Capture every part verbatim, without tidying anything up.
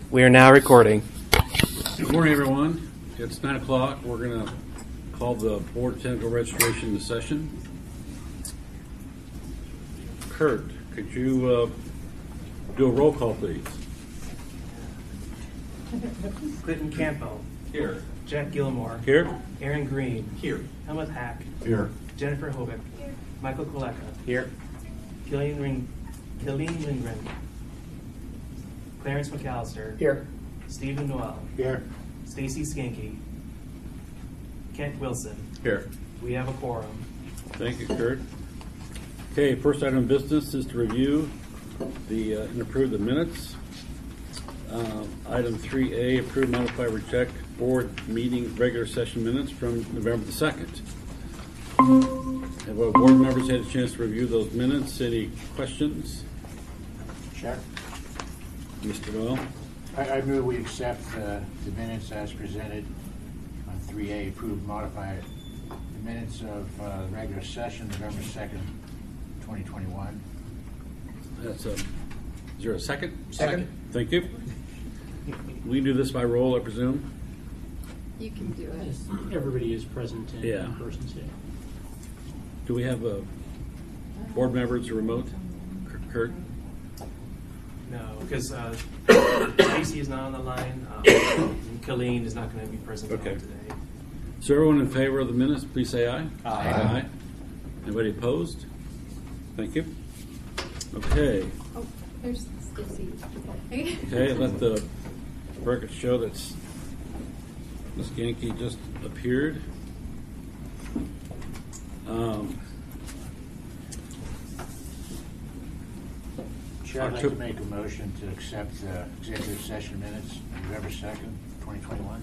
We are now recording. Good morning, everyone. It's nine o'clock. We're going to call the Board of Technical Registration into session. Kurt, could you uh, do a roll call, please? Clinton Campbell. Here. Jack Gilmore. Here. Aaron Green. Here. Helmut Hack. Here. Jennifer Hovick. Here. Michael Koleka. Here. Killian, Ring- Killian Lindgren. Clarence McAllister. Here. Stephen Noel. Here. Stacy Skanke. Kent Wilson. Here. We have a quorum. Thank you, Kurt. Okay, first item of business is to review the uh, and approve the minutes. Uh, item three A, approve, modify, reject board meeting regular session minutes from November the second. Have our board members had a chance to review those minutes? Any questions? Chair. Mister Noel? I, I move we accept uh, the minutes as presented on three A, approve, modify the minutes of uh, regular session, November second, twenty twenty-one. That's a, is there a second? Second. Thank you. We do this by roll, I presume? You can do it. Yes, everybody is present in Yeah. person today. Do we have a board members remote? Kurt? No, because uh, Stacy is not on the line. Um, and Killian is not going to be present at all Okay. today. So everyone in favor of the minutes, please say aye. Aye. Aye. Anybody opposed? Thank you. Okay. Oh, there's Stacy. Okay, let the record show that Miz Genke just appeared. Um, Chair, I'd like to October- make a motion to accept the executive session minutes, November second, twenty twenty-one.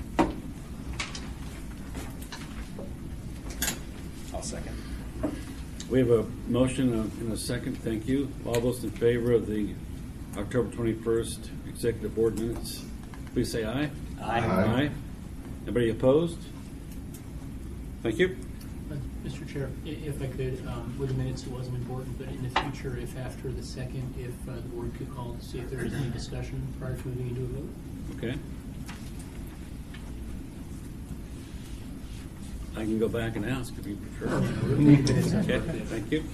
I'll second. we have a motion and a second. Thank you. All those in favor of the October twenty-first executive board minutes, please say aye. Aye. Aye. Anybody opposed? Thank you. Uh, Mister Chair, i- if I could, um, with the minutes, it wasn't important, but in the future, if after the second, if uh, the board could call to see if there is any discussion prior to moving into a vote. Okay. I can go back and ask if you prefer. Okay, thank you.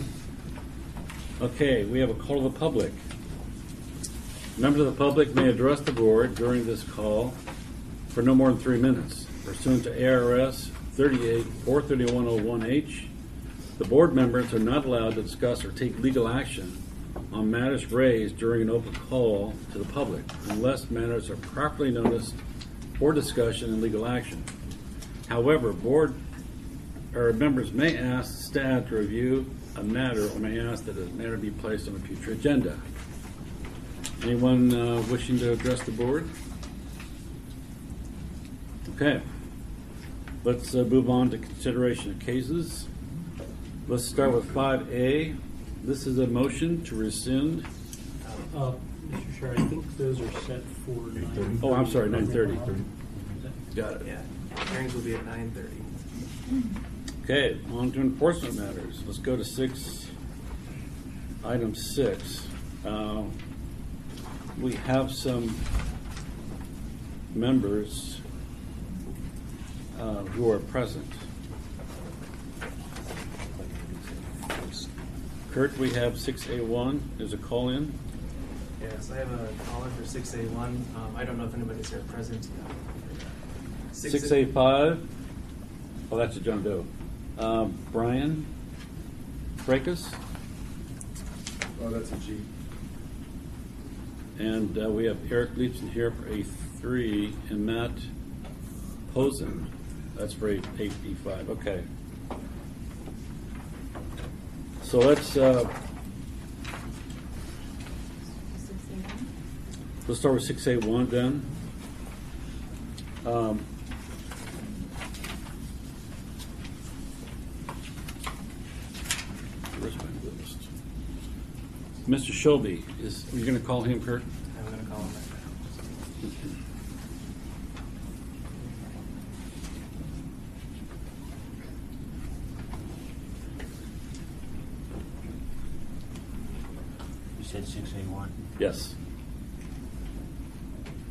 Okay, we have a call to the public. Members of the public may address the board during this call for no more than three minutes. Pursuant to A R S thirty-eight four thirty-one oh one H, the board members are not allowed to discuss or take legal action on matters raised during an open call to the public unless matters are properly noticed for discussion and legal action. However, board or members may ask staff to review a matter or may ask that a matter be placed on a future agenda. Anyone uh, wishing to address the board? Okay. Let's uh, move on to consideration of cases. Let's start with five A. This is a motion to rescind. Uh, Mister Chair, I think those are set for nine thirty. Oh, I'm sorry, nine thirty. Got it. Yeah, hearings will be at nine thirty. Okay, on to enforcement matters. Let's go to six, item six. Uh, we have some members uh, who are present. Kurt, we have six A one. There's a call in. Yes, I have a caller for six A one. Um, I don't know if anybody's here present. Six A five. Oh, that's a John Doe. Uh, Brian Fracas. Oh, that's a G. And uh, we have Eric Leibson here for A three and Matt Posen. That's for A B five. Okay. So let's uh, let's start with six A one then. Um, where's my list? Mister Shelby, is you're going to call him, Kurt? I'm going to call him right now. You said six A one. Yes.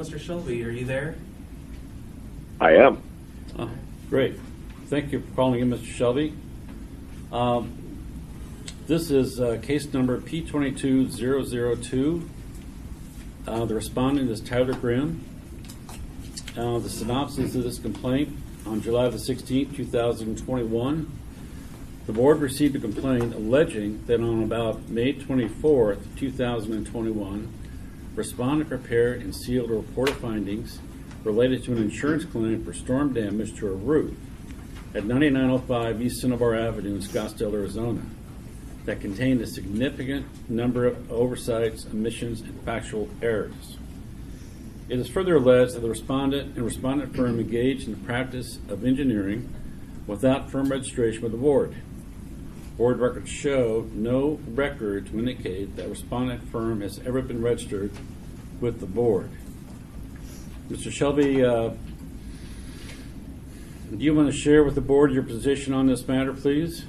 Mister Shelby, are you there? I am. Oh, great. Thank you for calling in, Mister Shelby. Um, this is uh, case number P twenty-two zero zero two. Uh, the respondent is Tyler Grimm. Uh, the synopsis of this complaint: on July the sixteenth, two thousand twenty-one, the board received a complaint alleging that on about May twenty-fourth, two thousand twenty-one, respondent prepared and sealed a report of findings related to an insurance claim for storm damage to a roof at ninety-nine oh five East Cinnabar Avenue in Scottsdale, Arizona, that contained a significant number of oversights, omissions, and factual errors. It is further alleged that the respondent and respondent firm engaged in the practice of engineering without firm registration with the board. Board records show no record to indicate that respondent firm has ever been registered with the board. Mister Shelby, uh, do you want to share with the board your position on this matter, please?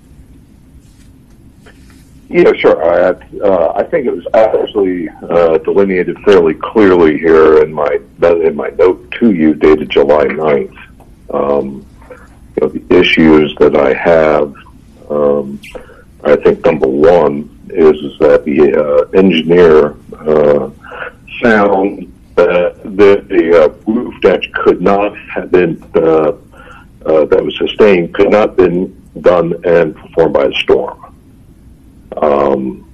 Yeah, sure. I, uh, I think it was actually uh, delineated fairly clearly here in my in my note to you dated July ninth. Um, you know, the issues that I have, um, I think number one is, is that the uh, engineer uh, found that the, the uh, roof that could not have been, uh, uh, that was sustained, could not have been done and performed by a storm. Um,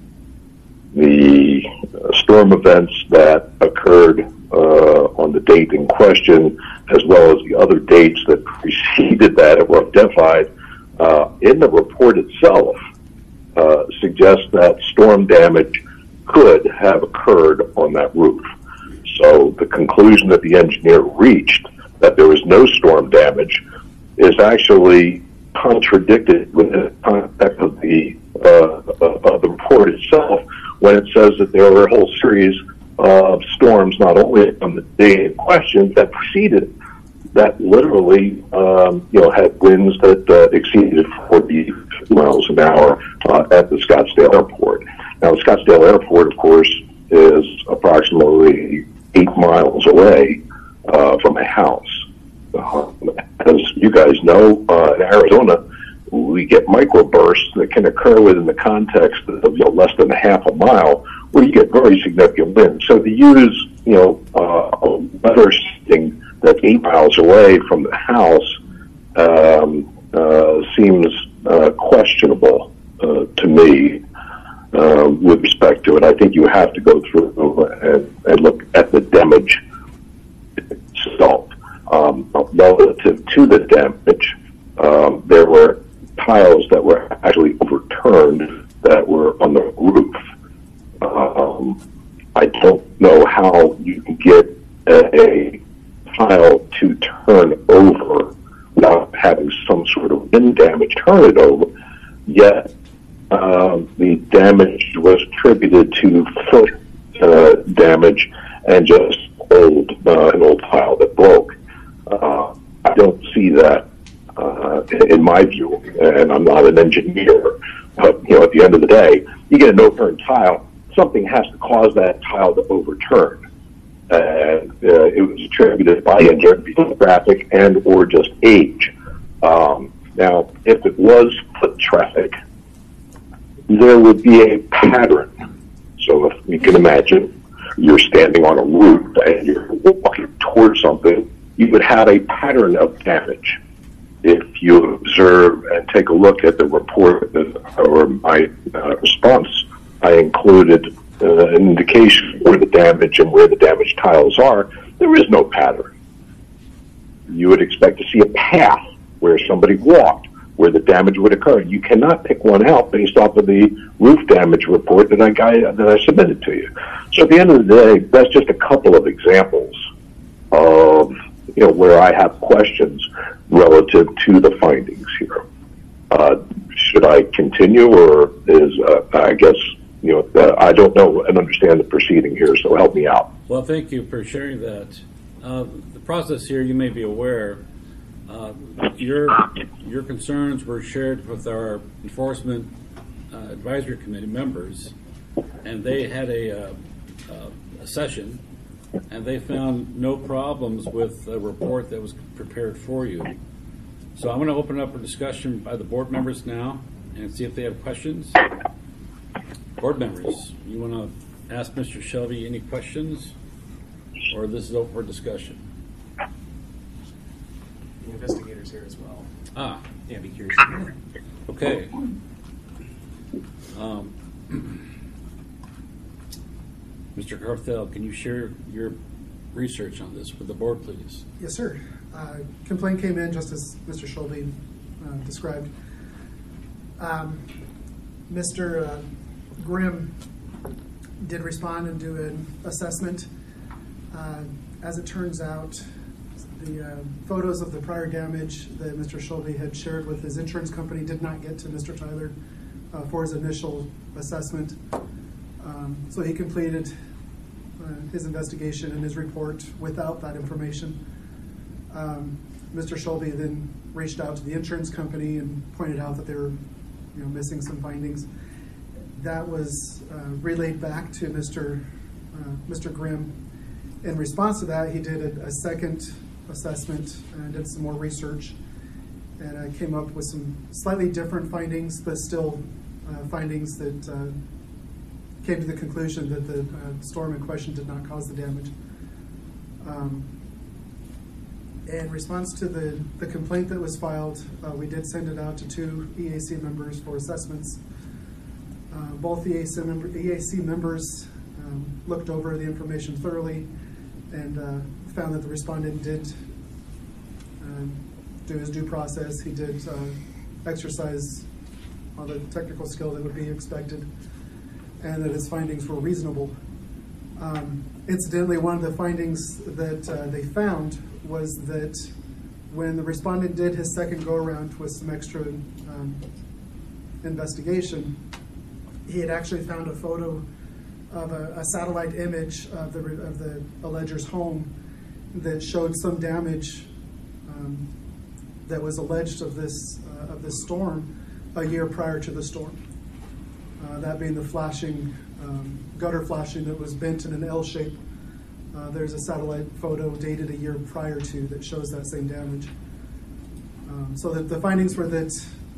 the storm events that occurred uh, on the date in question, as well as the other dates that preceded that, were identified uh, in the report itself, uh, suggest that storm damage could have occurred on that roof. So the conclusion that the engineer reached, that there was no storm damage, is actually contradicted within the context of the uh, of the report itself, when it says that there were a whole series of storms, not only on the day in question, that preceded it, that literally, um, you know, had winds that uh, exceeded forty miles an hour uh, at the Scottsdale Airport. Now, the Scottsdale Airport, of course, is approximately eight miles away uh, from my house. Uh, as you guys know, uh, in Arizona, we get microbursts that can occur within the context of, you know, less than a half a mile, where you get very significant winds. So to use, you know, uh, a weather system that's eight miles away from the house um, uh, seems uh, questionable uh, to me uh, with respect to it. I think you have to go through and, and look at the damage itself. Um, relative to the damage, um, there were tiles that were actually overturned that were on the roof. Um, I don't know how you can get a, a tile to turn over without having some sort of wind damage turn it over, yet um, the damage was attributed to foot uh, damage and just old uh, an old tile that broke. Uh, I don't see that uh, in my view, and I'm not an engineer, but you know, at the end of the day, you get an overturned tile, something has to cause that tile to overturn. And uh, it was attributed by engineering, traffic and or just age. Um, now, if it was foot traffic, there would be a pattern. So if you can imagine, you're standing on a roof and you're walking towards something, you would have a pattern of damage. If you observe and take a look at the report or my uh, response, I included uh, an indication where the damage and where the damaged tiles are. There is no pattern. You would expect to see a path where somebody walked, where the damage would occur. You cannot pick one out based off of the roof damage report that I, that I submitted to you. So at the end of the day, that's just a couple of examples of, you know, where I have questions relative to the findings here. Uh, should I continue, or is, uh, I guess, you know, uh, I don't know and understand the proceeding here, so help me out. Well, thank you for sharing that. Uh, the process here, you may be aware, uh, your your concerns were shared with our enforcement uh, advisory committee members, and they had a, uh, uh, a session and they found no problems with the report that was prepared for you. So I'm going to open up a discussion by the board members now and see if they have questions. Board members, you want to ask Mister Shelby any questions, or this is open for discussion? The investigators here as well. Ah, Yeah, be curious. okay. Um, Mister Carthel, can you share your research on this with the board, please? Yes, sir. Uh, complaint came in just as Mister Shelby uh, described. Um, Mister Uh, Grimm did respond and do an assessment. Uh, as it turns out, the uh, photos of the prior damage that Mister Shelby had shared with his insurance company did not get to Mister Tyler uh, for his initial assessment. Um, so he completed uh, his investigation and his report without that information. Um, Mister Shelby then reached out to the insurance company and pointed out that they were, you know, missing some findings. That was uh, relayed back to Mister Uh, Mister Grimm. In response to that, he did a, a second assessment and did some more research, and uh, came up with some slightly different findings, but still uh, findings that uh, came to the conclusion that the uh, storm in question did not cause the damage. Um, in response to the, the complaint that was filed, uh, we did send it out to two E A C members for assessments. Uh, both E A C, member, E A C members um, looked over the information thoroughly and uh, found that the respondent did um, do his due process. He did uh, exercise all the technical skill that would be expected, and that his findings were reasonable. Um, incidentally, one of the findings that uh, they found was that when the respondent did his second go-around with some extra um, investigation, he had actually found a photo of a, a satellite image of the, of the alleged's home that showed some damage um, that was alleged of this, uh, of this storm a year prior to the storm. Uh, that being the flashing, um, gutter flashing that was bent in an L shape. Uh, there's a satellite photo dated a year prior to that shows that same damage. Um, so that the findings were that,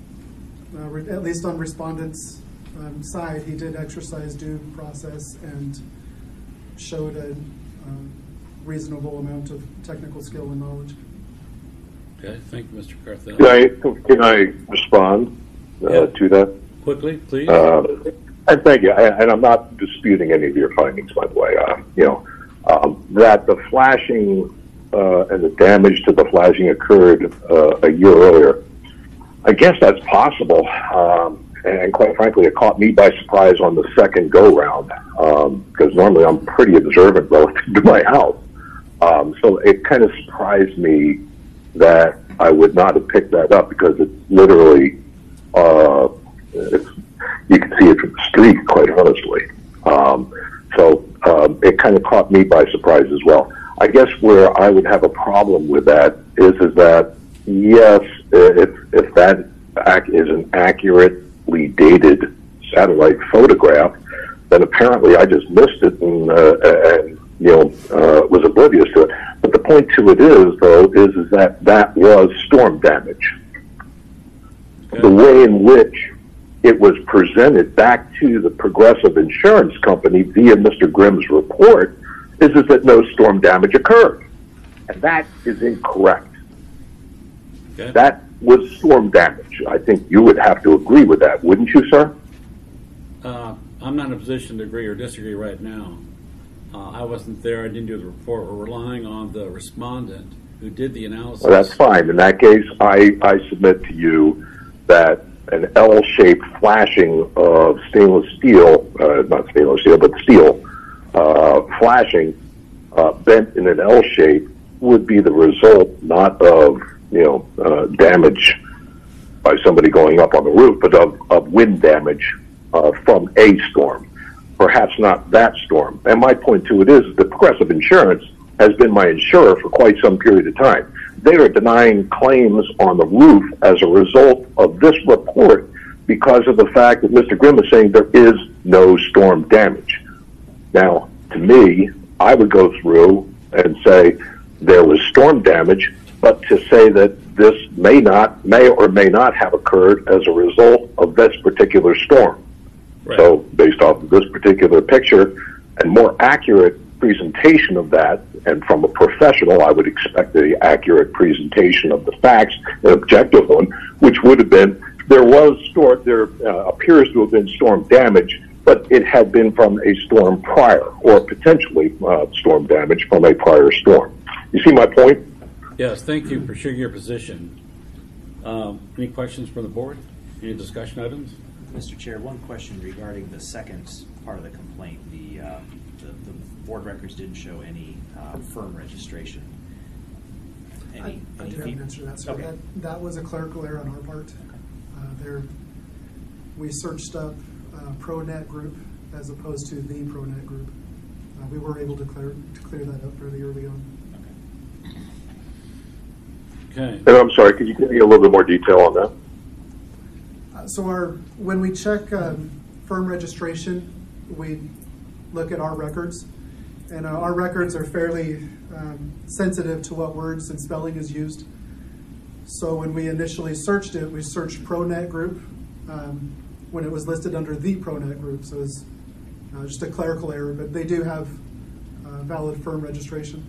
uh, at least on respondents' um, side, he did exercise due process and showed a um, reasonable amount of technical skill and knowledge. Okay, thank you, Mister Carthel. Can I, can I respond uh, Yeah. to that? Quickly, please. Uh, and thank you. I, and I'm not disputing any of your findings, by the way. Uh, you know, um, that the flashing uh, and the damage to the flashing occurred uh, a year earlier. I guess that's possible. Um, and quite frankly, it caught me by surprise on the second go-round, because um, normally I'm pretty observant relative to my house. Um, so it kind of surprised me that I would not have picked that up, because it's literally, uh, it's, you can see it from the street, quite honestly. Um, so um, it kind of caught me by surprise as well. I guess where I would have a problem with that is, is that, yes, if, if that is an accurately dated satellite photograph, then apparently I just missed it and, uh, and you know, uh, was oblivious to it. But the point to it is, though, is, is that that was storm damage. Okay. The way in which it was presented back to the Progressive Insurance Company via Mister Grimm's report is, is that no storm damage occurred. And that is incorrect. Okay. That was storm damage. I think you would have to agree with that, wouldn't you, sir? Uh, I'm not in a position to agree or disagree right now. Uh, I wasn't there. I didn't do the report. We're relying on the respondent who did the analysis. Well, that's fine. In that case, I, I submit to you that an L-shaped flashing of stainless steel, uh, not stainless steel, but steel, uh, flashing, uh, bent in an L shape would be the result not of, you know, uh, damage by somebody going up on the roof, but of, of wind damage uh, from a storm. Perhaps not that storm. And my point to it is that Progressive Insurance has been my insurer for quite some period of time. They are denying claims on the roof as a result of this report because of the fact that Mister Grimm is saying there is no storm damage. Now, to me, I would go through and say there was storm damage, but to say that this may not, may or may not have occurred as a result of this particular storm. Right. So based off of this particular picture and more accurate presentation of that, and from a professional, I would expect the accurate presentation of the facts, an objective one, which would have been, there was storm, there uh, appears to have been storm damage, but it had been from a storm prior, or potentially uh, storm damage from a prior storm. You see my point? Yes, thank you for sharing your position. Um, any questions from the board? Any discussion items? Mister Chair, one question regarding the second part of the complaint. The, uh, the, the board records didn't show any uh, firm registration. Any, I, I any do have fee- an answer to that, sir. Okay. That, that was a clerical error on our part. Uh, there, we searched up uh, ProNet Group as opposed to the ProNet Group. Uh, we were able to clear to clear that up fairly early on. Okay. And I'm sorry, could you give me a little bit more detail on that? Uh, so our when we check um, firm registration, we look at our records, and uh, our records are fairly um, sensitive to what words and spelling is used. So when we initially searched it, we searched ProNet Group um, when it was listed under the ProNet Group. So it's uh, just a clerical error, but they do have uh, valid firm registration.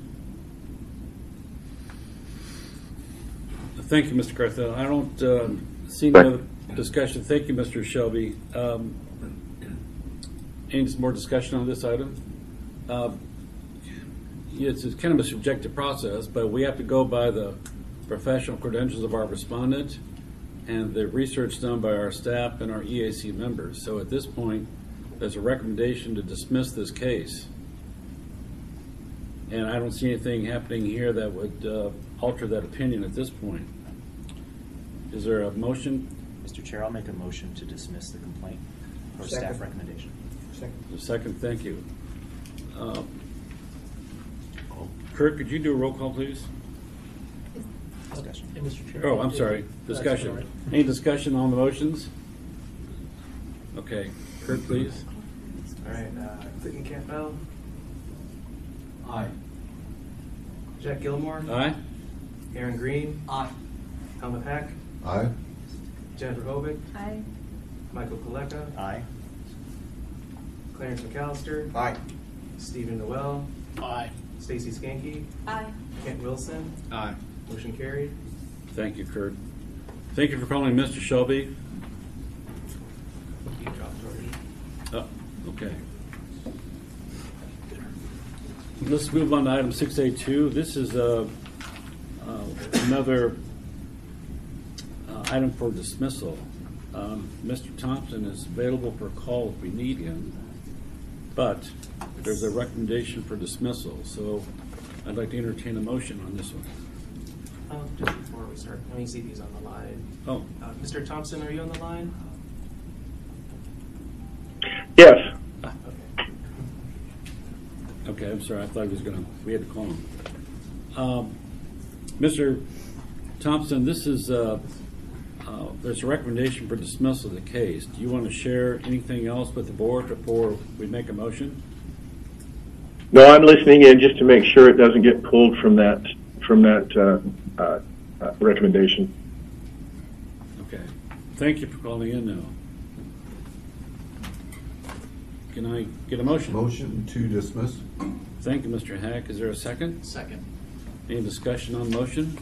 Thank you, Mister Carthel. I don't uh, see any other discussion. Thank you, Mister Shelby. Um, any more discussion on this item? Uh, it's, it's kind of a subjective process, but we have to go by the professional credentials of our respondent and the research done by our staff and our E A C members. So at this point, there's a recommendation to dismiss this case. And I don't see anything happening here that would uh, alter that opinion at this point. Is there a motion? Mister Chair, I'll make a motion to dismiss the complaint or Second. staff recommendation. Second. A second, thank you. Uh, Kurt, could you do a roll call, please? Discussion. And Mister Chair. Oh, I'm sorry, That's all discussion. right. Any discussion on the motions? Okay, Kurt, please. All right, uh, Clinton Campbell, Aye. Jack Gilmore, Aye? Aaron Green, Aye. Helmut Hack, Aye. Jennifer Hovick, Aye. Michael Koleka, Aye. Clarence McAllister, Aye. Stephen Noel, Aye. Stacy Skanke, Aye. Kent Wilson, Aye. motion carried. Thank you, Kurt. Thank you for calling Mister Shelby. You dropped already. Oh, okay. Let's move on to item six A two. This is uh, uh, another uh, item for dismissal. Um, Mister Thompson is available for a call if we need him, but there's a recommendation for dismissal. So I'd like to entertain a motion on this one. Oh, just before we start, let me see if he's on the line. Oh, Uh, Mister Thompson, are you on the line? Yes. Okay. okay, I'm sorry. I thought he was going to, we had to call him. Um, Mister Thompson, this is, uh, uh, there's a recommendation for dismissal of the case. Do you want to share anything else with the board before we make a motion? No, I'm listening in just to make sure it doesn't get pulled from that from that uh, uh, uh, recommendation. Okay. Thank you for calling in now. Can I get a motion? Motion to dismiss? Thank you, Mister Hack. Is there a second? Second. Any discussion on the motion?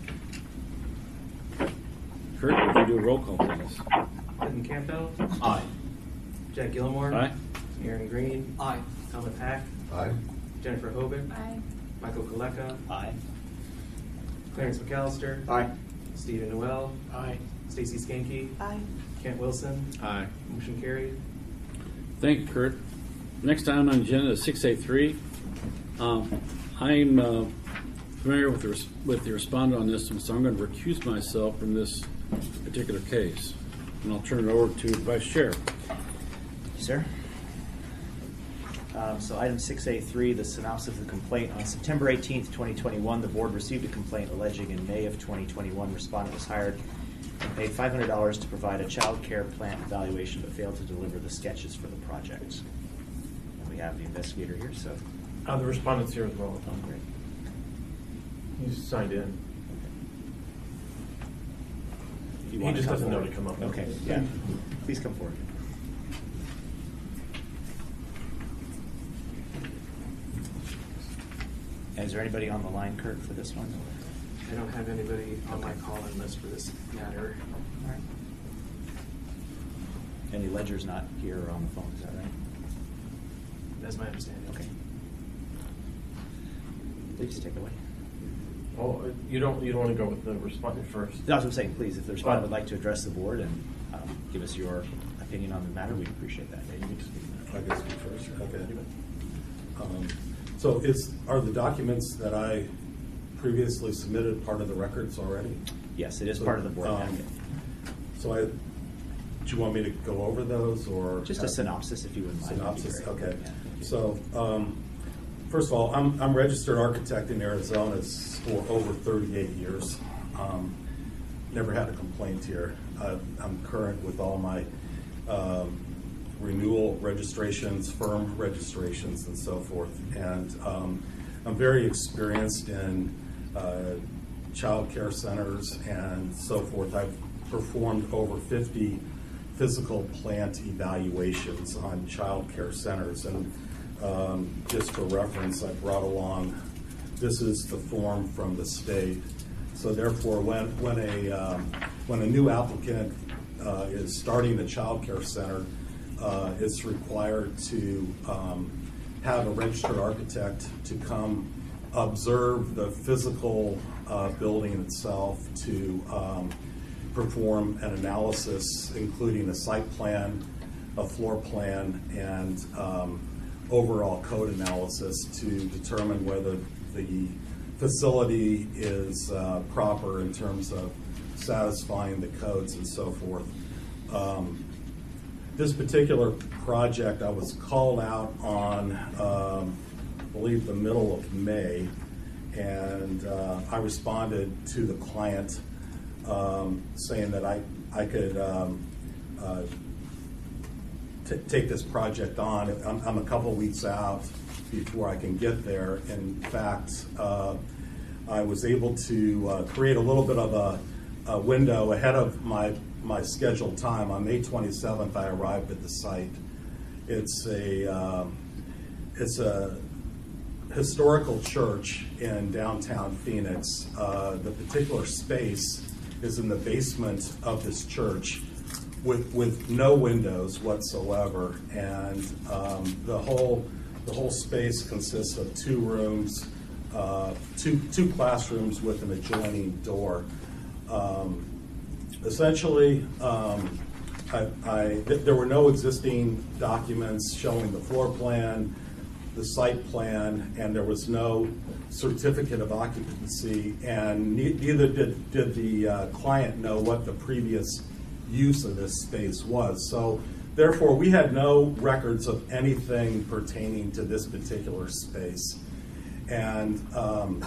Kurt, would you do a roll call, please? Clinton Campbell, Aye. Jack Gilmore, Aye? Aaron Green, Aye. Helmut Hack, Aye. Jennifer Hovick, Aye. Michael Koleka, Aye. Clarence McAllister, Aye. Stephen Noel, Aye. Stacy Skanke, Aye. Kent Wilson, Aye. motion carried. Thank you, Kurt. Next item on the agenda is six A three. Um, I'm uh, familiar with the, res- with the respondent on this one, so I'm going to recuse myself from this particular case. And I'll turn it over to Vice Chair. Sir. Um, so item six A three, the synopsis of the complaint. On September eighteenth, twenty twenty-one, the board received a complaint alleging in May of twenty twenty-one, respondent was hired and paid five hundred dollars to provide a child care plant evaluation but failed to deliver the sketches for the project. And we have the investigator here, so Uh, the respondent's here as well. Oh, great. He's signed in. You He wanna just come doesn't know forward? to come up. Okay, yeah. Please come forward. And is there anybody on the line, Kurt, for this one? I don't have anybody on my call-in list for this matter. All right. And the ledger's not here or on the phone, is that right? That's my understanding. Okay. Please take it away. Oh, you don't, you don't want to go with the respondent first? That's what I'm saying, please, if the respondent would like to address the board and um, give us your opinion on the matter, we'd appreciate that. Yeah, you need to speak now. I guess me first, okay. Um, So is, are the documents that I previously submitted part of the records already? Yes, it is So, part of the board um, packet. So I, do you want me to go over those, or? Just a synopsis, if you wouldn't mind. that'd be Synopsis, great. okay. Yeah, thank you. So, um, first of all, I'm, I'm registered architect in Arizona for over thirty-eight years. Um, never had a complaint here. I, I'm current with all my, um, renewal registrations, firm registrations, and so forth. And um, I'm very experienced in uh, child care centers and so forth. I've performed over fifty physical plant evaluations on child care centers. And um, just for reference, I brought along, this is the form from the state. So therefore, when, when, a, um, when a new applicant uh, is starting a child care center, Uh, it's required to um, have a registered architect to come observe the physical uh, building itself, to um, perform an analysis, including a site plan, a floor plan, and um, overall code analysis to determine whether the facility is uh, proper in terms of satisfying the codes and so forth. Um, This particular project, I was called out on, um, I believe, the middle of May, and uh, I responded to the client um, saying that I, I could um, uh, t- take this project on. I'm, I'm a couple weeks out before I can get there. In fact, uh, I was able to uh, create a little bit of a, a window ahead of my my scheduled time. On May twenty-seventh, I arrived at the site. It's a um, it's a historical church in downtown Phoenix. Uh, the particular space is in the basement of this church, with with no windows whatsoever, and um, the whole the whole space consists of two rooms, uh, two two classrooms with an adjoining door. Um, Essentially, um, I, I, th- there were no existing documents showing the floor plan, the site plan, and there was no certificate of occupancy, and ne- neither did, did the uh, client know what the previous use of this space was. So therefore, we had no records of anything pertaining to this particular space. And um,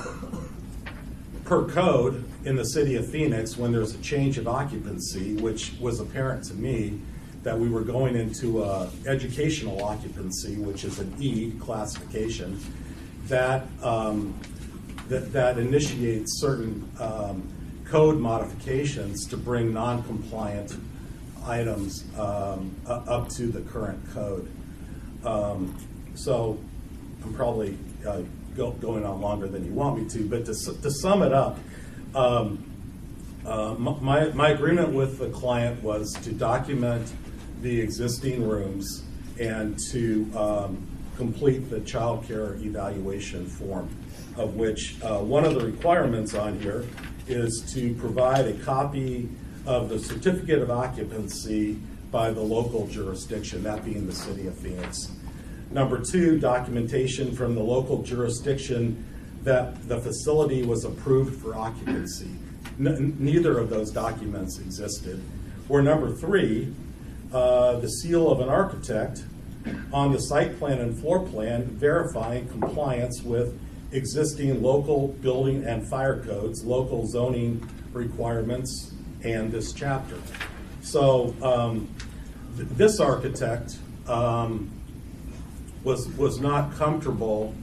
per code in the city of Phoenix, when there's a change of occupancy, which was apparent to me that we were going into a educational occupancy, which is an E classification, that um, that, that initiates certain um, code modifications to bring non-compliant items um, up to the current code. Um, so I'm probably uh, Go, going on longer than you want me to, but to, to sum it up, um, uh, my, my agreement with the client was to document the existing rooms and to um, complete the child care evaluation form, of which uh, one of the requirements on here is to provide a copy of the certificate of occupancy by the local jurisdiction, that being the city of Phoenix. Number two, documentation from the local jurisdiction that the facility was approved for occupancy. N- neither of those documents existed. Or number three, uh, the seal of an architect on the site plan and floor plan verifying compliance with existing local building and fire codes, local zoning requirements, and this chapter. So um, th- this architect um, was was not comfortable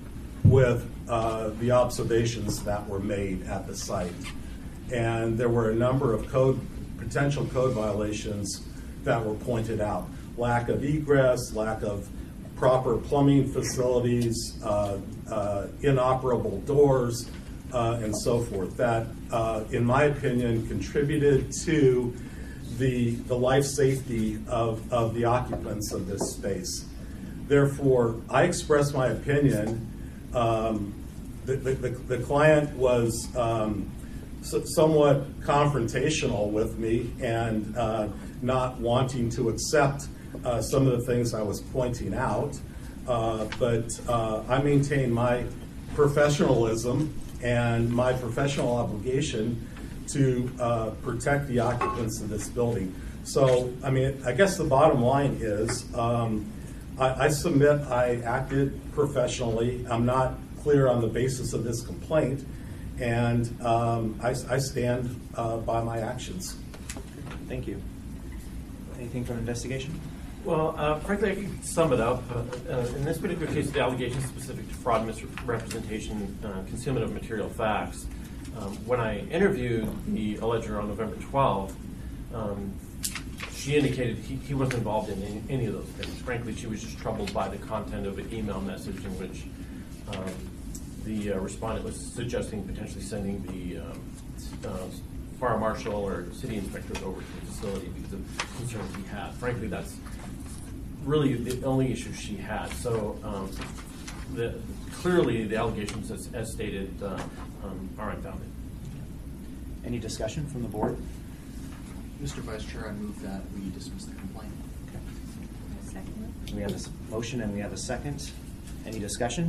with uh, the observations that were made at the site. And there were a number of code, potential code violations that were pointed out. Lack of egress, lack of proper plumbing facilities, uh, uh, inoperable doors, uh, and so forth. That, uh, in my opinion, contributed to the, the life safety of, of the occupants of this space. Therefore, I express my opinion. Um, the, the, the, the client was um, so, somewhat confrontational with me and uh, not wanting to accept uh, some of the things I was pointing out. Uh, but uh, I maintain my professionalism and my professional obligation to uh, protect the occupants of this building. So, I mean, I guess the bottom line is, um, I, I submit I acted professionally. I'm not clear on the basis of this complaint, and um, I, I stand uh, by my actions. Thank you. Anything from investigation? Well, uh, frankly, I can sum it up. Uh, uh, in this particular case, the allegation is specific to fraud, misrepresentation, uh, concealment of material facts. Um, when I interviewed the alleger on November twelfth, um, she indicated he, he wasn't involved in any, any of those things. Frankly, she was just troubled by the content of an email message in which um, the uh, respondent was suggesting potentially sending the um, uh, fire marshal or city inspectors over to the facility because of concerns he had. Frankly, that's really the only issue she had. So um, the, clearly the allegations as, as stated uh, um, are unfounded. Any discussion from the board? Mister Vice Chair, I move that we dismiss the complaint. Okay. Second. We have a s- motion and we have a second. Any discussion?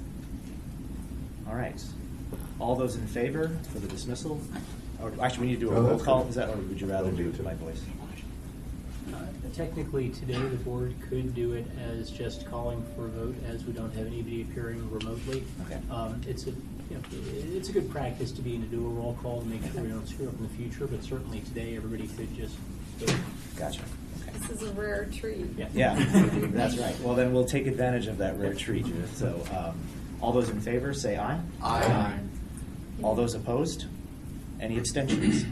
All right. All those in favor for the dismissal? Or actually, we need to do a No, roll that's call. good. Is that, or would you rather Don't do do it it. by voice? Uh, Technically, today, the board could do it as just calling for a vote, as we don't have anybody appearing remotely. Okay. Um, It's a, you know, it's a good practice to be in to do a roll call and make sure we don't screw up in the future, but certainly today, everybody could just vote. Gotcha. Okay. This is a rare treat. Yeah. Yeah, that's right. Well, then we'll take advantage of that rare treat, Judith. So, um, all those in favor, say aye. Aye. All those opposed? Any abstentions?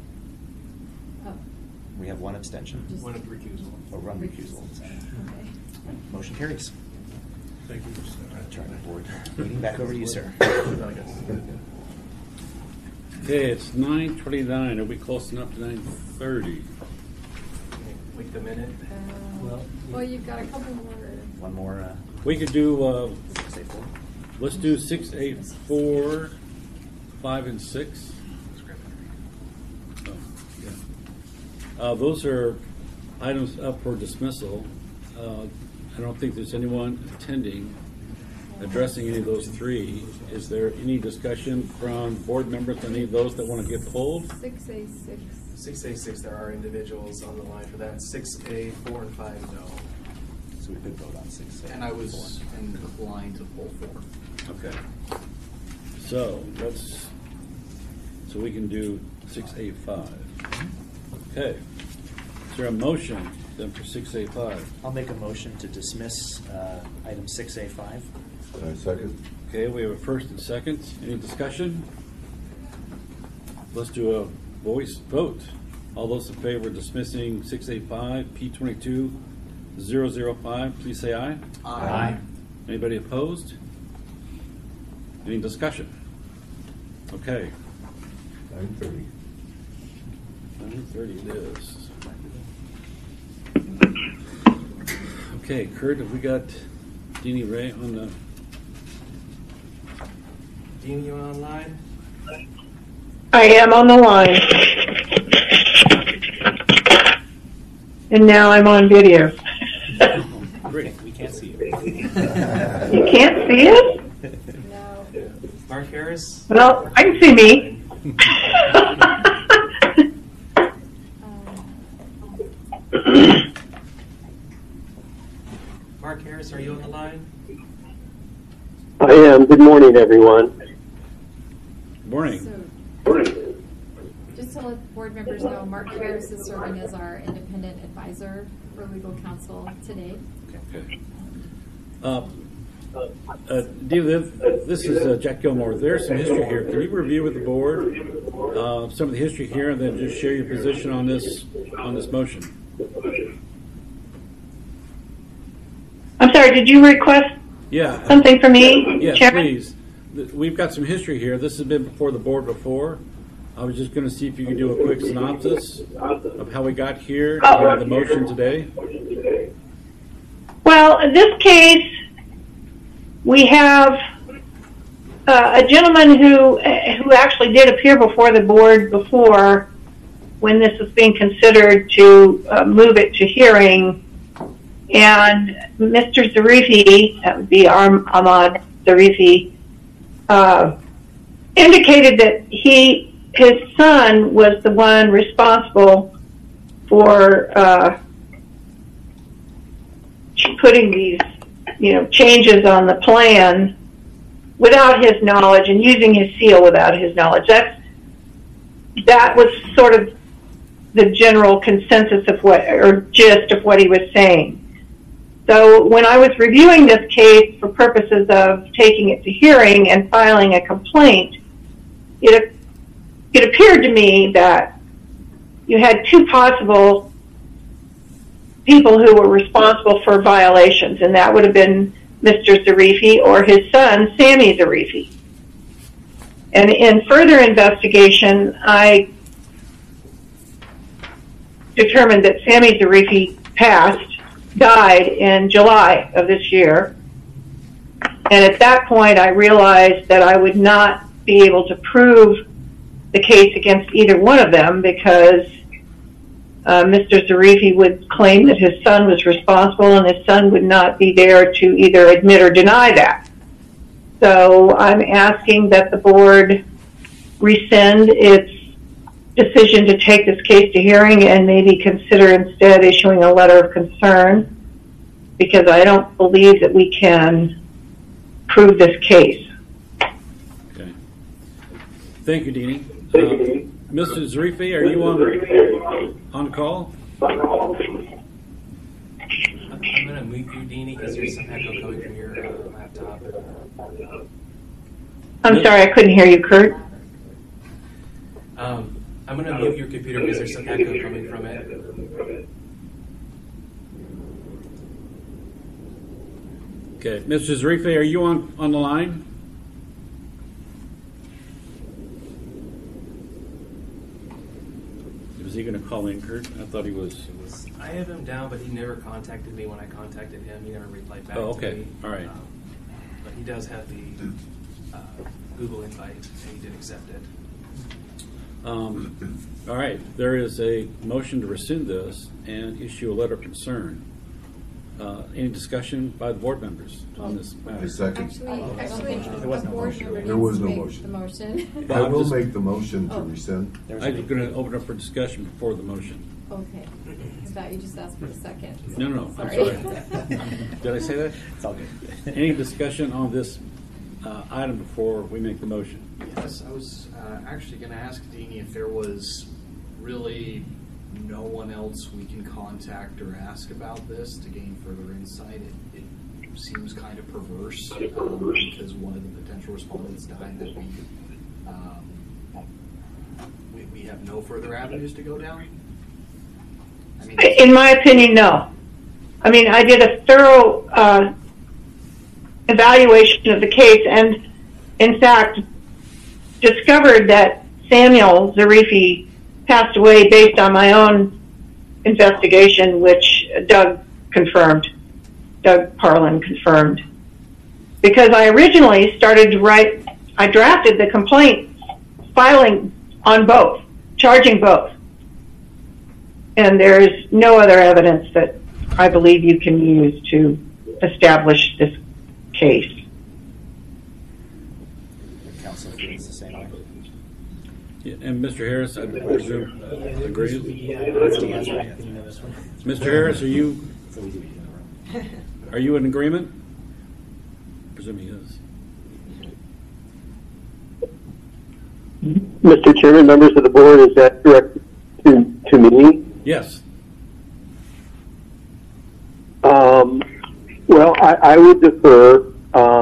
Oh, We have one abstention. just- One of recusal. Or one recusal. Okay. Motion carries. Thank you. Turn the board meeting back over to you, sir. Okay, it's nine twenty-nine. Are we close enough to nine thirty? Wait a minute. Uh, Well, Well, you've got a couple more. One more, uh, We could do, uh, say four. let's do six, eight, four, five, and six. Oh, yeah. Uh, those are items up for dismissal. Uh, I don't think there's anyone attending addressing any of those three. Is there any discussion from board members on any of those that want to get pulled? Six A six. Six A six, there are individuals on the line for that. Six A four and five, no. So we could vote on six. seven, And I was four. inclined to pull four. Okay. So let's, so we can do six, eight, five. Okay. Is there a motion then for six, eight, five? I'll make a motion to dismiss uh, item six A five. I second. Okay, we have a first and second. Any discussion? Let's do a voice vote. All those in favor of dismissing six eight five P twenty-two zero zero five, please say aye. Aye. Anybody opposed? Any discussion? Okay. Nine thirty. nine thirty it is. Okay, Kurt, have we got Deanie Ray on the... Dean, you online? I am on the line. And now I'm on video. Great. We can't see you. You can't see it? No. Mark Harris? Well, I can see me. Um, Mark Harris, are you on the line? I am. Good morning, everyone. Morning. So, just to let board members know, Mark Harris is serving as our independent advisor for legal counsel today. Okay. Uh, Uh, David, this is uh, Jack Gilmore. There's some history here. Can you review with the board uh, some of the history here, and then just share your position on this on this motion? I'm sorry. Did you request Yeah. something from me, Yes, Chairman? please. Th- We've got some history here. This has been before the board before. I was just going to see if you could do a quick synopsis of how we got here Oh. and the motion today. Well, in this case, we have uh, a gentleman who who actually did appear before the board before when this was being considered to uh, move it to hearing. And Mister Zarifi, that would be Arm- Ahmad Zarifi, uh, indicated that he his son was the one responsible for uh, putting these, you know, changes on the plan without his knowledge and using his seal without his knowledge. That's that was sort of the general consensus of what, or gist of what he was saying. So when I was reviewing this case for purposes of taking it to hearing and filing a complaint, it it appeared to me that you had two possible people who were responsible for violations, and that would have been Mister Zarifi or his son, Sammy Zarifi. And in further investigation, I determined that Sammy Zarifi passed, died in July of this year. And at that point, I realized that I would not be able to prove the case against either one of them because uh, Mister Zarifi would claim that his son was responsible and his son would not be there to either admit or deny that. So I'm asking that the board rescind its decision to take this case to hearing and maybe consider instead issuing a letter of concern, because I don't believe that we can prove this case. Okay. Thank you, Deanie. Uh, Mister Zarifi, are you on on call? I'm going to mute you, Deanie, because there's some echo coming from your uh, laptop. I'm sorry, I couldn't hear you, Kurt. Um, I'm going to mute your computer because there's some echo coming from it. Okay. Mister Zarifi, are you on, on the line? Was he going to call in, Kurt? I thought he was. I have him down, but he never contacted me when I contacted him. He never replied back Oh, okay. to me. All right. Um, but he does have the uh, Google invite, and he did accept it. Um, all right. There is a motion to rescind this and issue a letter of concern. Uh, any discussion by the board members on this matter? I second. Actually, actually, There was the no board motion. member There needs was to no make motion. the motion. I will just- make the motion to Oh. rescind. I'm going to open up for discussion before the motion. Okay. I thought you just asked for a second. No, no, no. I'm Sorry. sorry. Did I say that? It's all good. Any discussion on this uh, item before we make the motion? Yes, I was uh, actually going to ask Deanie if there was really no one else we can contact or ask about this to gain further insight. It, it seems kind of perverse um, because one of the potential respondents died that we, um, we we have no further avenues to go down. I mean, In my opinion, no. I mean, I did a thorough uh, evaluation of the case and, in fact, discovered that Samuel Zarifi passed away based on my own investigation, which Doug confirmed, Doug Parlin confirmed. Because I originally started to write, I drafted the complaint filing on both, charging both. And there is no other evidence that I believe you can use to establish this case. The council feels the same way. Yeah, and Mister Harris, I presume, agrees? Yeah, Mister Harris, are you are you in agreement? I presume he is. Mister Chairman, members of the board, is that direct to, to me? Yes. Um, well, I, I would defer. Um,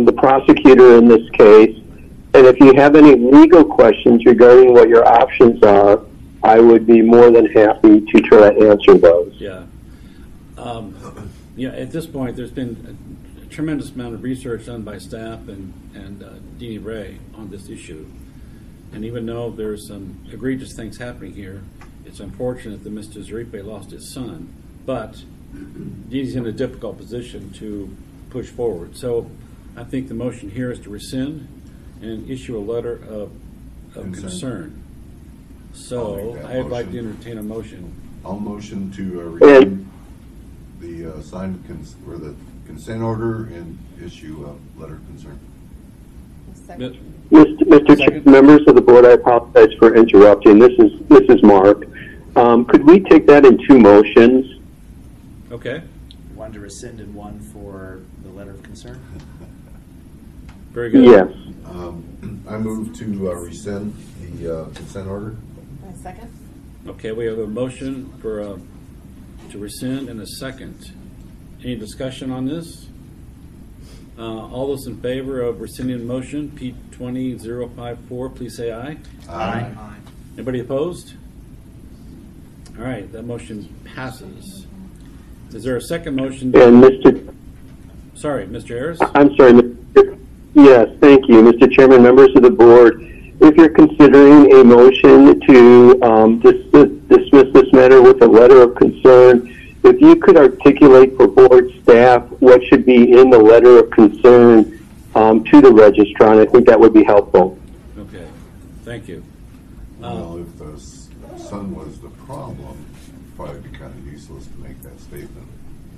the prosecutor in this case. And if you have any legal questions regarding what your options are, I would be more than happy to try to answer those. Yeah. Um, yeah, at this point, there's been a, a tremendous amount of research done by staff and, and uh, Deanie Ray on this issue. And even though there's some egregious things happening here, it's unfortunate that Mister Zarife lost his son. But Deanie's in a difficult position to push forward. So I think the motion here is to rescind and issue a letter of, of Concern. concern. I'll So make that I'd like to motion. entertain a motion. I'll motion to uh, rescind the uh, signed cons- or the consent order and issue a letter of concern. But- Mister Mister Chair, members of the board, I apologize for interrupting. This is this is Mark. Um, could we take that in two motions? Okay. One to rescind and one for the letter of concern? Very good. Yes. Um, I move to uh, rescind the uh, consent order. A second? Okay, we have a motion for uh, to rescind and a second. Any discussion on this? Uh, all those in favor of rescinding the motion, P twenty zero five four, please say aye. Aye. Anybody opposed? All right, that motion passes. Is there a second motion? And Mister Sorry, Mister Harris? I'm sorry. Mister Yes, thank you, Mister Chairman, members of the board. If you're considering a motion to um, dis- dismiss this matter with a letter of concern, if you could articulate for board staff what should be in the letter of concern um, to the registrant, I think that would be helpful. Okay, thank you. Well, if the s- son was the problem, it'd probably be kind of useless to make that statement.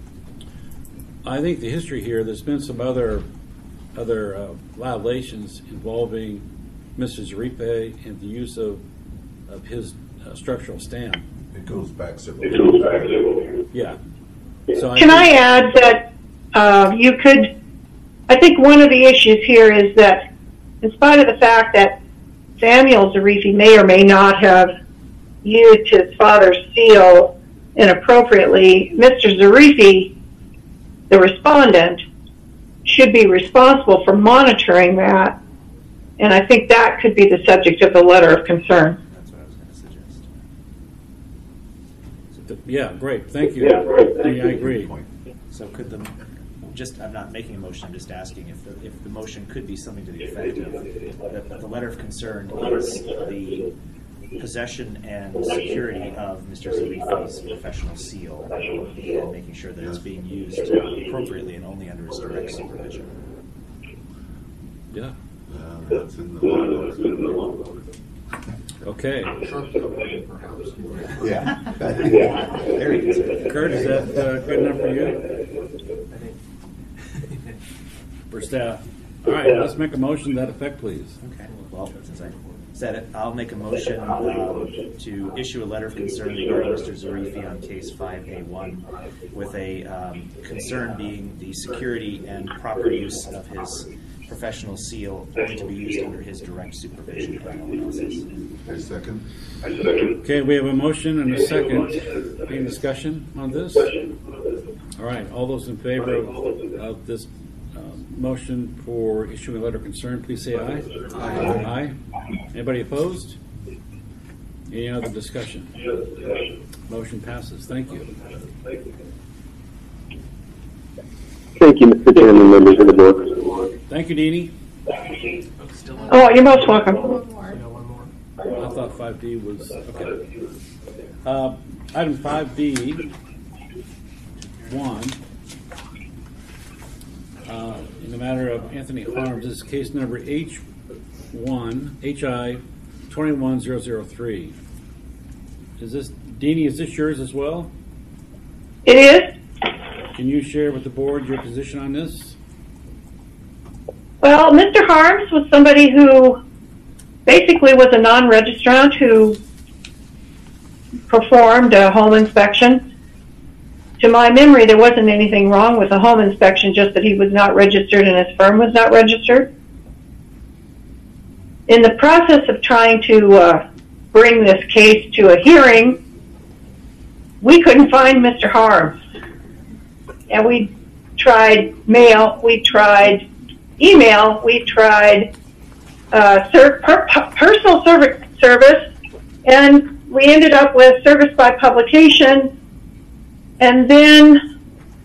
I think the history here, there's been some other other uh, violations involving Mister Zarife and the use of of his uh, structural stamp. It goes back several years. Yeah. So Can I add that uh, you could, I think one of the issues here is that in spite of the fact that Samuel Zarife may or may not have used his father's seal inappropriately, Mister Zarife, the respondent, should be responsible for monitoring that, and I think that could be the subject of the letter of concern. That's what I was going to suggest. Yeah, great. Thank you. Yeah, great. Yeah, I agree. So could the, just, I'm not making a motion, I'm just asking if the, if the motion could be something to the effect of that the letter of concern is the possession and security of Mister Zarife's professional seal and making sure that it's being used appropriately and only under his direct supervision. Yeah. Uh, that's in the law. Okay. Perhaps. Yeah. Very conservative. Kurt, is that uh, good enough for you? For staff? All right, let's make a motion to that effect, please. Okay. Well, since I said it, I'll make a motion um, to issue a letter of concern regarding Mister Zarife on case five A one, with a um, concern being the security and proper use of his professional seal, only to be used under his direct supervision and no one else's. A second. Okay, we have a motion and a second. Any discussion on this? All right, all those in favor of, of this uh, motion for issuing a letter of concern, please say aye. Aye. Aye. Anybody opposed? Any other discussion? Motion passes. Thank you. Thank you, Mister Chairman, members of the board. Thank you, Deanie. Oh, you're most welcome. One more. Yeah, one more. I thought five D was, okay. Uh, Item five D, one, uh, in the matter of Anthony Harms, this is case number H one, H I twenty-one zero zero three. Is this, Deanie, is this yours as well? It is? Can you share with the board your position on this? Well, Mister Harms was somebody who basically was a non-registrant who performed a home inspection. To my memory, there wasn't anything wrong with the home inspection, just that he was not registered and his firm was not registered. In the process of trying to uh, bring this case to a hearing, we couldn't find Mister Harms. And we tried mail, we tried email, we tried uh, ser- per- personal service, service, and we ended up with service by publication. And then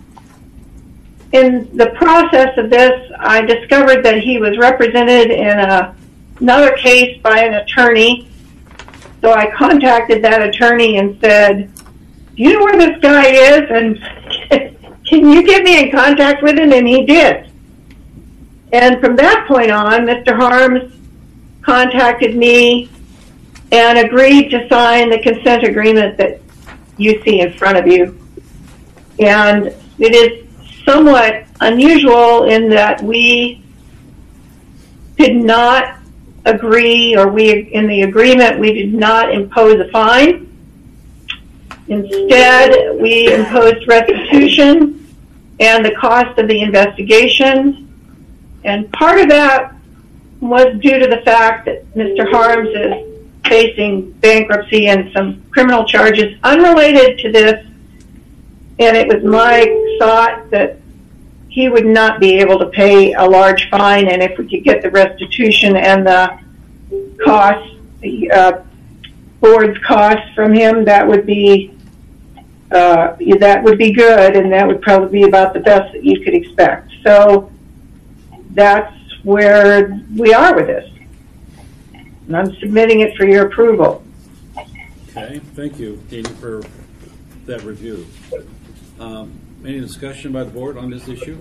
in the process of this, I discovered that he was represented in a, another case by an attorney. So I contacted that attorney and said, do you know where this guy is? And can you get me in contact with him? And he did. And from that point on, Mister Harms contacted me and agreed to sign the consent agreement that you see in front of you. And it is somewhat unusual in that we did not agree, or we, in the agreement, we did not impose a fine. Instead, we imposed restitution and the cost of the investigation. And part of that was due to the fact that Mister Harms is facing bankruptcy and some criminal charges unrelated to this. And it was my thought that he would not be able to pay a large fine, and if we could get the restitution and the costs, the uh, board's costs from him, that would be uh, that would be good, and that would probably be about the best that you could expect. So that's where we are with this, and I'm submitting it for your approval. Okay, thank you, Dean, for that review. Um, any discussion by the board on this issue?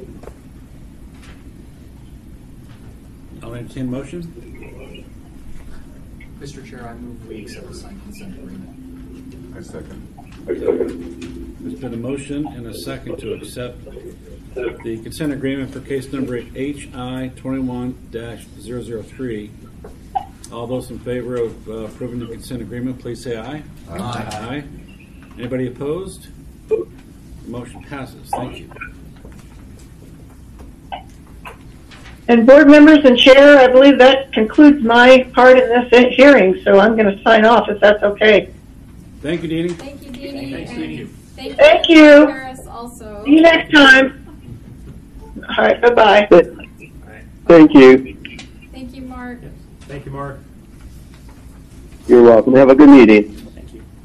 I'll entertain a motion. Mister Chair, I move we accept the signed consent agreement. I second. There's been a motion and a second to accept the consent agreement for case number H I twenty-one dash zero zero three. All those in favor of uh, approving the consent agreement, please say aye. Aye. Aye. Anybody opposed? The motion passes. Thank you. And board members and chair, I believe that concludes my part in this hearing, so I'm going to sign off if that's okay. Thank you, Deanie. Thank you, Deanie. Thanks, and Deanie. Thank you. Thank you. Harris also. See you next time. All right, bye-bye. Thank you. Thank you, Mark. Thank you, Mark. You're welcome. Have a good meeting. Thank you.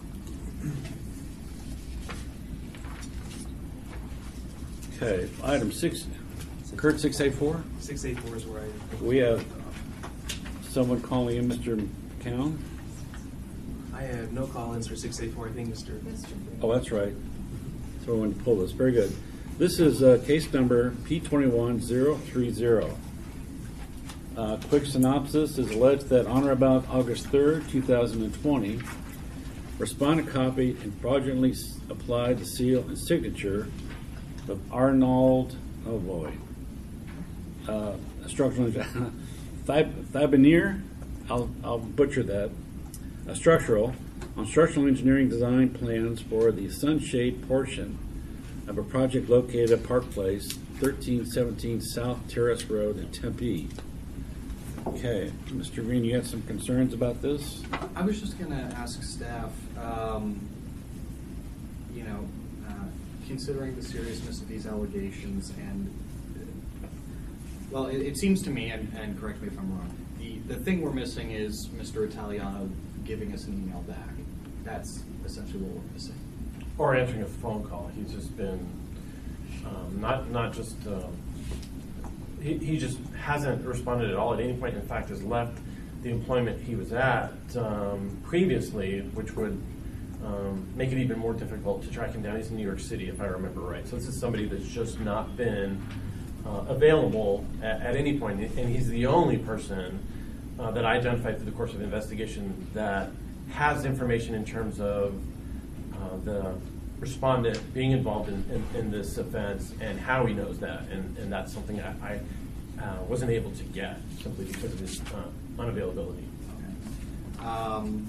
Okay, item six, Kurt, six eight four. six eight four is where I... We have someone calling in, Mister McCown. I have no call-ins for six eight four. I think Mister Oh, that's right. So we want to pull this. Very good. This is uh, case number P twenty-one zero three zero. Uh, quick synopsis is alleged that on or about August third, two thousand twenty, respondent copied and fraudulently applied the seal and signature of Arnold, oh boy, uh, a structural, Thibanier, I'll, I'll butcher that, a structural, on structural engineering design plans for the sunshade portion of a project located at Park Place, thirteen seventeen South Terrace Road in Tempe. Okay, Mister Green, you had some concerns about this? I was just going to ask staff, um, you know, uh, considering the seriousness of these allegations and, uh, well, it, it seems to me, and, and correct me if I'm wrong, the, the thing we're missing is Mister Italiano giving us an email back. That's essentially what we're missing. Or answering a phone call. He's just been, um, not, not just, um, He, he just hasn't responded at all at any point. In fact, has left the employment he was at um, previously, which would um, make it even more difficult to track him down. He's in New York City, if I remember right. So this is somebody that's just not been uh, available at, at any point. And he's the only person uh, that I identified through the course of the investigation that has information in terms of uh, the respondent being involved in, in, in this offense and how he knows that, and, and that's something I, I uh, wasn't able to get simply because of his uh, unavailability. Okay. Um,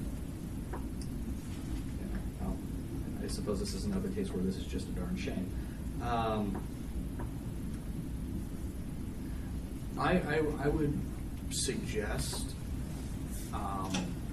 yeah, well, I suppose this is another case where this is just a darn shame. Um, I, I, I would suggest um,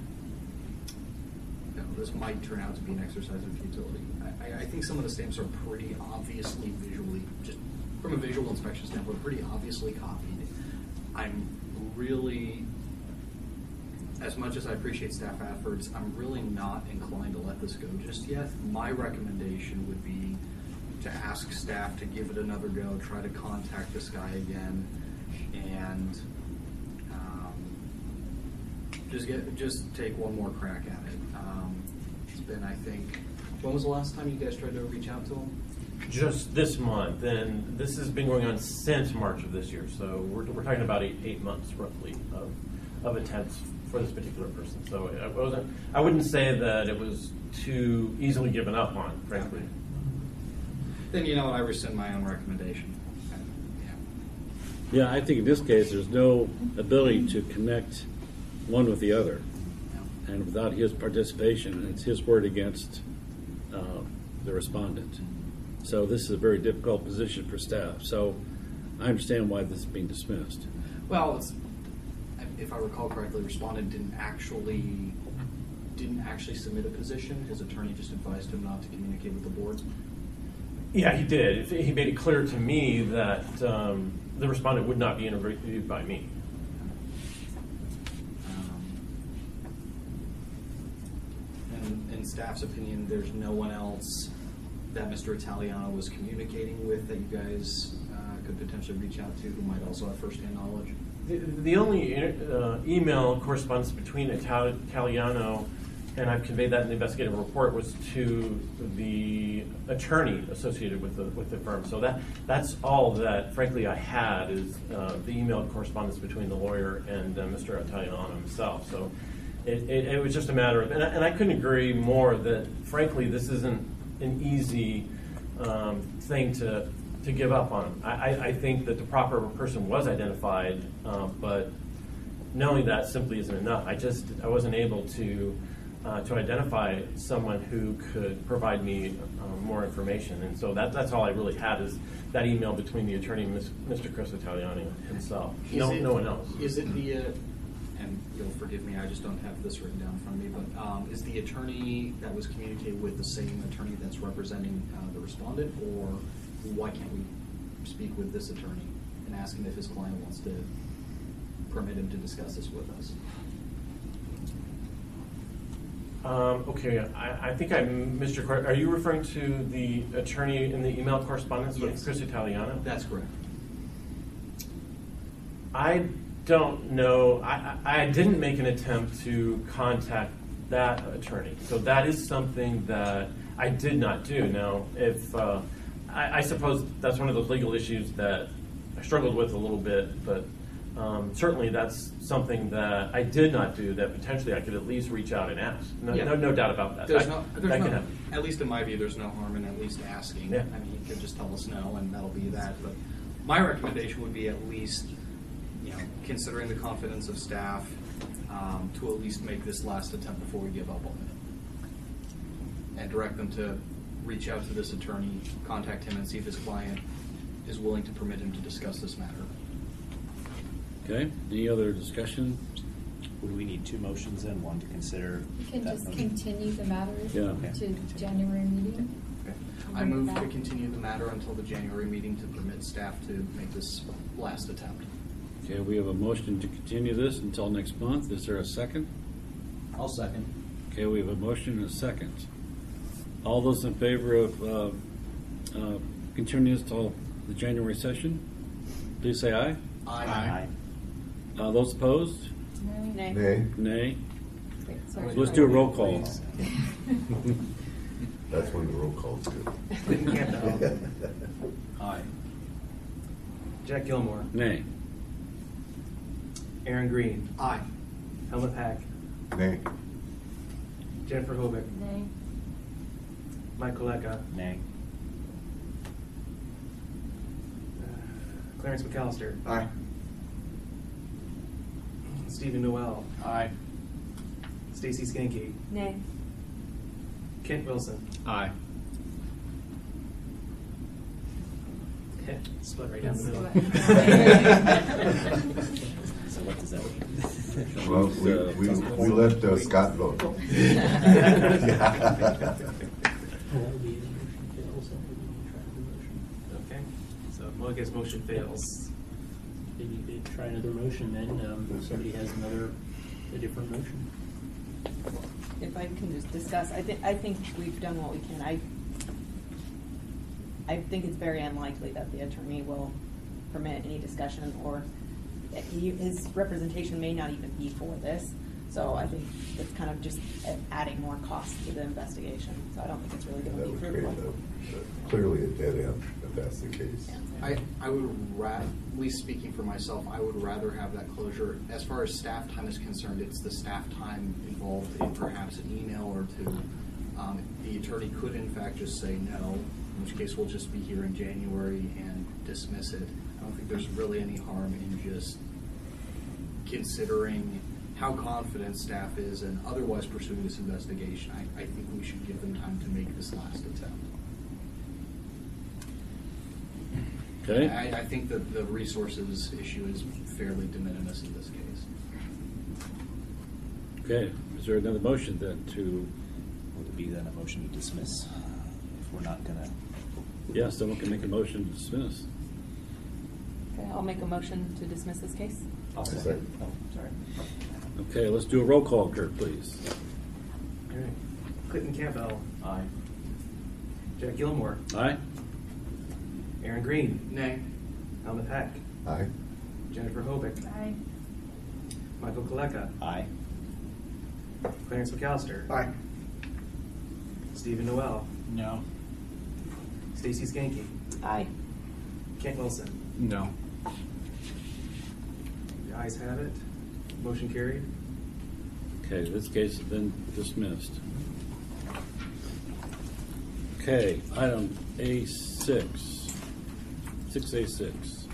you know, this might turn out to be an exercise in futility. I, I think some of the stamps are pretty obviously visually just from a visual inspection standpoint, pretty obviously copied. I'm really, as much as I appreciate staff efforts, I'm really not inclined to let this go just yet. My recommendation would be to ask staff to give it another go, try to contact this guy again, and um, just get just take one more crack at it. Um, it's been, I think, when was the last time you guys tried to reach out to him? Just this month, and this has been going on since March of this year. So we're, we're talking about eight, eight months roughly of, of attempts for this particular person. So I wasn't, I wouldn't say that it was too easily given up on, frankly. Then you know what, I rescind my own recommendation. Yeah, I think in this case, there's no ability to connect one with the other. And without his participation, it's his word against uh, the respondent. So this is a very difficult position for staff. So I understand why this is being dismissed. Well, it's, if I recall correctly, the respondent didn't actually didn't actually submit a position. His attorney just advised him not to communicate with the board. Yeah, he did. He made it clear to me that um, the respondent would not be interviewed by me. Um, and in staff's opinion, there's no one else that Mister Italiano was communicating with that you guys uh, could potentially reach out to who might also have firsthand knowledge? The, the only uh, email correspondence between Itali- Italiano, and I've conveyed that in the investigative report, was to the attorney associated with the with the firm. So that that's all that, frankly, I had is uh, the email correspondence between the lawyer and uh, Mister Italiano himself. So it, it, it was just a matter of, and I, and I couldn't agree more that, frankly, this isn't an easy um, thing to to give up on. I, I, I think that the proper person was identified, uh, but knowing that simply isn't enough. I just I wasn't able to uh, to identify someone who could provide me uh, more information, and so that that's all I really had is that email between the attorney and Mister Chris Italiani himself. Is No, it, no one else. Is it the, uh, and you'll forgive me, I just don't have this written down in front of me, but um, is the attorney that was communicated with the same attorney that's representing uh, the respondent, or why can't we speak with this attorney and ask him if his client wants to permit him to discuss this with us? Um, okay, I, I think I, Mister Cor- are you referring to the attorney in the email correspondence with Yes. Chris Italiano? That's correct. I don't know. I, I I didn't make an attempt to contact that attorney, so that is something that I did not do. Now, if uh, I, I suppose that's one of those legal issues that I struggled with a little bit, but um, certainly that's something that I did not do that potentially I could at least reach out and ask. No, Yeah. no, no doubt about that. There's that, no, there's that no can happen. at least in my view, there's no harm in at least asking. Yeah. I mean, he could just tell us no, and that'll be that. But my recommendation would be at least, you know, considering the confidence of staff, um, to at least make this last attempt before we give up on it, and direct them to reach out to this attorney, contact him, and see if his client is willing to permit him to discuss this matter. Okay, any other discussion? Would we need two motions and one to consider? You can that just motion? continue the matter Yeah. to January meeting. Okay. And I bring it move to back. continue the matter until the January meeting to permit staff to make this last attempt. Okay, we have a motion to continue this until next month. Is there a second? I'll second. Okay, we have a motion and a second. All those in favor of uh, uh, continuing this till the January session, please say aye. Aye. Uh, those opposed? Nay. Nay. Nay. Okay, sorry. Let's do a roll call. That's when the roll call's good. Clinton Campbell. Aye. Jack Gilmore, Nay. Aaron Green, Aye. Helmut Pack, Nay. Jennifer Hovick, Nay. Mike Koleka, Nay. uh, Clarence McAllister, Aye. Stephen Noel, Aye. Stacy Skanke, Nay. Kent Wilson. Aye. Split right down the middle. So what does that mean? Well, we, we, we let uh, Scott vote. Well, that would be the motion fails, that would be the motion. Okay, so well, I guess motion fails. They need to try another motion then. Um, if somebody has another, a different motion. If I can just discuss, I think, I think we've done what we can. I, I think it's very unlikely that the attorney will permit any discussion, or he, his representation may not even be for this. So I think it's kind of just adding more cost to the investigation. So I don't think it's really going to That be would fruitful. create a, a, clearly a dead end if that's the case. I, I would ra- at least speaking for myself, I would rather have that closure. As far as staff time is concerned, it's the staff time involved in perhaps an email or two. Um, the attorney could in fact just say no, in which case we'll just be here in January and dismiss it. I don't think there's really any harm in just considering how confident staff is and otherwise pursuing this investigation. I, I think we should give them time to make this last attempt. Okay. I, I think that the resources issue is fairly de minimis in this case. Okay, is there another motion then to? Would it be then a motion to dismiss if we're not going to? Yes, someone can make a motion to dismiss. Okay, I'll make a motion to dismiss this case. I'll second. Oh, sorry. Okay, let's do a roll call, Kurt, please. All right. Clinton Campbell. Aye. Jack Gilmore. Aye. Aaron Green. Nay. Helmut Heck. Aye. Jennifer Hobick. Aye. Michael Kaleka. Aye. Clarence McAllister. Aye. Stephen Noel. No. Stacy Skanke. Aye. Kent Wilson. No. The ayes have it. Motion carried. Okay, this case has been dismissed. Okay, item A six, six A six.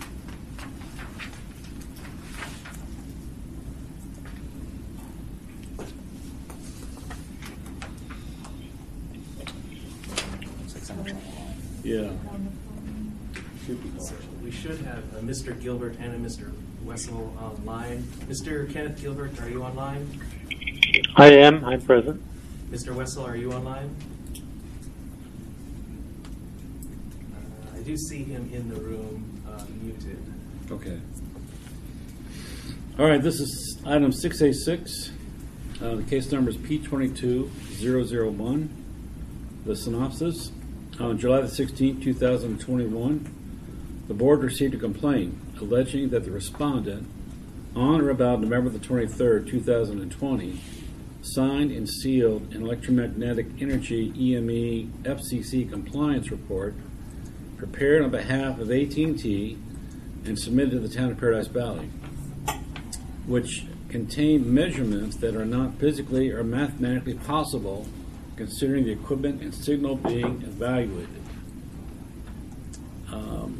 Looks like someone's on the line. Yeah. So we should have uh, Mister Gilbert and a Mister Wessel online. Mister Kenneth Gilbert, are you online? I am. I'm present. Mister Wessel, are you online? Uh, I do see him in the room, uh, muted. Okay. All right, this is item six A six. Uh, the case number is P twenty-two zero zero one. The synopsis: on July the sixteenth, two thousand twenty-one, the board received a complaint alleging that the respondent, on or about November the twenty-third, two thousand twenty, signed and sealed an electromagnetic energy E M E F C C compliance report prepared on behalf of A T and T and submitted to the town of Paradise Valley, which contained measurements that are not physically or mathematically possible considering the equipment and signal being evaluated. Um,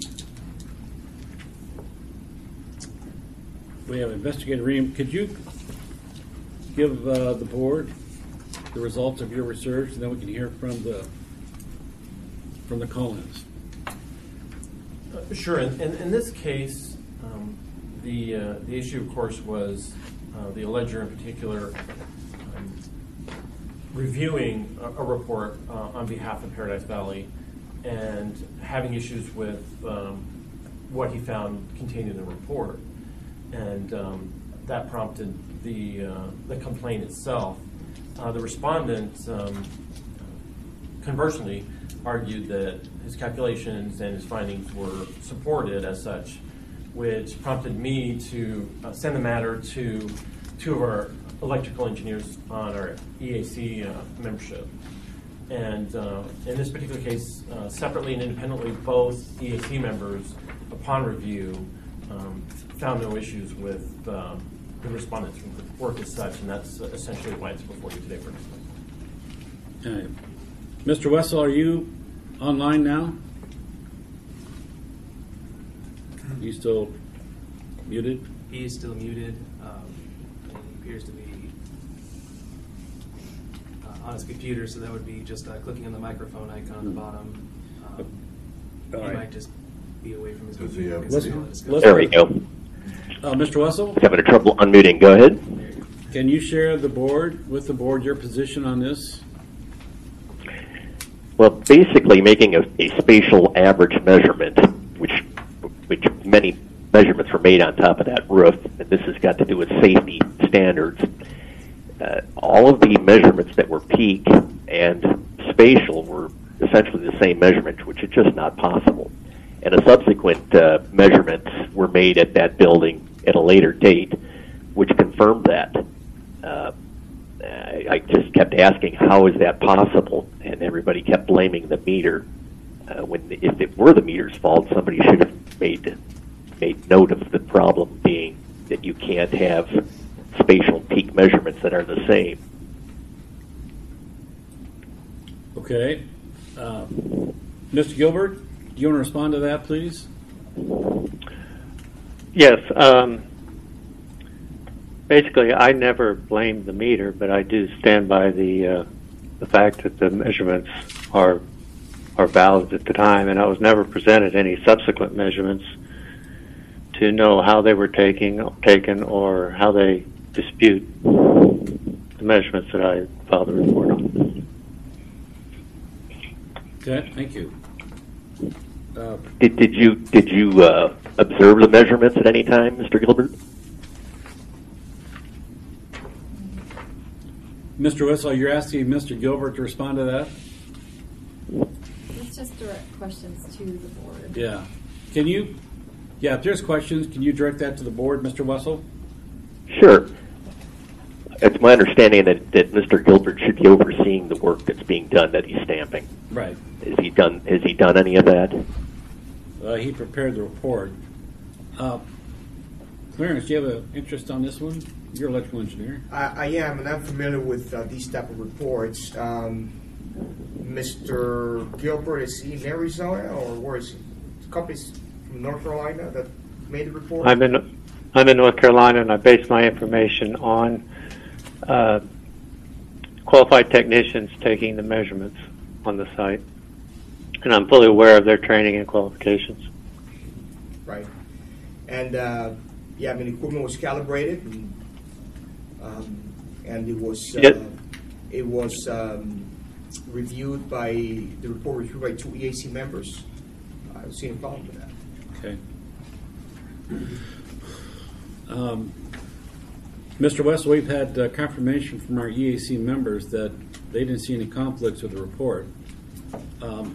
we have investigator Ream. Could you give uh, the board the results of your research, and then we can hear from the from the call-ins? Uh, sure. In, in, in this case, um, the uh, the issue, of course, was uh, the alleger in particular um, reviewing a, a report uh, on behalf of Paradise Valley and having issues with um, what he found contained in the report, and um, that prompted the uh, the complaint itself. Uh, the respondent, um, conversely, argued that his calculations and his findings were supported as such, which prompted me to uh, send the matter to two of our electrical engineers on our E A C uh, membership. And uh, in this particular case, uh, separately and independently, both E A C members, upon review, um, found no issues with um, the respondent's work as such, and that's essentially why it's before you today for discussion. Okay. Mister Wessel, are you online now? Are you still muted? He is still muted. Um, and he appears to be uh, on his computer, so that would be just uh, clicking on the microphone icon on the bottom. Um, he All right. might just be away from his Does he computer. have- because Let's- we don't discuss let's- it. There we go. Uh, Mister Wessel? Having a trouble unmuting. Go ahead. Can you share the board with the board your position on this? Well, basically making a, a spatial average measurement, which many measurements were made on top of that roof, and this has got to do with safety standards. Uh, all of the measurements that were peak and spatial were essentially the same measurement, which is just not possible. And a subsequent uh, measurements were made at that building at a later date, which confirmed that. Uh, I, I just kept asking, how is that possible? And everybody kept blaming the meter. Uh, when if it were the meter's fault, somebody should have made made note of the problem being that you can't have spatial peak measurements that are the same. Okay. Uh, Mister Gilbert, do you want to respond to that, please? Yes. Um, basically, I never blamed the meter, but I do stand by the uh, the fact that the measurements are are valid at the time, and I was never presented any subsequent measurements to know how they were taking taken or how they dispute the measurements that I filed the report on. Okay, thank you. Uh, Did, did you did you uh, observe the measurements at any time, Mister Gilbert? Mister Wessel, you're asking Mister Gilbert to respond to that? Let's just direct questions to the board. Yeah. Can you, yeah, if there's questions, can you direct that to the board, Mister Wessel? Sure. It's my understanding that, that Mister Gilbert should be overseeing the work that's being done that he's stamping. Right. Has he done Has he done any of that? Uh, he prepared the report. Uh, Clarence, do you have an interest on this one? You're an electrical engineer. I, I am, and I'm familiar with uh, these type of reports. Um, Mister Gilbert, is he in Arizona, or where is he? The company's from North Carolina that made the report? I'm in I'm in North Carolina, and I base my information on uh, qualified technicians taking the measurements on the site, and I'm fully aware of their training and qualifications. Right, and uh, yeah, I mean, equipment was calibrated, and, um, and it was uh, Yep. it was um, reviewed by the report was reviewed by two E A C members. I don't see any problem with that. Okay. Um, Mister West, we've had uh, confirmation from our E A C members that they didn't see any conflicts with the report. Um,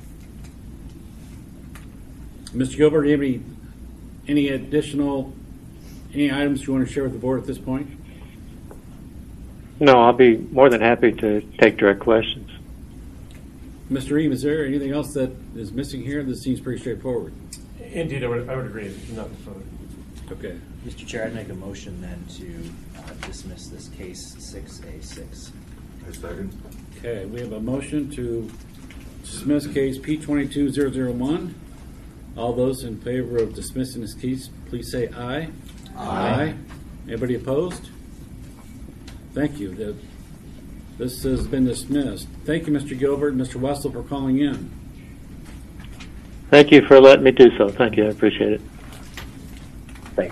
Mister Gilbert, do you have any, any additional, any items you want to share with the board at this point? No, I'll be more than happy to take direct questions. Mister Reeve, is there anything else that is missing here? This seems pretty straightforward. Indeed, I would, I would agree. Nothing further. Okay. Mister Chair, I'd make a motion then to uh, dismiss this case six A six. I second. Okay, we have a motion to dismiss case P twenty-two zero zero one. All those in favor of dismissing this case, please say aye. Aye. Anybody opposed? Thank you. The, this has been dismissed. Thank you, Mister Gilbert and Mister Wessel, for calling in. Thank you for letting me do so. Thank you. I appreciate it. Thanks.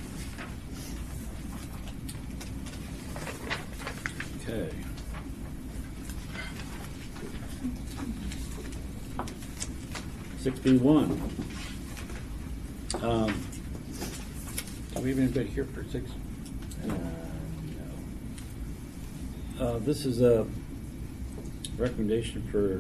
Okay. Six B one. Um, do we have anybody here for six? Uh, Uh, this is a recommendation for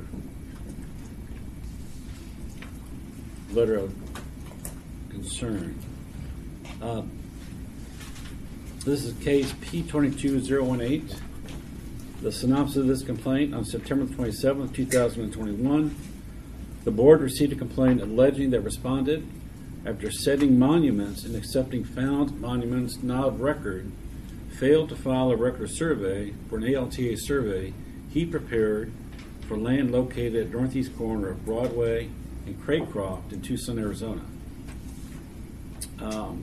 letter of concern. Uh, this is case P twenty-two zero one eight. The synopsis of this complaint: on September twenty-seventh, two thousand twenty-one, the board received a complaint alleging that respondent, after setting monuments and accepting found monuments not of record, failed to file a record survey for an A L T A survey he prepared for land located at northeast corner of Broadway and Craycroft in Tucson, Arizona. Um,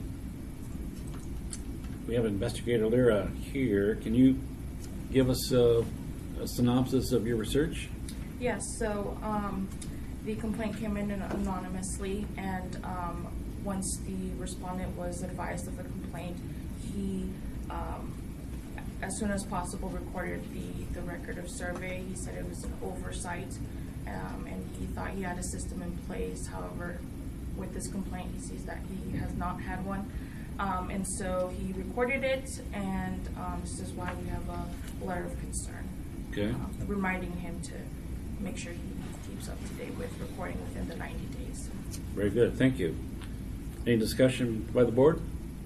we have Investigator Lira here. Can you give us a, a synopsis of your research? Yes, so um, the complaint came in anonymously, and um, once the respondent was advised of the complaint, he Um, as soon as possible recorded the, the record of survey. He said it was an oversight, um, and he thought he had a system in place. However, with this complaint. He sees that he has not had one. Um, and so he reported it, and um, this is why we have a letter of concern. Okay. Um, reminding him to make sure he keeps up to date with reporting within the ninety days. Very good, thank you. Any discussion by the board?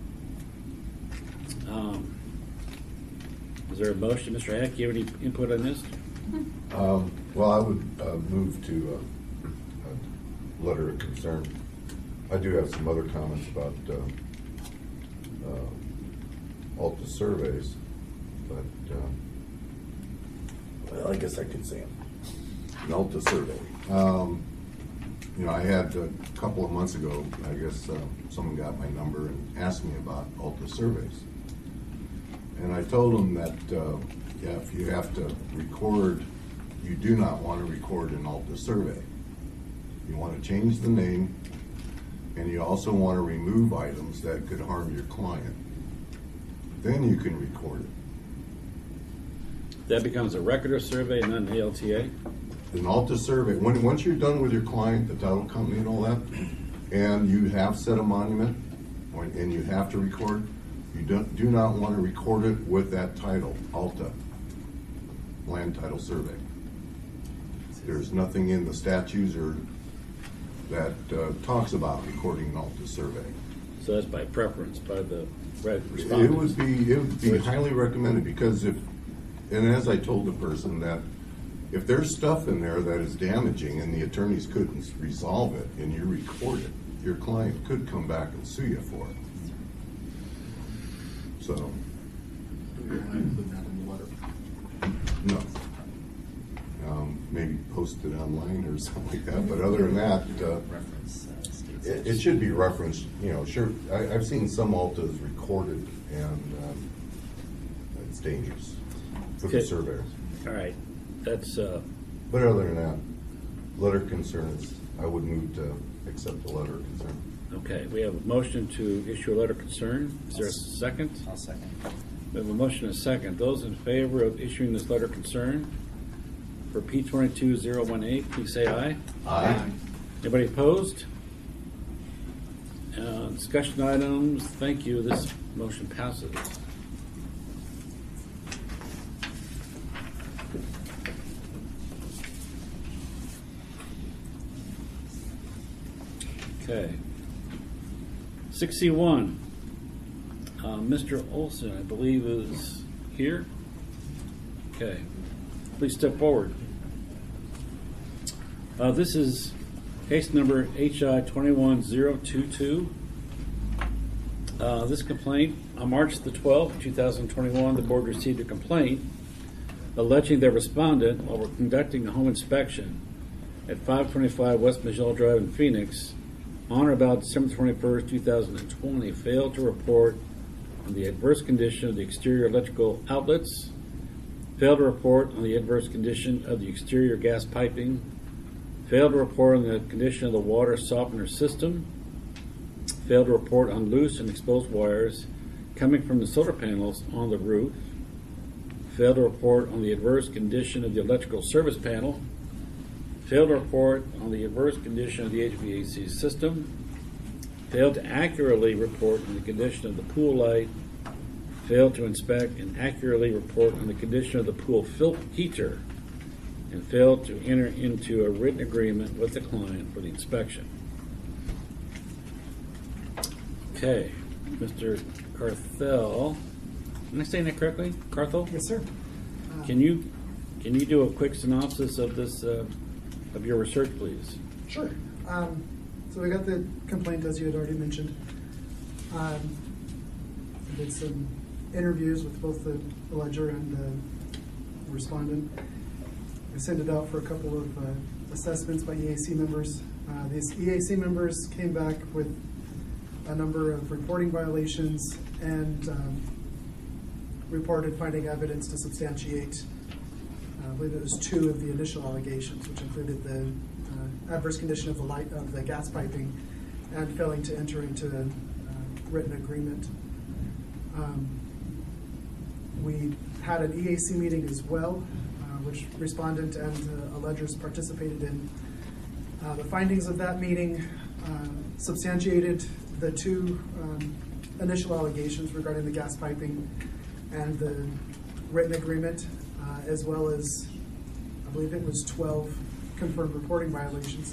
Um, is there a motion? Mister Hack, you have any input on this? Um, well, I would uh, move to uh, a letter of concern. I do have some other comments about uh, uh, Alta surveys, but uh, well, I guess I could say them. An Alta survey. Um, you know, I had a couple of months ago, I guess uh, someone got my number and asked me about Alta surveys. And I told them that, uh, yeah, if you have to record, you do not want to record an Alta survey. You want to change the name, and you also want to remove items that could harm your client. Then you can record it. That becomes a record or survey, not an A L T A? An Alta survey, when, once you're done with your client, the title company and all that, and you have set a monument, or, and you have to record, you don't, do not want to record it with that title, Alta, Land Title Survey. There's nothing in the statutes or that uh, talks about recording an Alta survey. So that's by preference, by the right respondent. It would be, it would be highly recommended, because if, and as I told the person, that if there's stuff in there that is damaging and the attorneys couldn't resolve it and you record it, your client could come back and sue you for it. So. Do we want to include that in the letter? No. Um, maybe post it online or something like that, but other than that, uh, it, it should be referenced. You know, sure, I, I've seen some Altas recorded, and um, it's dangerous for Okay. the surveyor. All right, that's. Uh, but other than that, letter of concern is, I would move to accept the letter of concern. Okay, we have a motion to issue a letter of concern. Is there a second? I'll second. We have a motion and a second. Those in favor of issuing this letter of concern for P twenty-two zero one eight, please say aye. Aye. Anybody opposed? Uh, discussion items, thank you. This motion passes. Okay. sixty-one. Uh, Mister Olson, I believe, is here. Okay. Please step forward. Uh, this is case number H I twenty-one zero two two. Uh, this complaint, on March the twelfth, two thousand twenty-one, the board received a complaint alleging that respondent, while we're conducting a home inspection at five twenty-five West Michelle Drive in Phoenix, on or about December twenty-first, two thousand twenty, failed to report on the adverse condition of the exterior electrical outlets, failed to report on the adverse condition of the exterior gas piping, failed to report on the condition of the water softener system, failed to report on loose and exposed wires coming from the solar panels on the roof, failed to report on the adverse condition of the electrical service panel, failed to report on the adverse condition of the H V A C system, failed to accurately report on the condition of the pool light, failed to inspect and accurately report on the condition of the pool filter heater, and failed to enter into a written agreement with the client for the inspection. Okay, Mister Carthel, am I saying that correctly? Carthel? Yes, sir. Uh, Can you can you do a quick synopsis of this uh, of your research, please? Sure. Um, so we got the complaint, as you had already mentioned. Um, I did some interviews with both the alleger and the respondent. We sent it out for a couple of uh, assessments by E A C members. Uh, these E A C members came back with a number of reporting violations and um, reported finding evidence to substantiate, uh, I believe it was two of the initial allegations, which included the uh, adverse condition of the light of the gas piping and failing to enter into a uh, written agreement. Um, we had an E A C meeting as well, uh, which respondent and uh, allegers participated in. Uh, the findings of that meeting uh, substantiated the two um, initial allegations regarding the gas piping and the written agreement, uh, as well as, I believe it was twelve confirmed reporting violations.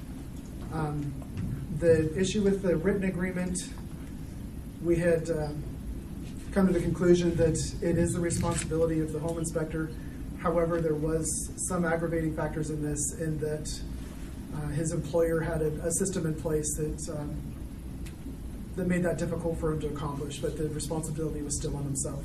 Um, the issue with the written agreement, we had um, come to the conclusion that it is the responsibility of the home inspector. However, there was some aggravating factors in this, in that uh, his employer had a, a system in place that um, that made that difficult for him to accomplish, but the responsibility was still on himself.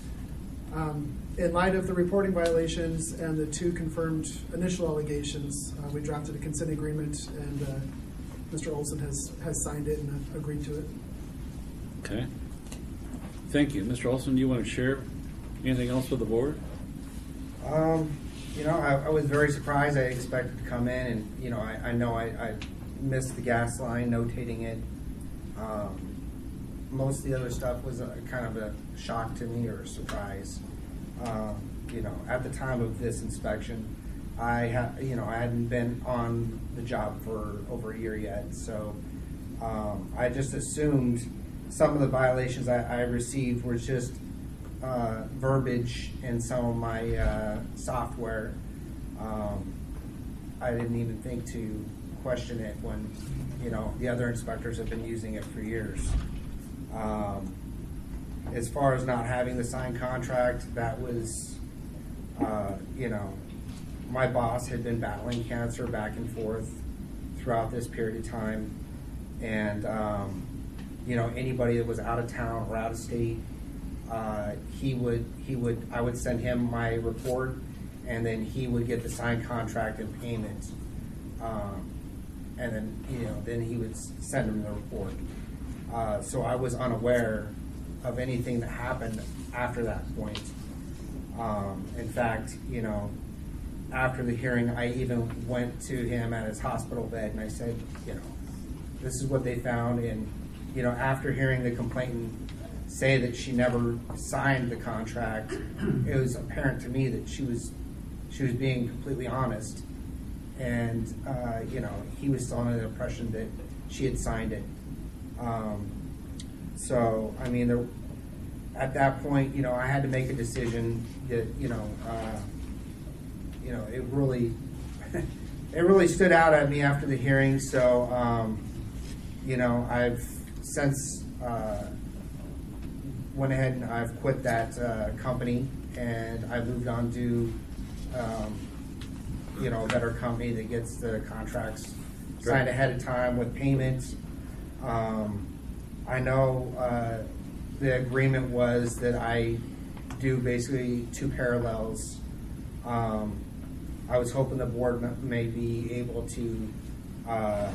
Um, in light of the reporting violations and the two confirmed initial allegations, uh, we drafted a consent agreement, and uh, Mister Olson has, has signed it and uh, agreed to it. Okay. Thank you. Mister Olson, do you want to share anything else with the board? Um, you know, I, I was very surprised. I expected to come in and, you know, I, I know I, I missed the gas line, notating it. Um, most of the other stuff was a, kind of a shock to me or a surprise. Um, you know, at the time of this inspection, I ha you know, I hadn't been on the job for over a year yet, so um, I just assumed some of the violations I, I received were just uh, verbiage in some of my uh, software. Um, I didn't even think to question it when, you know, the other inspectors have been using it for years. Um, as far as not having the signed contract, that was, uh, you know, my boss had been battling cancer back and forth throughout this period of time. And, um, you know, anybody that was out of town or out of state, uh, he would, he would, I would send him my report, and then he would get the signed contract and payment. Um, and then, you know, then he would send him the report. Uh, so I was unaware of anything that happened after that point. Um, in fact, you know, after the hearing, I even went to him at his hospital bed and I said, you know, this is what they found. And, you know, after hearing the complainant say that she never signed the contract, it was apparent to me that she was, she was being completely honest. And, uh, you know, he was still under the impression that she had signed it. Um, so, I mean, there, at that point, you know, I had to make a decision that, you know, uh, you know, it really, it really stood out at me after the hearing. So, um, you know, I've since uh, went ahead and I've quit that uh, company, and I've moved on to, um, you know, a better company that gets the contracts signed ahead of time with payments. Um, I know uh, the agreement was that I do basically two parallels. Um, I was hoping the board may be able to uh,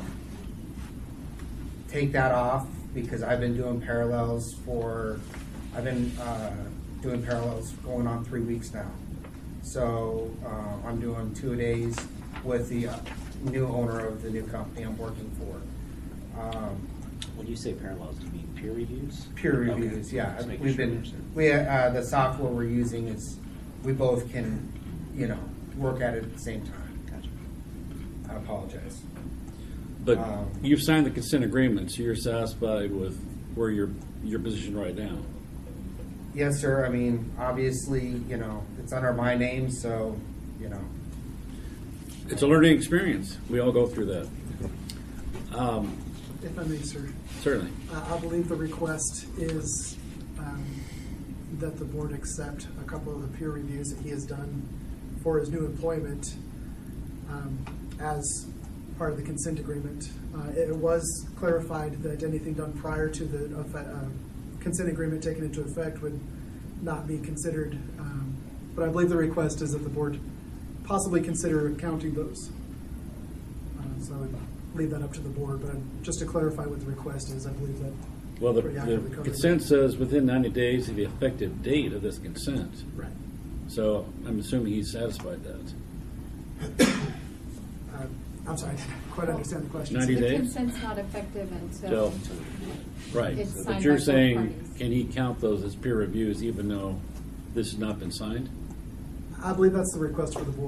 take that off, because I've been doing parallels for, I've been uh, doing parallels going on three weeks now. So uh, I'm doing two a days with the uh, new owner of the new company I'm working for. Um, When you say parallels, do you mean peer reviews? Peer reviews, Okay. yeah. Just making We've sure I been, understand. we, uh, the software we're using is, we both can, you know, work at it at the same time. Gotcha. I apologize. But Um, you've signed the consent agreement, so you're satisfied with where your your position right now. Yes, sir. I mean, obviously, you know, it's under my name, so, you know. It's a learning experience. We all go through that. Um, If I may, sir. Certainly. Uh, I believe the request is um, that the board accept a couple of the peer reviews that he has done for his new employment um, as part of the consent agreement. Uh, it was clarified that anything done prior to the uh, consent agreement taken into effect would not be considered. Um, but I believe the request is that the board possibly consider counting those. Uh, so I would leave that up to the board, but just to clarify what the request is, I believe that. Well, the, pretty the accurately covers it. consent says within ninety days of the effective date of this consent. Right. So I'm assuming he's satisfied that. Uh, I'm sorry, I didn't quite understand the question. ninety The days? consent's not effective until. So, right. It's But signed you're by both saying, parties. can he count those as peer reviews even though this has not been signed? I believe that's the request for the board.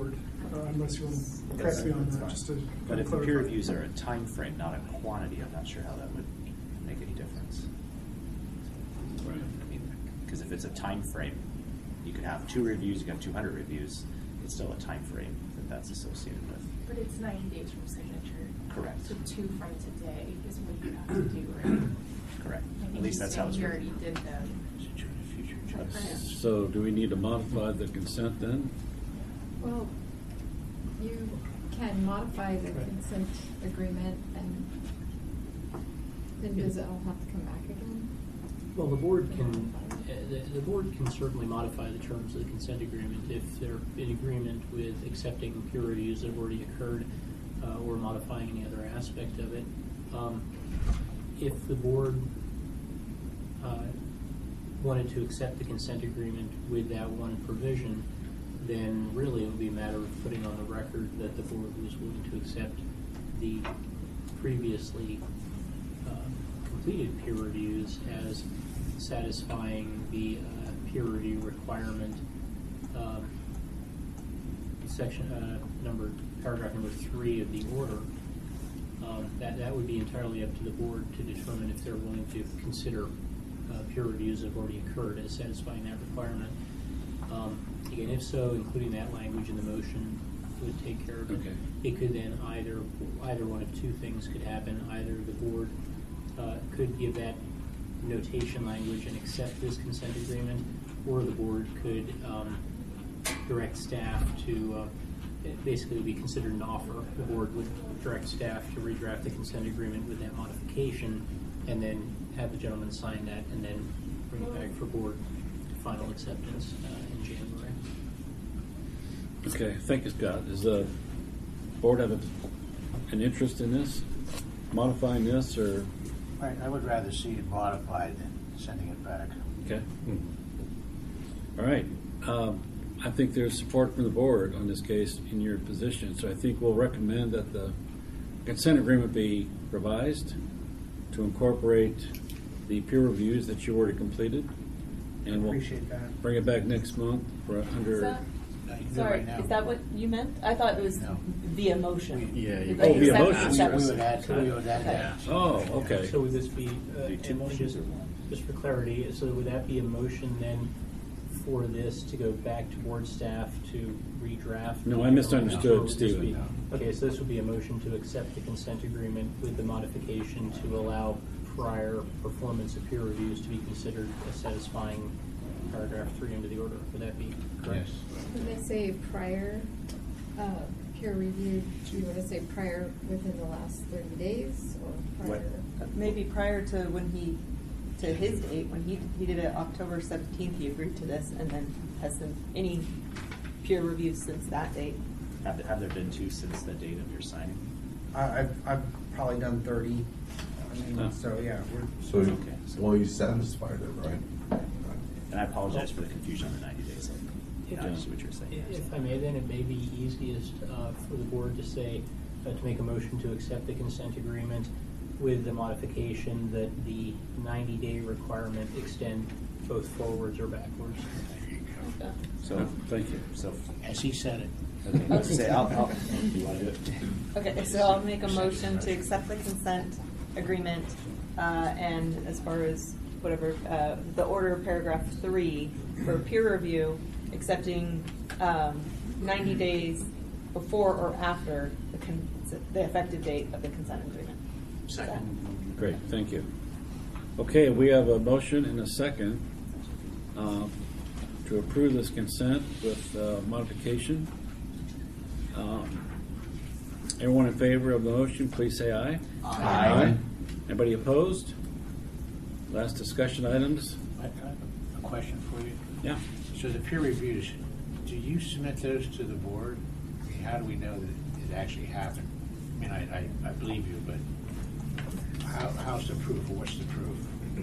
uh, unless you want to correct me on that, just to But if the clarify. peer reviews are a time frame, not a quantity, I'm not sure how that would make any difference. Right. Because if it's a time frame, you could have two reviews, you can have two hundred reviews, it's still a time frame that that's associated with. But it's ninety days from signature. Correct. So two from today is what you have to do, right? Correct. I think At least he's that's how saying it's you written. already did that. So do we need to modify the consent then? Well, you can modify the consent agreement, and then does it all have to come back again? Well, the board can, uh, the, the board can certainly modify the terms of the consent agreement if they're in agreement with accepting peer reviews that have already occurred, uh, or modifying any other aspect of it. Um, if the board uh, wanted to accept the consent agreement with that one provision, then really it would be a matter of putting on the record that the board was willing to accept the previously uh, completed peer reviews as satisfying the uh, peer review requirement. Um, section uh, number, paragraph number three of the order. Um, that that would be entirely up to the board to determine if they're willing to consider uh, peer reviews that have already occurred as satisfying that requirement. Um, again, if so, including that language in the motion would take care of it. Okay. It could then either either one of two things could happen. Either the board uh, could give that notation language and accept this consent agreement, or the board could um, direct staff to, uh, it basically would be considered an offer. The board would direct staff to redraft the consent agreement with that modification, and then have the gentleman sign that, and then bring it back for board final acceptance uh, in January. Okay, thank you, Scott. Does the board have a, an interest in this, modifying this, or? I, I would rather see it modified than sending it back. Okay. All right. Um, I think there's support from the board on this case in your position, so I think we'll recommend that the consent agreement be revised to incorporate the peer reviews that you already completed, and we'll Appreciate that. bring it back next month for Is under. that, No, you can do it sorry, right now. is that what you meant? I thought it was No. via motion. Yeah, you- Like Oh, via accept- motion. accept- We would add, we would add Okay. that. Oh, okay. So would this be, uh, Do two a motion, motions just, or one? just for clarity, so would that be a motion then for this to go back to board staff to redraft? No, I the- misunderstood, or would this Stephen. be- Okay, so this would be a motion to accept the consent agreement with the modification to allow prior performance of peer reviews to be considered as satisfying paragraph three under the order. Would that be correct? When they say prior uh, peer review, do you want to say prior within the last thirty days or prior? Maybe prior to when he, to his date, when he, he did it October seventeenth, he agreed to this, and then has been any peer reviews since that date. Have, have there been two since the date of your signing? I, I've, I've probably done thirty. I mean, Oh. so yeah, we're. So, you- Okay, so- well, you satisfied it, right? And I apologize for the confusion on the ninety days. I understood what you're saying. If I may, then it may be easiest uh, for the board to say, uh, to make a motion to accept the consent agreement with the modification that the ninety-day requirement extend both forwards or backwards. Okay. So, Thank you. so, As he said it. okay, let's say, I'll, I'll, do you want to do it? Okay, so I'll make a motion to accept the consent agreement, uh, and as far as whatever, uh, the order of paragraph three for peer review, accepting, um, ninety days before or after the con- the effective date of the consent agreement. Second. Great, thank you. Okay, we have a motion and a second uh, to approve this consent with uh, modification. Um, Everyone in favor of the motion, please say aye. Aye. Anybody opposed? Last discussion items? I have a question for you. Yeah. So the peer reviews, do you submit those to the board? I mean, how do we know that it actually happened? I mean, I, I, I believe you, but how, how's the proof, or what's the proof?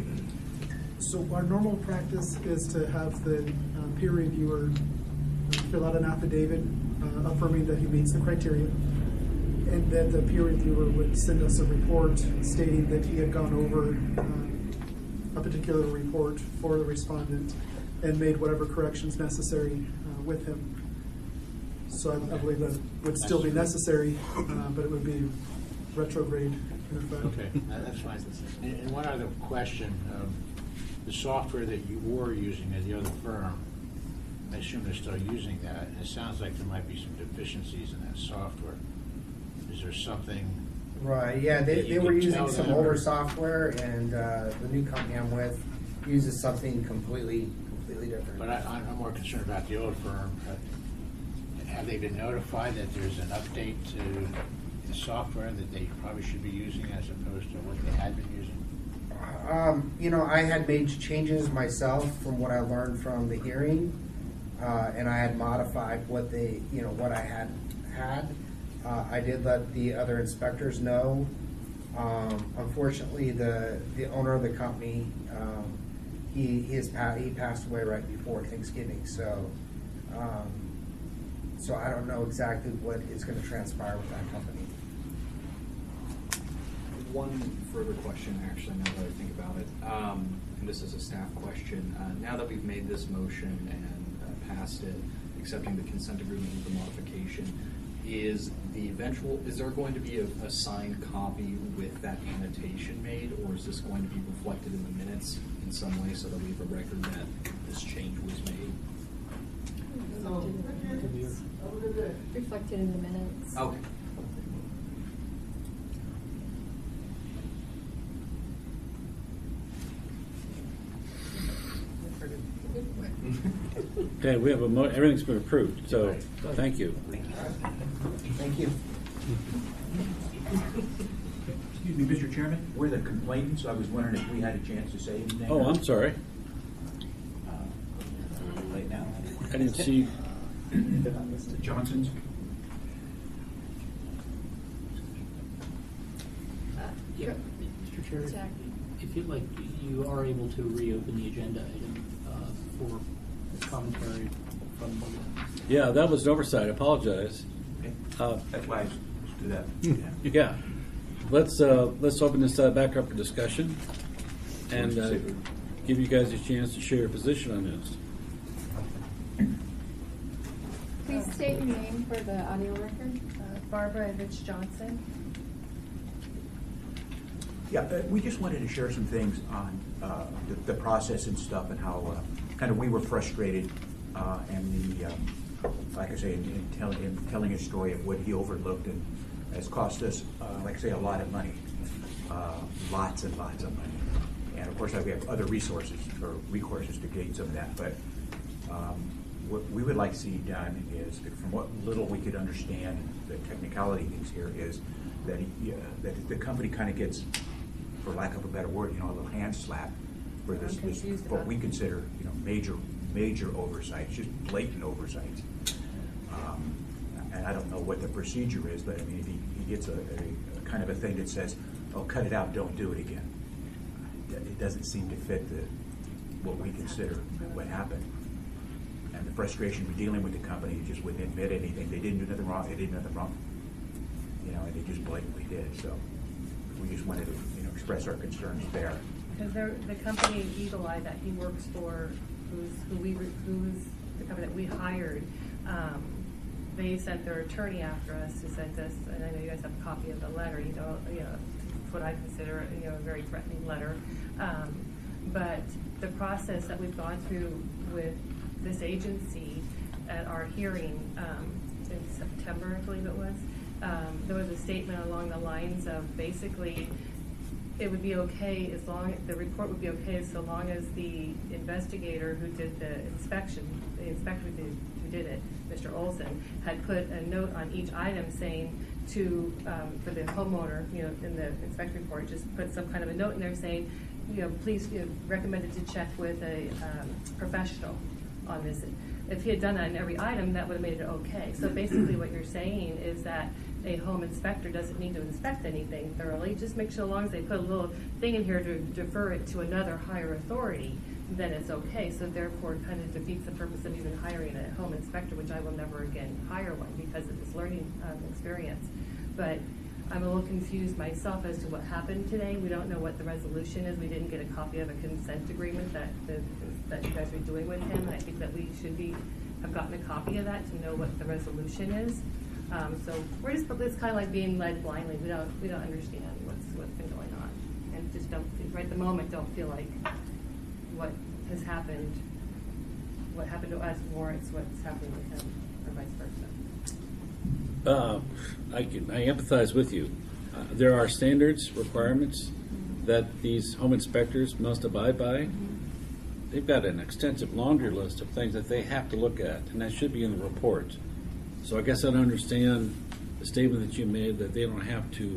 So our normal practice is to have the uh, peer reviewer fill out an affidavit uh, affirming that he meets the criteria. And then the peer reviewer would send us a report stating that he had gone over uh, a particular report for the respondent and made whatever corrections necessary uh, with him. So I, I believe that would still be necessary, uh, but it would be retrograde in effect. Okay, uh, that's fine. And, and one other question, um, the software that you were using at the other firm, I assume they're still using that, and it sounds like there might be some deficiencies in that software. Is there something? Right, yeah, they, that you they were could using tell some them, older or- software, and uh, the new company I'm with uses something completely, completely different. But I, I'm more concerned about the old firm. Uh, Have they been notified that there's an update to the software that they probably should be using as opposed to what they had been using? Um, you know, I had made changes myself from what I learned from the hearing, uh, and I had modified what they, you know, what I had had. Uh, I did let the other inspectors know. Um, unfortunately, the the owner of the company, um, he his pa- he passed away right before Thanksgiving, so. Um, So I don't know exactly what is going to transpire with that company. One further question, actually, now that I think about it, um, and this is a staff question. Uh, now that we've made this motion and uh, passed it, accepting the consent agreement with the modification, is the eventual, is there going to be a, a signed copy with that annotation made, or is this going to be reflected in the minutes in some way so that we have a record that this change was made? Reflected in the minutes. Okay. Okay, we have a mo, everything's been approved, so thank you. Thank you. Excuse me, Mister Chairman, we're the complainants. I was wondering if we had a chance to say anything. Oh, I'm sorry. Late now. I didn't see. The Johnsons. Yeah, Mister Chair, Jack. if you'd like, you are able to reopen the agenda item uh, for commentary from the. Yeah, that was an oversight. I apologize. Okay. Uh, That's why I do that. Yeah. yeah, let's uh, let's open this uh, back up for discussion, and uh, give you guys a chance to share your position on this. Please state your name for the audio record. Uh, Barbara Rich Johnson. Yeah, uh, we just wanted to share some things on uh, the, the process and stuff, and how uh, kind of we were frustrated, uh, and the um, like I say, in, in, tell, in telling a story of what he overlooked and has cost us, uh, like I say, a lot of money, uh, lots and lots of money, and of course we have other resources or recourses to gain some of that, but. Um, What we would like to see done is, from what little we could understand, the technicality things here is that he, uh, that the company kind of gets, for lack of a better word, you know, a little hand slap for this, this what we consider, you know, major, major oversights, just blatant oversights. Um, and I don't know what the procedure is, but I mean, if he, he gets a, a, a kind of a thing that says, "Oh, cut it out, don't do it again," it doesn't seem to fit the what we consider what happened. And the frustration with dealing with the company, you just wouldn't admit anything. They didn't do nothing wrong. They did nothing wrong. You know, and they just blatantly did. So we just wanted to, you know, express our concerns there. Because they're, the company Eagle Eye that he works for, who's who we re- who's the company that we hired, um, they sent their attorney after us who sent us, and I know you guys have a copy of the letter. You know, you know, what I consider, you know, a very threatening letter. Um, but the process that we've gone through with this agency at our hearing um, in September, I believe it was, um, there was a statement along the lines of basically it would be okay as long, the report would be okay so long as the investigator who did the inspection, the inspector who did, who did it, Mister Olson, had put a note on each item saying to, um, for the homeowner, you know, in the inspection report, just put some kind of a note in there saying, you know, please, you know, recommended to check with a um, professional on this. If he had done that in every item, that would have made it okay. So basically what you're saying is that a home inspector doesn't need to inspect anything thoroughly. Just make sure as long as they put a little thing in here to defer it to another higher authority, then it's okay. So therefore it kind of defeats the purpose of even hiring a home inspector, which I will never again hire one because of this learning um, experience. But I'm a little confused myself as to what happened today. We don't know what the resolution is. We didn't get a copy of a consent agreement that the, that you guys are doing with him. And I think that we should be have gotten a copy of that to know what the resolution is. Um, so we're just, it's kind of like being led blindly. We don't, we don't understand what's, what's been going on. And just don't, right at the moment, don't feel like what has happened, what happened to us warrants what's happening with him, or vice versa. Uh, I, can, I empathize with you. Uh, there are standards, requirements that these home inspectors must abide by. They've got an extensive laundry list of things that they have to look at, and that should be in the report. So I guess I don't understand the statement that you made that they don't have to,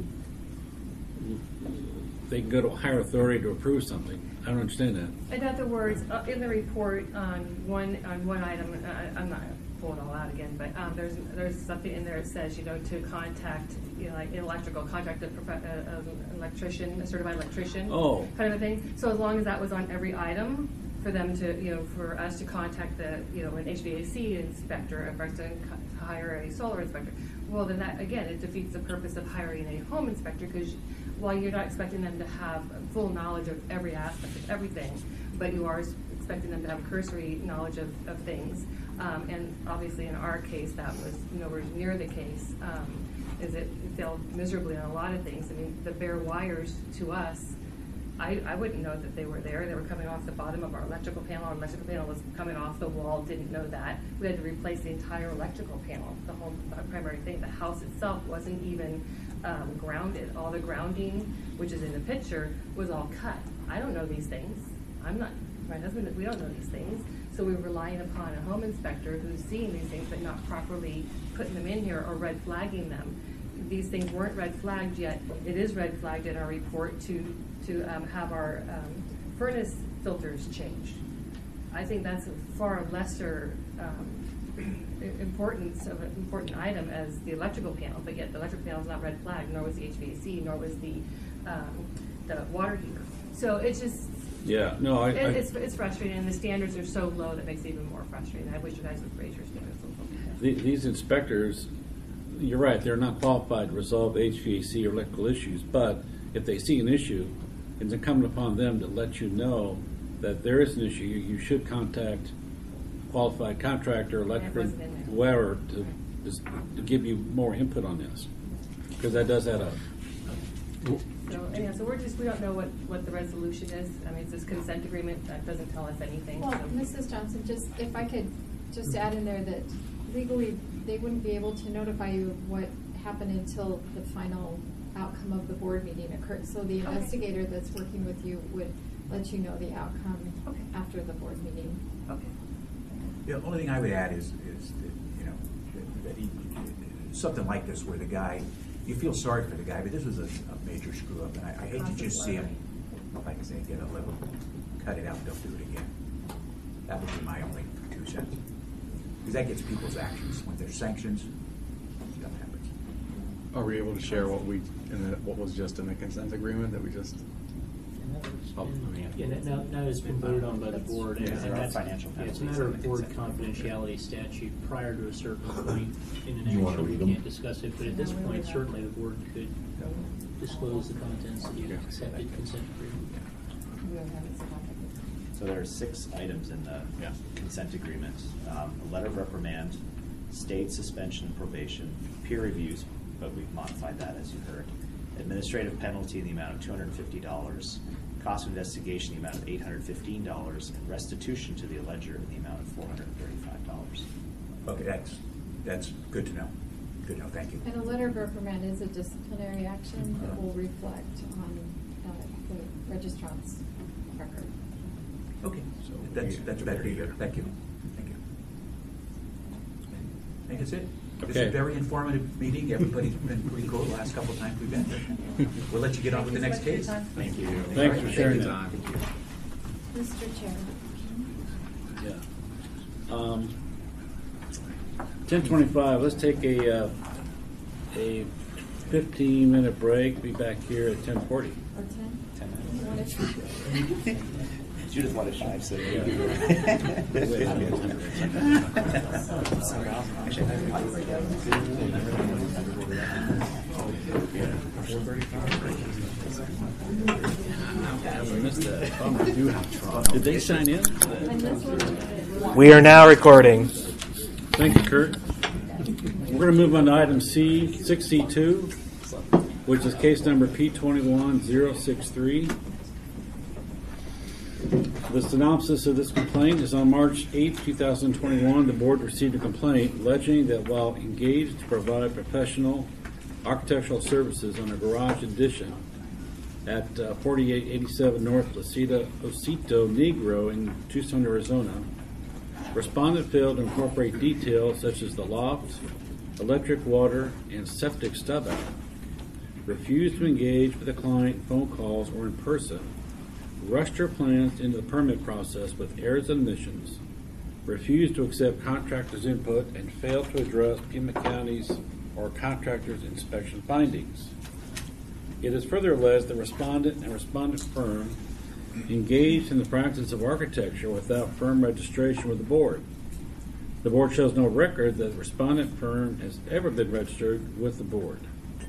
they can go to a higher authority to approve something. I don't understand that. In other words, uh, in the report on one on one item, uh, I'm not going to pull it all out again, but um, there's there's something in there that says, you know, to contact, you know, like electrical, contact an uh, uh, electrician, a certified electrician, oh. kind of a thing. So as long as that was on every item, for them to, you know, for us to contact the, you know, an H V A C inspector, for us to hire a solar inspector, well, then that, again, it defeats the purpose of hiring a home inspector, because while you're not expecting them to have full knowledge of every aspect of everything, but you are expecting them to have cursory knowledge of, of things. Um, and obviously in our case, that was nowhere near the case, um, is it failed miserably on a lot of things. I mean, the bare wires to us, I, I wouldn't know that they were there. They were coming off the bottom of our electrical panel. Our electrical panel was coming off the wall, didn't know that. We had to replace the entire electrical panel, the whole uh, primary thing. The house itself wasn't even um, grounded. All the grounding, which is in the picture, was all cut. I don't know these things. I'm not, my husband, we don't know these things. So we're relying upon a home inspector who's seeing these things but not properly putting them in here or red flagging them. These things weren't red flagged yet. It is red flagged in our report to to um, have our um, furnace filters changed. I think that's a far lesser um, importance of an important item as the electrical panel, but yet the electrical panel is not red flagged, nor was the H V A C, nor was the um, the water heater. So it's just yeah, no, I, it, I it's it's frustrating, and the standards are so low that makes it even more frustrating. I wish you guys would raise your standards a little bit. the, these inspectors, you're right, they're not qualified to resolve H V A C or electrical issues, but if they see an issue, it's incumbent upon them to let you know that there is an issue. You, you should contact a qualified contractor, electrical, whoever, to, just, to give you more input on this, because that does add up. So anyhow, so we're just, we don't know what, what the resolution is. I mean, it's this consent agreement that doesn't tell us anything. Well, so. Missus Johnson, just if I could just add in there that legally they wouldn't be able to notify you of what happened until the final outcome of the board meeting occurred. So the investigator okay. that's working with you would let you know the outcome okay. after the board meeting. Okay. The only thing I would add is, is that, you know, that, that he, something like this where the guy, you feel sorry for the guy, but this was a, a major screw up, and I, I hate to just see him, like I say, get a little, cut it out, don't do it again. That would be my only two cents. Because that gets people's actions. When there's sanctions, stuff happens. Are we able to share what we, in the, what was just in the consent agreement that we just? Oh, I mean, yeah, now, now it's been voted on by the board, and, Yeah, and there are that's, financial yeah, it's a penalties matter in of the board consent confidentiality statute. Prior to a certain point in an You wanna action, read we them? can't discuss it, but at this point, certainly the board could disclose the contents of the accepted consent agreement. We don't have it, so I'll take it. So there are six items in the Yeah. consent agreement. Um, a letter of reprimand, state suspension and probation, peer reviews, but we've modified that as you heard. Administrative penalty in the amount of two hundred fifty dollars, cost of investigation in the amount of eight hundred fifteen dollars, and restitution to the alleger in the amount of four hundred thirty-five dollars. Okay, that's, that's good to know. Good to know, thank you. And a letter of reprimand is a disciplinary action that will reflect on uh, the registrant's record. Okay, so that's, that's better to hear. Thank you. Thank you. I think that's it. This is Okay. a very informative meeting. Everybody's been pretty cool the last couple of times we've been here. We'll let you get on with the next case. Thank you. Thanks for sharing that. Thank you. Mister Chair. Yeah. Um, ten twenty-five, let's take a, uh, a fifteen minute break, be back here at ten forty. Or ten? Ten You want minutes. Judith wanted five, so Yeah. Did they sign in? And this one, We are now recording. Thank you, Kurt. We're going to move on to item C, six C two, which is case number P twenty-one zero six three. The synopsis of this complaint is on March eighth, two thousand twenty-one, the board received a complaint alleging that while engaged to provide professional architectural services on a garage addition at uh, forty-eight eighty-seven North Osito, Osito Negro in Tucson, Arizona, respondent failed to incorporate details such as the loft, electric, water, and septic stub out, refused to engage with the client in phone calls or in person, rushed her plans into the permit process with errors and omissions, refused to accept contractors' input, and failed to address Pima County's or contractors' inspection findings. It is further alleged the respondent and respondent firm engaged in the practice of architecture without firm registration with the board. The board shows no record that the respondent firm has ever been registered with the board.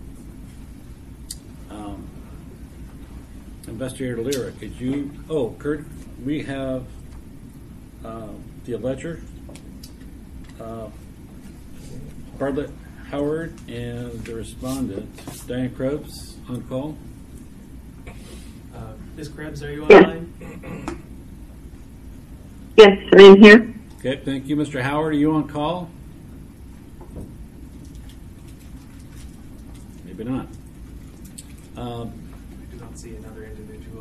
Um, Investigator Lyra, could you, oh, Kurt, we have uh, the alleger, uh, Bartlett Howard, and the respondent, Diane Krebs, on call. Uh, Miz Krebs, are you online? Yes, I'm here. Okay, thank you. Mister Howard, are you on call? Maybe not. Um, I do not see another individual.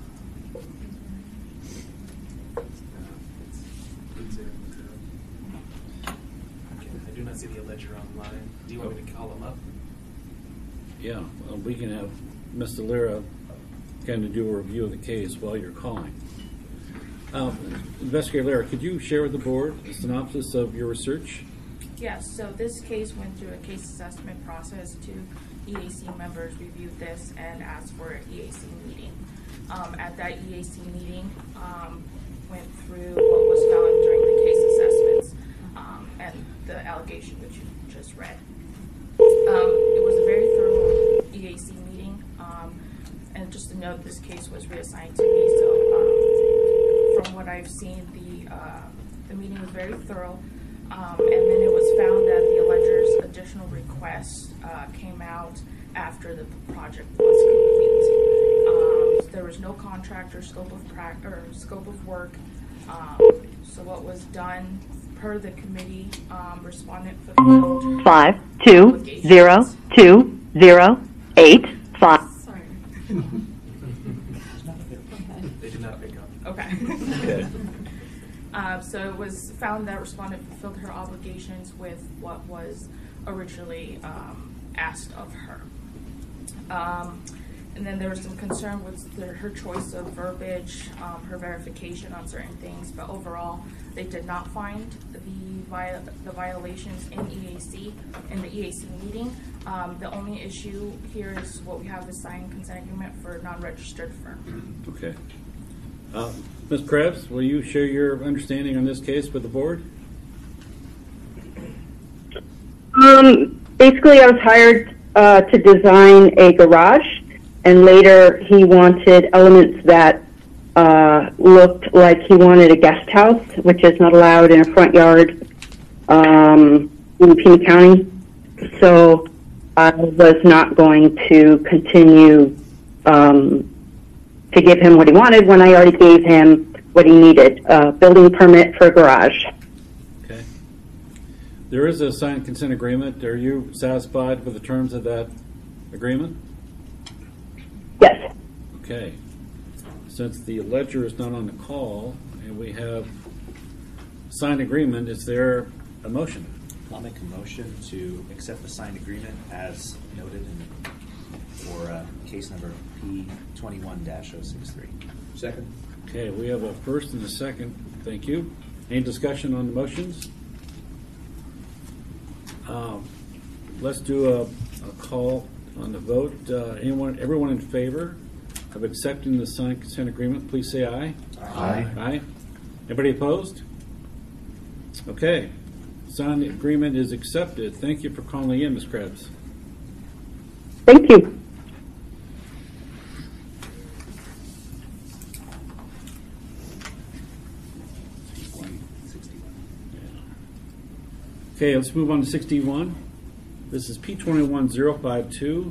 Uh, it's three zero zero. Okay, I do not see the ledger online. Do you want me to call him up? Yeah, well, we can have Mister Lyra kind of do a review of the case while you're calling. Um, Investigator Lyra, could you share with the board a synopsis of your research? Yes, so this case went through a case assessment process. Two E A C members reviewed this and asked for an E A C meeting. Um, at that E A C meeting, um, went through what was found during the case assessments um, and the allegation which you just read. Um, it was a very thorough E A C meeting, um, and just to note, this case was reassigned to me. So, um, from what I've seen, the uh, the meeting was very thorough. Um, and then it was found that the alleger's additional request uh, came out after the project was complete. Um, there was no contract or scope of pra- or scope of work. Um, so what was done per the committee, um, respondent fulfilled Five two zero two zero eight five. Sorry. They did not pick up. Okay. Uh, so it was found that respondent fulfilled her obligations with what was originally um, asked of her. Um, and then there was some concern with the, her choice of verbiage, um, her verification on certain things, but overall they did not find the, via, the violations in E A C, in the E A C meeting. Um, the only issue here is what we have is signed consent agreement for a non-registered firm. Okay. Uh, Miz Krebs, will you share your understanding on this case with the board? Um, basically, I was hired uh, to design a garage, and later he wanted elements that uh, looked like he wanted a guest house, which is not allowed in a front yard um, in Pima County. So I was not going to continue um, to give him what he wanted when I already gave him what he needed, a building permit for a garage. Okay. There is a signed consent agreement. Are you satisfied with the terms of that agreement? Yes. Okay. Since the ledger is not on the call and we have signed agreement, is there a motion? I'll make a motion to accept the signed agreement as noted in, for uh, case number P twenty-one dash oh six three. Second. Okay, we have a first and a second. Thank you. Any discussion on the motions? Um, let's do a, a call on the vote. Uh, anyone, everyone in favor of accepting the signed consent agreement, please say aye. Aye. Aye. Anybody opposed? Okay. Signed agreement is accepted. Thank you for calling in, Miz Krebs. Thank you. Okay, let's move on to sixty-one. This is P twenty-one zero five two.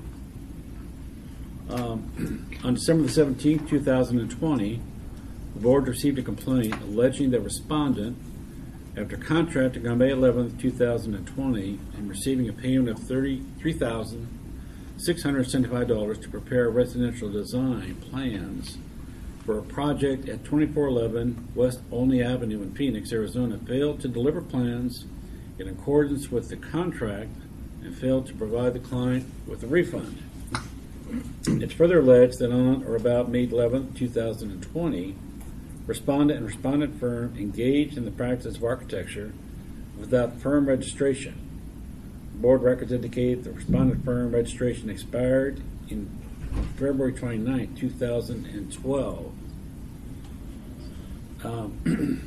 Um, on December the seventeenth, two thousand twenty, the board received a complaint alleging that respondent, after contracting on May eleventh, two thousand twenty, and receiving a payment of thirty-three thousand six hundred seventy-five dollars to prepare residential design plans for a project at twenty-four eleven West Olney Avenue in Phoenix, Arizona, failed to deliver plans in accordance with the contract and failed to provide the client with a refund. It's further alleged that on or about May eleventh, two thousand twenty, respondent and respondent firm engaged in the practice of architecture without firm registration. Board records indicate the respondent firm registration expired in February twenty-ninth, two thousand twelve. Um,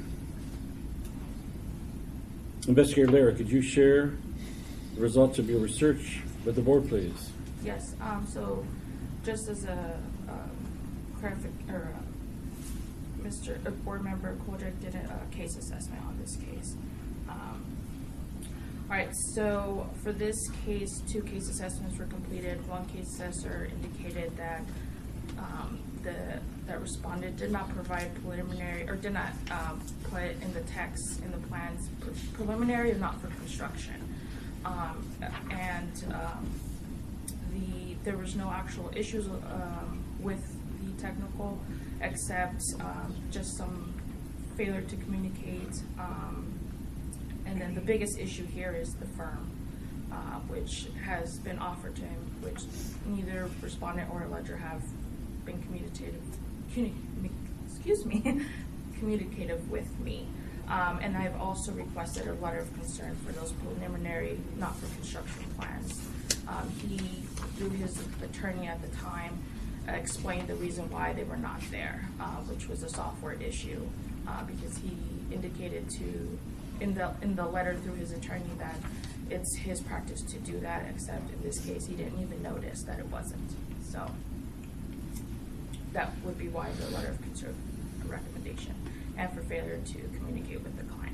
Investigator Lara, could you share the results of your research with the board, please? Yes, um, so just as a um, clarific, or uh, Mister uh, Board Member Koljak did a, a case assessment on this case. Um, all right, so for this case, two case assessments were completed. One case assessor indicated that um, the that respondent did not provide preliminary, or did not um, put in the text in the plans pre preliminary or not for construction, um, and um, the there was no actual issues um, with the technical, except um, just some failure to communicate. Um, and then the biggest issue here is the firm, uh, which has been offered to him, which neither respondent or ledger have been communicative, excuse me, communicative with me. Um, and I've also requested a letter of concern for those preliminary, not for construction plans. Um, he, through his attorney at the time, uh, explained the reason why they were not there, uh, which was a software issue, uh, because he indicated to, in the in the letter through his attorney, that it's his practice to do that, except in this case he didn't even notice that it wasn't. So that would be why the letter of concern recommendation, and for failure to communicate with the client.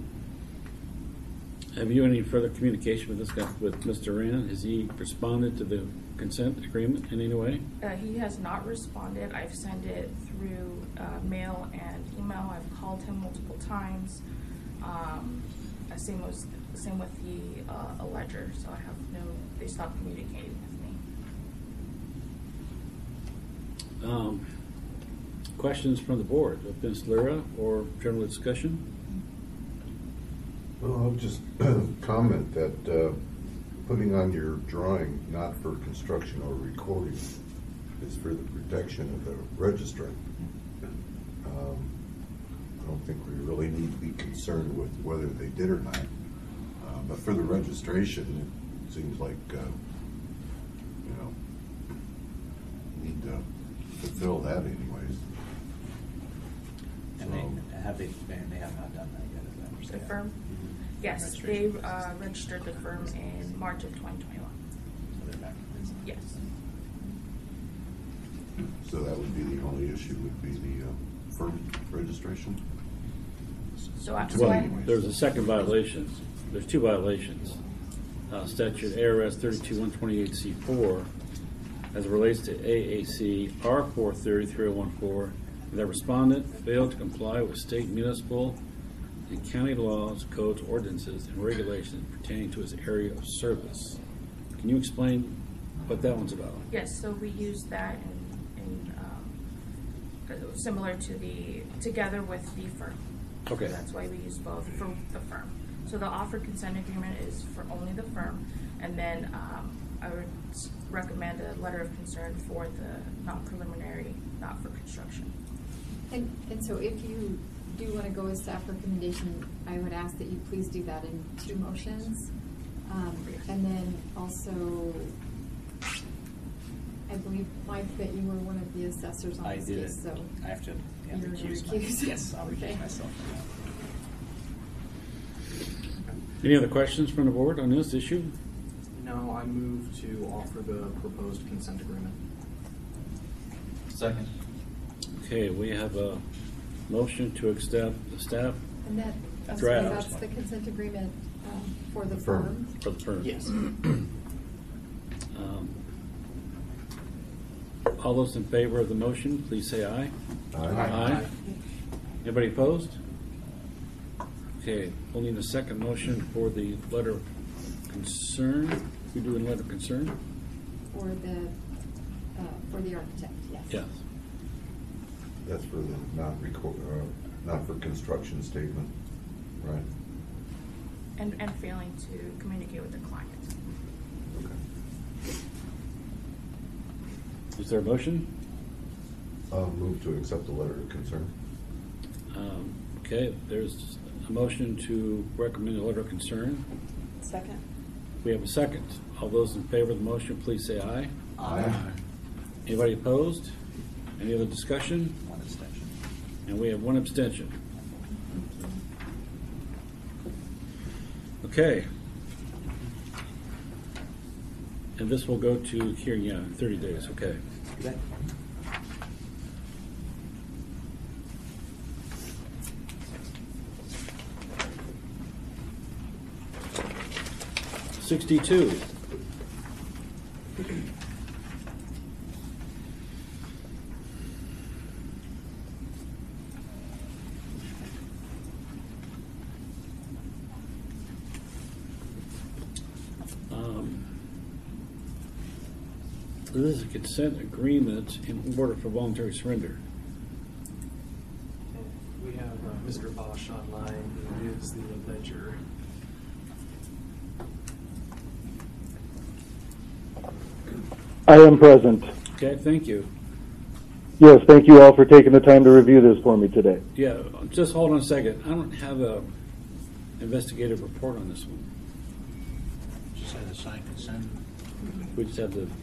Have you any further communication with this guy, with Mister Rand? Has he responded to the consent agreement in any way? Uh, he has not responded. I've sent it through uh, mail and email. I've called him multiple times. Um, same was same with the uh, ledger. So I have no. They stopped communicating with me. Um, questions from the board of Miz Lira or general discussion? Well, I'll just comment that uh, putting on your drawing, not for construction or recording, is for the protection of the registrant. Um, I don't think we really need to be concerned with whether they did or not. Uh, but for the registration, it seems like, uh, you know, need to fulfill that anyways. And So, they have they, they have not done that yet, as I understand. The firm? Yes, they uh, registered the firm in March of twenty twenty-one. So they're back in business. Yes. so that would be the only issue, would be the uh, firm registration? So I, so Well, I, there's a second violation. There's two violations. Uh, statute A R S thirty-two one twenty-eight C four, as it relates to A A C R four thirty-three oh one four, that respondent failed to comply with state, municipal, and county laws, codes, ordinances, and regulations pertaining to his area of service. Can you explain what that one's about? yes, so we used that in, in um, uh, similar to the, together with the firm. Okay. So that's why we use both for the firm. So the offer consent agreement is for only the firm, and then um, I would recommend a letter of concern for the non-preliminary, not for construction. And, and so if you do want to go with staff recommendation, I would ask that you please do that in two motions. Um, and then also, I believe, Mike, that you were one of the assessors on I this did case, it. so. I have to yeah, you're recuse recused. myself. Yes, I'll recuse Okay. myself from that. Any other questions from the board on this issue? No, I move to offer the proposed consent agreement. Second. Okay, we have a motion to accept the staff And that, I'm Draft. sorry, that's the consent agreement, uh, For the Firm. firm? For the firm? Yes. Um, All those in favor of the motion, please say aye. Aye. Aye. Anybody opposed? Okay, we'll need a second motion for the letter of concern. We doing letter of concern? For the, uh, for the architect, yes. Yes. That's for the not record, uh, not for construction statement, right? And, and failing to communicate with the client. Is there a motion? Uh, move to accept the letter of concern. Um, Okay, there's a motion to recommend a letter of concern. Second. We have a second. All those in favor of the motion, please say aye. Aye. Anybody opposed? Any other discussion? One abstention. And we have one abstention. Okay. And this will go to hearing, yeah, in thirty days, okay. Okay. Sixty-two. Um, This is a consent agreement in order for voluntary surrender. We have uh, Mister Bosch online, who is the ledger. I am present. Okay, thank you. Yes, thank you all for taking the time to review this for me today. Yeah, just hold on a second. I don't have a investigative report on this one. Just had a signed consent. We just have the.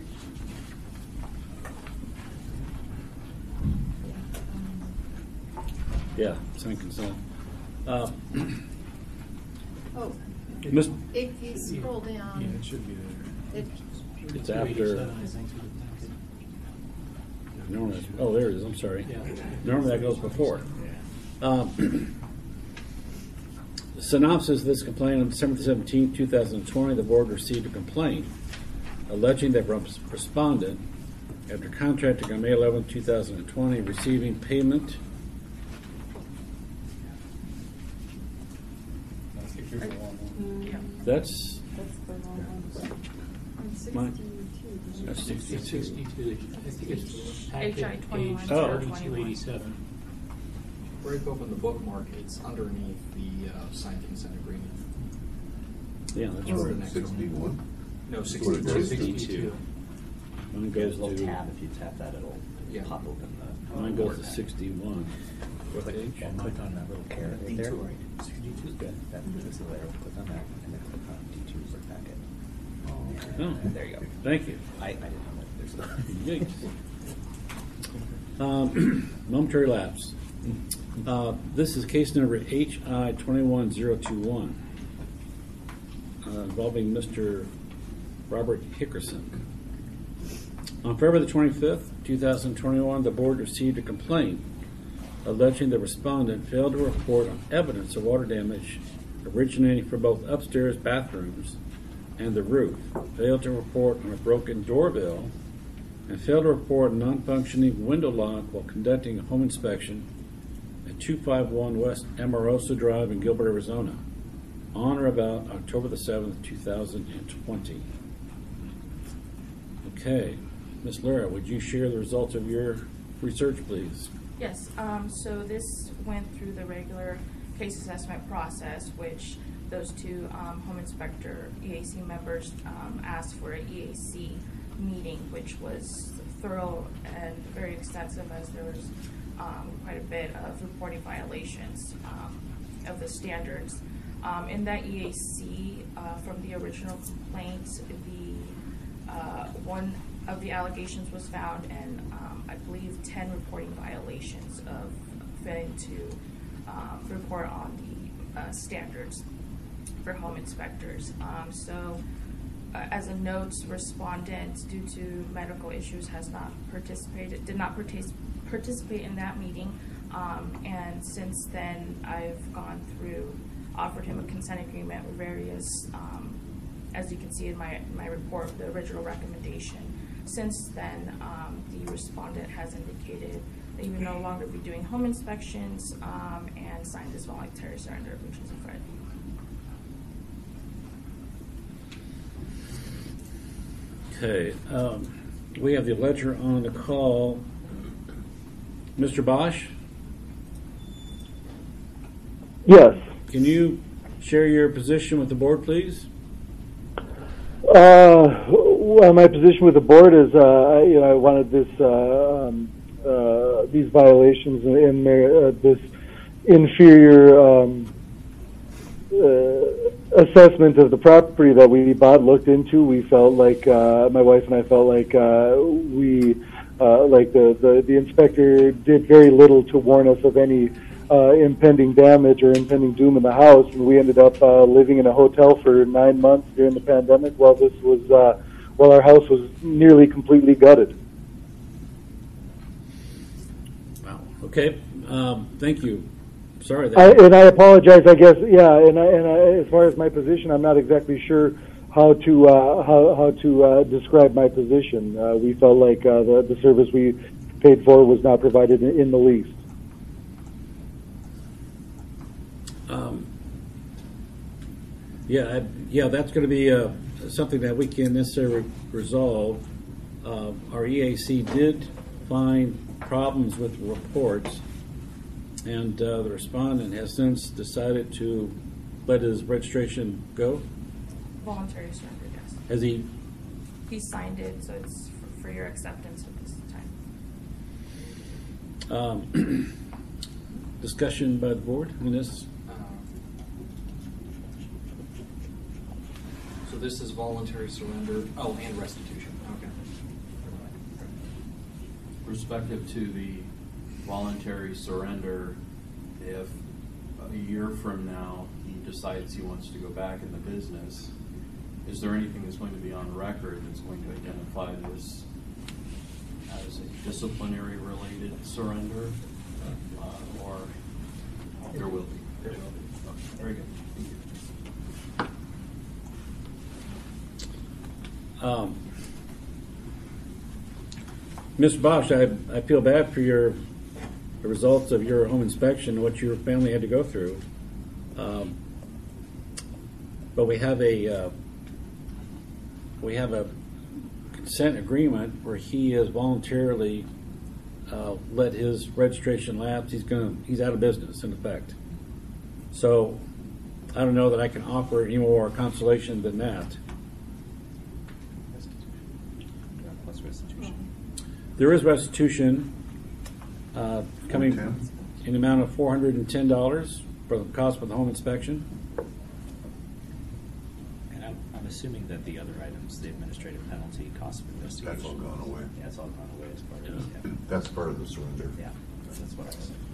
Yeah, signed consent. Uh, Oh, Miss- if you scroll down. Yeah, it should be there. It, It's after. Normally, that's- oh, there it is. I'm sorry. Yeah. Normally that goes before. Um, synopsis of this complaint on December seventeenth, two thousand twenty, the board received a complaint alleging that res- respondent, after contracting on May eleventh, two thousand twenty, receiving payment. Yeah. That's That's the wrong one. Mike. sixty-two. That's sixty-two. sixty-two, I think it's H I packet twenty-one, page Oh. thirty-two eighty-seven. Break open the bookmark, it's underneath the uh, signed consent agreement. Yeah, that's Or the right. next Sixty-one? one. No, That's what it sixty-two. is. sixty-two. Mine There's goes a little to, tab, if you tap that, it'll Yeah. pop open the. mine goes to sixty-one. Or like, Page. yeah, click on that little carrot right there. D two is good. That is the layer. Click on that, and then click on D two for packet. Oh, There you go. Thank you. I, I didn't know that. There's Yikes. Um, momentary lapse. Uh, this is case number H I twenty-one zero two one, uh, involving Mister Robert Hickerson. On February the twenty-fifth, two thousand twenty-one, the board received a complaint alleging the respondent failed to report on evidence of water damage originating from both upstairs bathrooms and the roof, failed to report on a broken doorbell, and failed to report a non-functioning window lock while conducting a home inspection at two fifty-one West Amorosa Drive in Gilbert, Arizona, on or about October the seventh, two thousand twenty. Okay, Miz Lara, would you share the results of your research, please? Yes, um, so this went through the regular case assessment process, which those two um, home inspector E A C members um, asked for an E A C meeting, which was thorough and very extensive, as there was um, quite a bit of reporting violations um, of the standards. Um, in that E A C, uh, from the original complaint, the uh, one of the allegations was found, and um, I believe ten reporting violations of failing to um, report on the uh, standards for home inspectors. Um, so, uh, as a note, respondent, due to medical issues, has not participated, did not partic- participate in that meeting. Um, and since then, I've gone through offered him a consent agreement with various, um, as you can see in my, my report, the original recommendation. Since then, um, the respondent has indicated that he would no longer be doing home inspections um, and signed this voluntary surrender, which is a Fred. Okay, um, we have the ledger on the call. Mister Bosch? Yes. Can you share your position with the board, please? Uh, well, my position with the board is, uh, you know, I wanted this, uh, um, uh, these violations and uh, this inferior um, uh, assessment of the property that we bought looked into. We felt like, uh, my wife and I felt like uh, we, uh, like the, the, the inspector did very little to warn us of any Uh, impending damage or impending doom in the house, and we ended up uh, living in a hotel for nine months during the pandemic while this was uh, while our house was nearly completely gutted. Wow. Okay. Um, thank you. Sorry. That I, and I apologize. I guess yeah. And I, and I, as far as my position, I'm not exactly sure how to uh, how how to uh, describe my position. Uh, we felt like uh, the the service we paid for was not provided in, in the least. Um, yeah, I, yeah, that's going to be uh, something that we can necessarily resolve. Uh, our E A C did find problems with the reports, and uh, the respondent has since decided to let his registration go. Voluntary surrender, yes. Has he? He signed it, so it's for, for your acceptance at this time. Um, discussion by the board on this? So this is voluntary surrender, oh, and restitution, okay. Respective to the voluntary surrender, if a year from now he decides he wants to go back in the business, is there anything that's going to be on record that's going to identify this as a disciplinary related surrender? Uh, or there will be? There will be. Okay, very good. Thank you. Um, Mister Bosch, I, I feel bad for your the results of your home inspection, what your family had to go through. Um, but we have a uh, we have a consent agreement where he has voluntarily uh, let his registration lapse. He's gonna he's out of business in effect. So I don't know that I can offer any more consolation than that. Plus restitution. There is restitution uh, coming in the amount of four hundred and ten dollars for the cost of the home inspection. And I'm, I'm assuming that the other items, the administrative penalty, cost of investigation. That's all gone away. Yeah, it's all gone away as part of this. Yeah. That's part of the surrender. Yeah, that's what I was saying.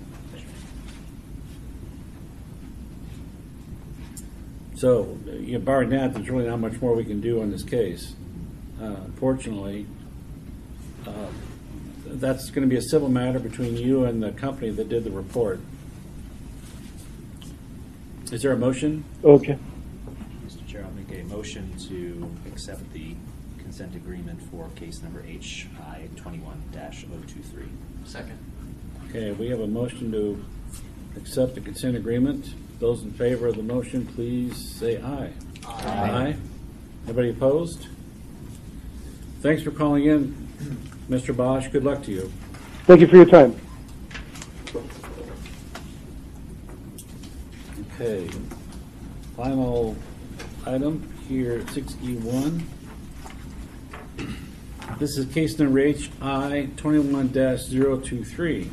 So, you know, barring that, there's really not much more we can do on this case. Uh, unfortunately, uh, that's going to be a civil matter between you and the company that did the report. Is there a motion? Okay. Mister Chair, I'll make a motion to accept the consent agreement for case number H I twenty-one dash oh two three. Second. Okay, we have a motion to accept the consent agreement. Those in favor of the motion, please say aye. Aye. Aye. Anybody opposed? Thanks for calling in, Mister Bosch. Good luck to you. Thank you for your time. Okay. Final item here at six E one. This is case number H I twenty-one dash zero two three.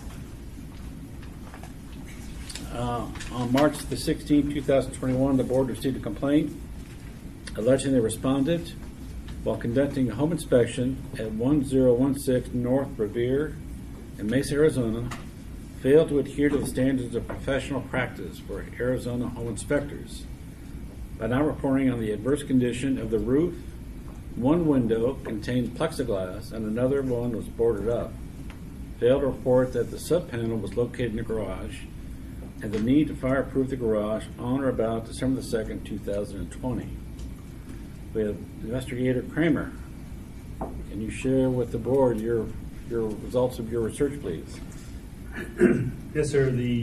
Uh, on March the sixteenth, two thousand twenty-one, the board received a complaint alleging the respondent, while conducting a home inspection at one zero one six North Revere in Mesa, Arizona, failed to adhere to the standards of professional practice for Arizona home inspectors by not reporting on the adverse condition of the roof. One window contained plexiglass and another one was boarded up. Failed to report that the sub panel was located in the garage. and the need to fireproof the garage on or about December the second, two thousand twenty. We have Investigator Kramer. Can you share with the board your your results of your research, please? Yes, sir. The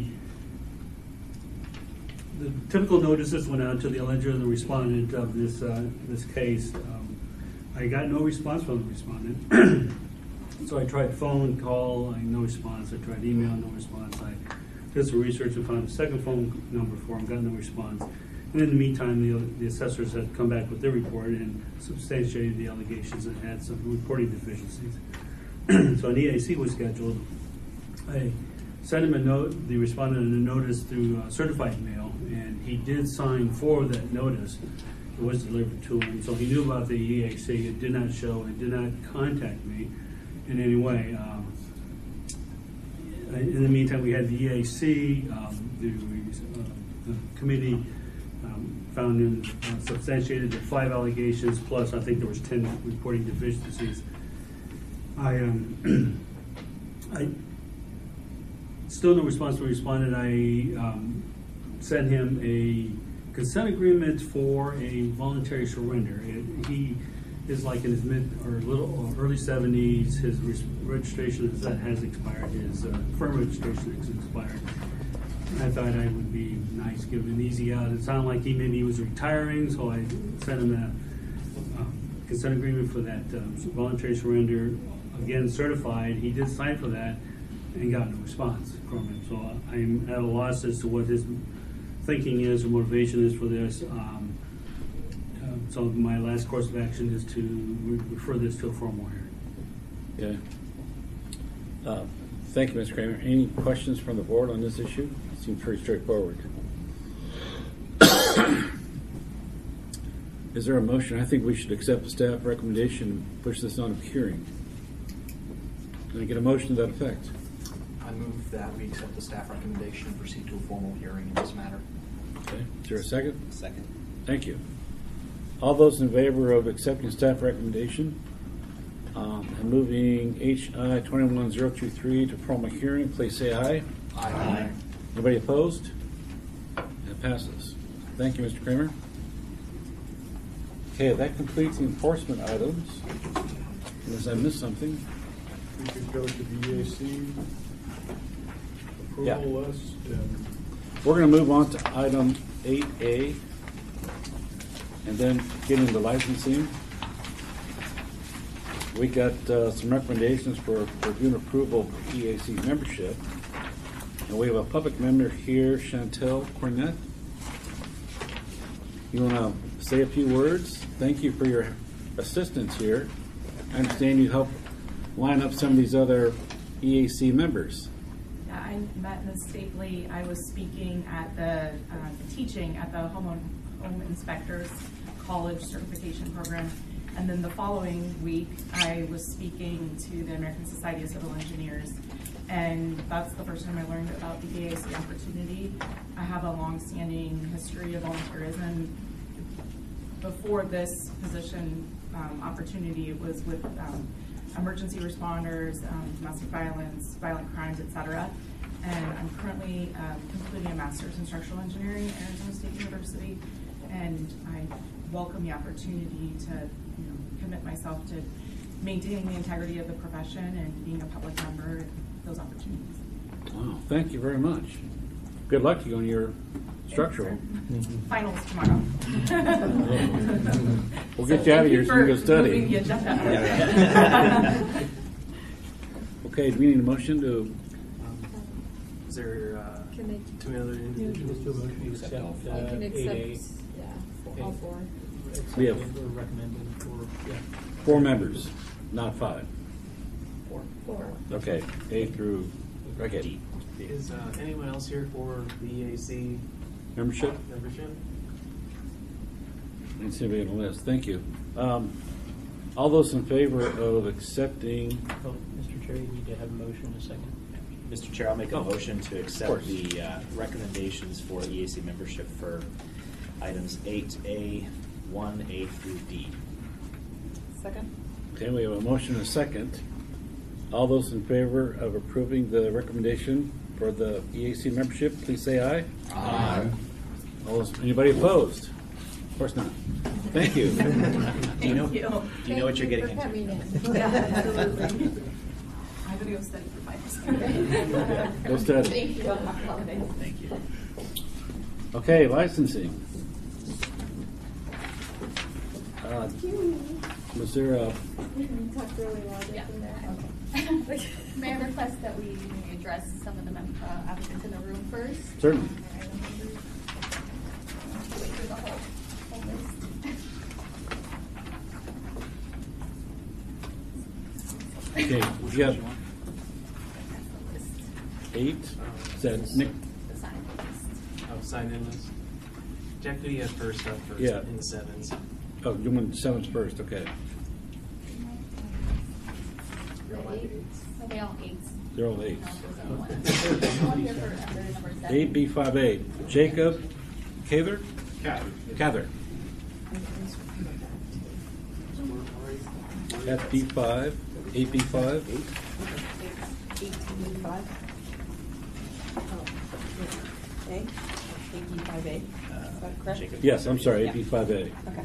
the typical notices went out to the alleger and the respondent of this uh, this case. Um, I got no response from the respondent, so I tried phone, call, I no response. I tried email, no response. I did some research and found a second phone number for him, got no response. And in the meantime, the, the assessors had come back with their report and substantiated the allegations and had some reporting deficiencies. So an E A C was scheduled. I sent him a note, the respondent a notice through uh, certified mail, and he did sign for that notice. It was delivered to him, so he knew about the E A C. It did not show, it did not contact me in any way. Um, in the meantime, we had the E A C, um, the, uh, the committee um, found and uh, substantiated the five allegations, plus I think there was ten reporting deficiencies. I, um, I still no response from the respondent. I um, sent him a consent agreement for a voluntary surrender. It, he is like in his mid or little or early seventies. His res- registration has expired. His uh, firm registration has expired. I thought I would be nice, give him an easy out. It sounded like he maybe he was retiring, so I sent him a um, consent agreement for that um, voluntary surrender. Again, certified. He did sign for that and got no response from him. So I'm at a loss as to what his thinking is or motivation is for this. Um, uh, so my last course of action is to re- refer this to a formal hearing. Okay. Uh, thank you, Mister Kramer. Any questions from the board on this issue? It seems pretty straightforward. Is there a motion? I think we should accept the staff recommendation and push this on to hearing. Can I get a motion to that effect? I move that we accept the staff recommendation and proceed to a formal hearing in this matter. Okay. Is there a second? Second. Thank you. All those in favor of accepting staff recommendation um, and moving H I twenty-one oh two three to formal hearing, please say aye. Aye. Aye. Anybody opposed? It passes. Thank you, Mister Kramer. Okay, that completes the enforcement items. Unless I missed something. We could go to the E A C Yeah. approval list and We're going to move on to item eight A and then get into licensing. We got uh, some recommendations for review and approval of E A C membership. And we have a public member here, Chantel Cornett. You want to say a few words? Thank you for your assistance here. I understand you helped line up some of these other E A C members. Yeah, I met Miz Stapley. I was speaking at the, uh, teaching at the Home, Home Inspectors College Certification Program. And then the following week, I was speaking to the American Society of Civil Engineers. And that's the first time I learned about the E A C opportunity. I have a long-standing history of volunteerism. Before this position um, opportunity, it was with um, emergency responders, um, domestic violence, violent crimes, et cetera. And I'm currently um, completing a master's in structural engineering at Arizona State University. And I welcome the opportunity to you know, commit myself to maintaining the integrity of the profession and being a public member and those opportunities. Wow, thank you very much. Good luck to you on your structural. Finals tomorrow. We'll get So you out of thank here you so you can go for study. moving the agenda. Okay, do we need a motion to? Is there uh, Can they- two other individuals? Still motion to accept uh, I can eight A. accept, yeah, for all four. We have Accepted or recommended for, yeah. four members, not five. Four. Four. Okay, A through, okay. D. Is uh, anyone else here for the E A C Membership? membership? I didn't see anybody on the list. Thank you. Um, all those in favor of accepting? Oh, Mister Chair, you need to have a motion in a second. Mister Chair, I'll make a Oh, motion to of accept course. the uh, recommendations for E A C membership for items eight A, one A through D. Second. Okay, we have a motion and a second. All those in favor of approving the recommendation for the E A C membership, please say aye. Aye. All those, anybody opposed? Of course not. Thank you. Do you know, Thank you. do you know what you're getting for into? coming in. Yeah, absolutely. I'm gonna go study for five. Go study. Thank you. Happy holidays. Thank you. Okay, licensing. Uh, Was there a, Talk really loud in there. May I request that we may address some of the mem- uh, applicants in the room first? Certainly. Wait through the whole, whole list. okay, we got eight, is that Nick? The sign list. Oh, sign in list. Jack, who do you have first up first Yeah. in the sevens? Oh, you want sevens first, okay. Are they all eights? They're all eights. One here for under number seven. Eight B five eight, Jacob Cather? Cather. Cather. That's B five, eight B five. Eighteen five. Oh, A, eighteen five A, is that correct? Jacob. Yes, I'm sorry, Yeah. eight B five A. Okay.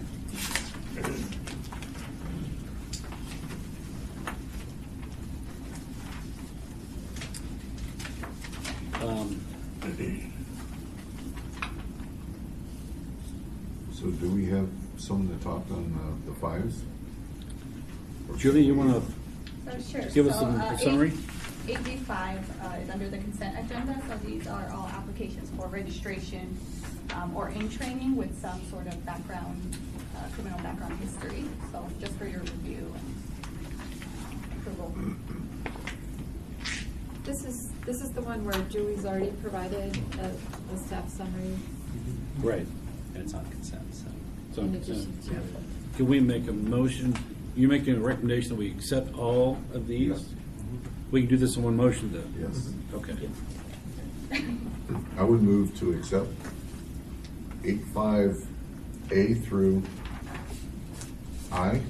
Um, So do we have someone to talk on uh, the fives? Or Julie, you should we- want So sure. Give us So, some- uh, a summary. Eight B five uh, is under the consent agenda, so these are all applications for registration um, or in training with some sort of background, uh, criminal background history. So just for your review and approval. This is, this is the one where Julie's already provided a, a staff summary. Right. And it's on consent, so. It's on In consent. addition to- Can we make a motion, you making a recommendation that we accept all of these? Yes. We can do this in one motion then? Yes. Okay. I would move to accept eight five A through I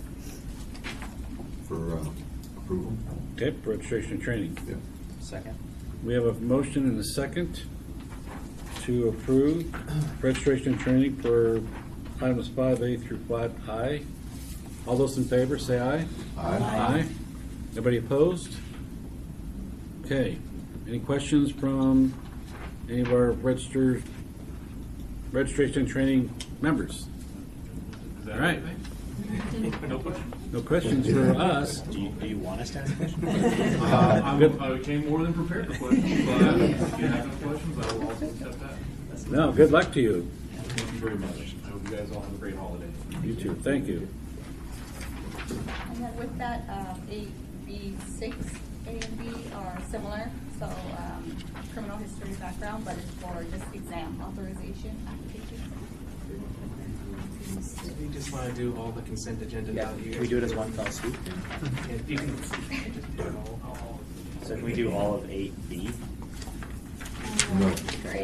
for uh, approval. Okay, for registration and training. Yeah. Second. We have a motion and a second to approve registration and training for items five A through five I. All those in favor, say aye. Aye. Aye. Anybody opposed? Okay. Any questions from any of our registered, registration and training members? All right. No question. No questions for us. Do you, do you want us to ask questions? Uh, I'm- I came more than prepared for questions, but if you have no questions, I will also accept that. No, good luck to you. Thank you very much. I hope you guys all have a great holiday. You too. Thank you. And then with that, um, eight B six, A and B are similar, so um, criminal history background, but it's for just exam authorization applications. You just want to do all the consent agenda now? that you Can guys- we do it as one fell swoop? If you can just do it all, all- all. So can we do all of eight B? No. Great.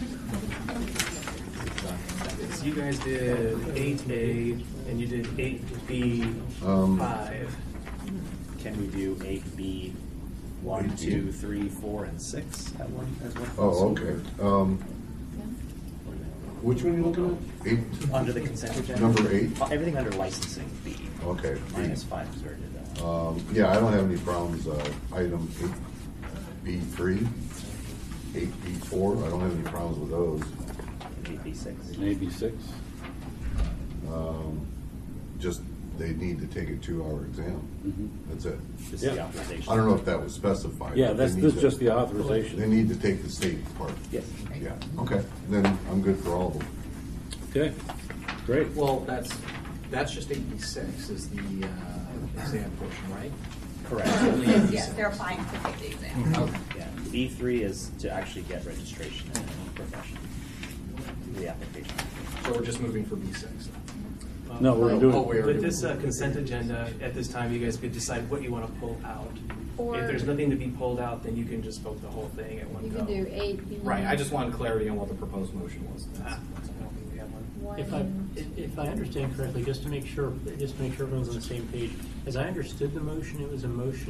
So you guys did eight A and you did eight B Um, five. Can we do eight B, one, two, three, four, and six at one, as one? fell Oh, swoop? okay. Um, which one are you looking at? Eight? Under the consent agenda? Number eight? Uh, Everything under licensing B. Okay. Minus five is where I did that. Um, yeah, I don't have any problems, uh, item eight B three, eight B four, I don't have any problems with those. Eight B six. A B six. Um, just, they need to take a two-hour exam. Mhm. That's it. Just Yeah. the authorization. I don't know if that was specified. Yeah, but that's, they this need is to- just the authorization. They need to take the state part. Yes. Yeah, okay, then I'm good for all of them. Okay, great. Well, that's, that's just eight B six is the uh, exam portion, right? Correct. Yes, they're applying to take the exam. Okay. Yeah, B three is to actually get registration in the profession, the application. So we're just moving for B six. No, we're Oh, doing. oh, we already With this uh, moved. consent agenda, at this time, you guys could decide what you want to pull out. Or- If there's nothing to be pulled out, then you can just vote the whole thing at one You go. can do eight B. Right, I just wanted clarity on what the proposed motion was. Ah, I don't think we have one. If I, if- if I understand correctly, just to make sure, just to make sure everyone's on the same page, as I understood the motion, it was a motion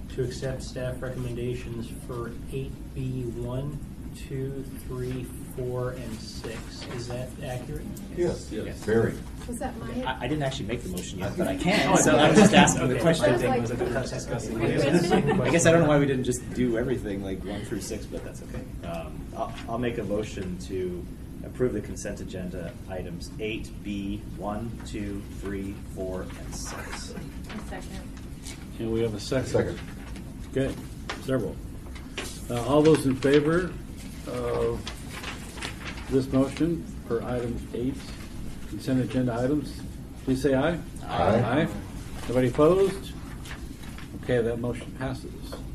to accept staff recommendations for eight B one, two, three, four, and six. Is that accurate? Yes, Yes. very. Was that my? I, I didn't actually make the motion yet, but I can. Oh, So I was just asking the okay. question. I was like- Was it discussing? I guess I don't know why we didn't just do everything like one through six, but that's okay. Um, I'll, I'll make a motion to approve the consent agenda items eight B one, two, three, four, and six. Second. And we have a second. Second. Okay, several. Uh, all those in favor of this motion for item eight, consent agenda items, please say aye. Aye. Aye. Nobody opposed? Okay, that motion passes.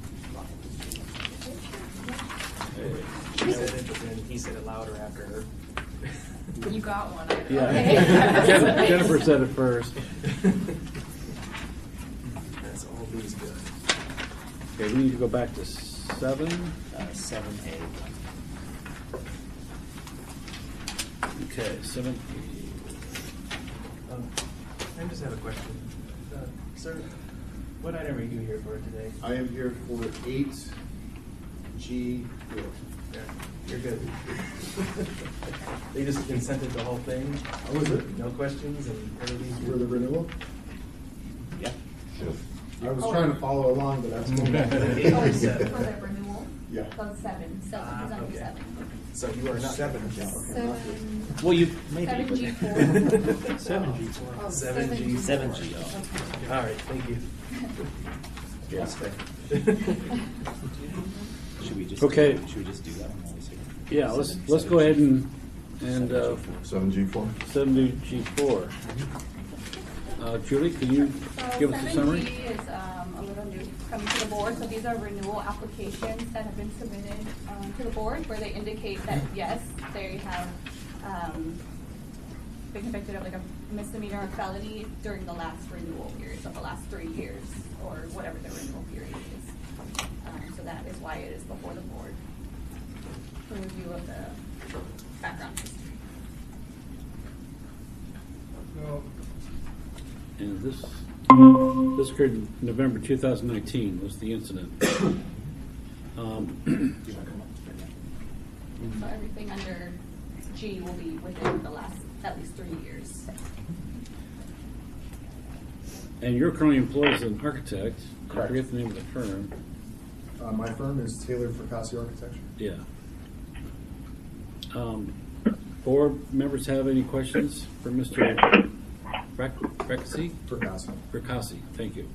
She said it, but then he said it louder after her. You got one. Yeah. Jen- Jennifer said it first. That's all these good. Okay, we need to go back to seven. Uh, seven A. Okay, seven. Um, I just have a question. Uh, sir, what item are you here for today? I am here for eight G four. Yeah, you're good. They just consented the whole thing? How was it? No questions and everything's For the renewal? Yeah. Yes. I was trying to follow along, but that's. Oh, it's for the renewal? Yeah. So seven, seven, Ah, is under okay. seven. So you are not. Seven. Seven. Well, you maybe. Seven but- G four. Seven G four. Oh, Seven G. Seven G. Oh. Okay. All right, thank you. Yes. Should we just? Okay. Should we just do that one while we see? Yeah, let's Seven- let's seven go G. ahead and and uh, Seven G four? seven G four. Uh, Julie, can you So give us a summary? seven G is um, a little new coming to the board. So these are renewal applications that have been submitted um, to the board where they indicate that, yes, they have um, been convicted of like a misdemeanor or felony during the last renewal period, so the last three years or whatever the renewal period is. Um, So that is why it is before the board for review of the background history. And this this occurred in November two thousand nineteen was the incident. Um, So everything under G will be within the last at least three years. and you're currently employed as an architect. I Correct. forget the name of the firm. Uh, my firm is Taylor Fracassi Architecture. Yeah. Um, board members have any questions for Mister Fracassi? Fracassi. Fracassi, thank you.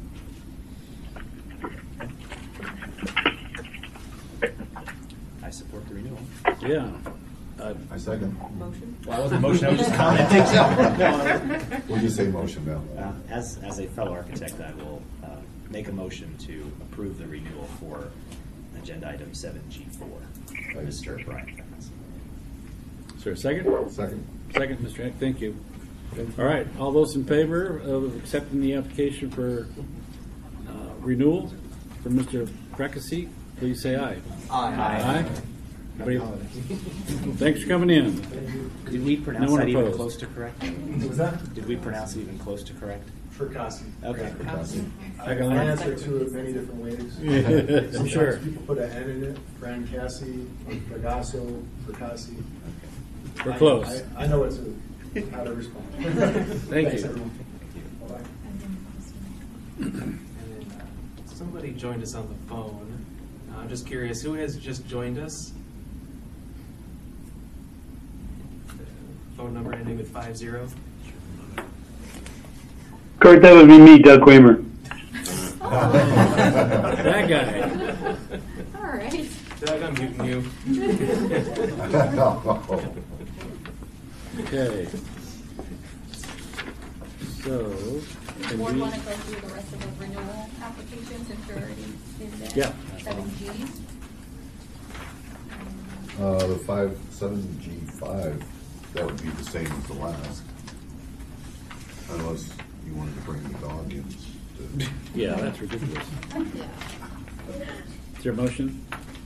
I support the renewal. Yeah. Uh, I second. Motion? Well, I wasn't motion, I was just commenting. So. We'll just say motion now. Uh, As, as a fellow architect, I will uh, make a motion to approve the renewal for agenda item seven G four. Mister Brian Evans. Is there a second? Second. Second, Mister Eck, thank you. All right, all those in favor of accepting the application for uh, renewal for Mister Fracassi, please say aye. Aye. Aye. Everybody- Thanks for coming in. Did we pronounce No one that even opposed. close to correct? Was that? Did we pronounce it even close to correct? Fracassi. Okay. I can answer to it many different ways. Sometimes Sure. people put an N in it, Fran Cassi, Fragasso, Fracassi. We're I- close. I, I know what to, how to respond. Thank Thanks, you. everyone. Bye-bye. And then uh, somebody joined us on the phone. Uh, I'm just curious, who has just joined us? Phone number ending with five zero. Kurt, that would be me, Doug Kramer. That guy. All right. Doug, I'm muting you. Okay. So, The can board we- want to go through the rest of the renewal applications if they're already in there? Yeah. Seven G. Uh, the five, seven G five, that would be the same as the last. Unless you wanted to bring the dog in. to- Yeah, that's ridiculous. Is there a motion?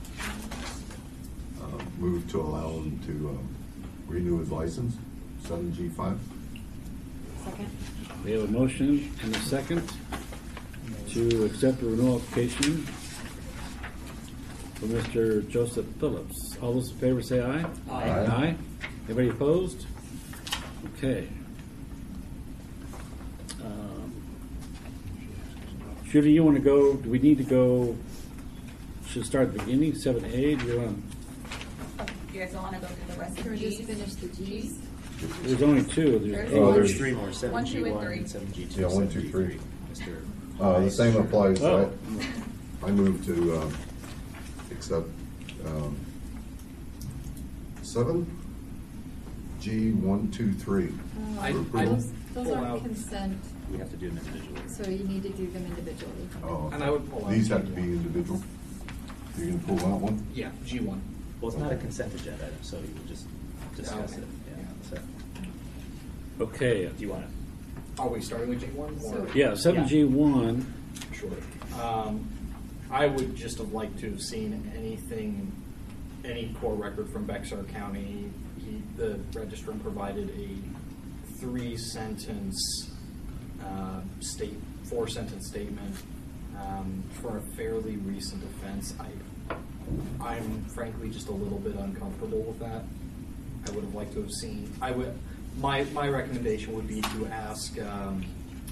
Uh, Move to allow him to um, renew his license, seven G five. Second. We have a motion and a second to accept the renewal application for Mister Joseph Phillips. All those in favor say aye. Aye. Aye. Anybody opposed? Okay. Um, Judy, you want to go, do we need to go, should start at the beginning, seven A? Do you want, You guys don't want to go through the rest of Can the we just Gs? finish the Gs? there's only two. There's There's Oh, one- there's three more, seven One, G two, and one three. and seven G two. Yeah, one, two, three. Mister Uh, the same applies. Oh. I, I move to, um, accept, um, seven, G, one, two, three. Uh, I- I- Those, those pull aren't out- consent, We have to do them individually. so you need to do them individually. Oh, And I would pull out these G have to be one. individual. You're gonna pull out one? Yeah, G one. Well, it's not a consent agenda item, so you will just discuss Okay. it. Yeah. So, Okay. do you want to? Are we starting with G one? So- Yeah, seven G one. Sure. Um, I would just have liked to have seen anything, any core record from Bexar County. He, the registrant provided a three-sentence uh, state, four-sentence statement um, for a fairly recent offense. I, I'm frankly just a little bit uncomfortable with that. I would have liked to have seen. I would. My my recommendation would be to ask. Um,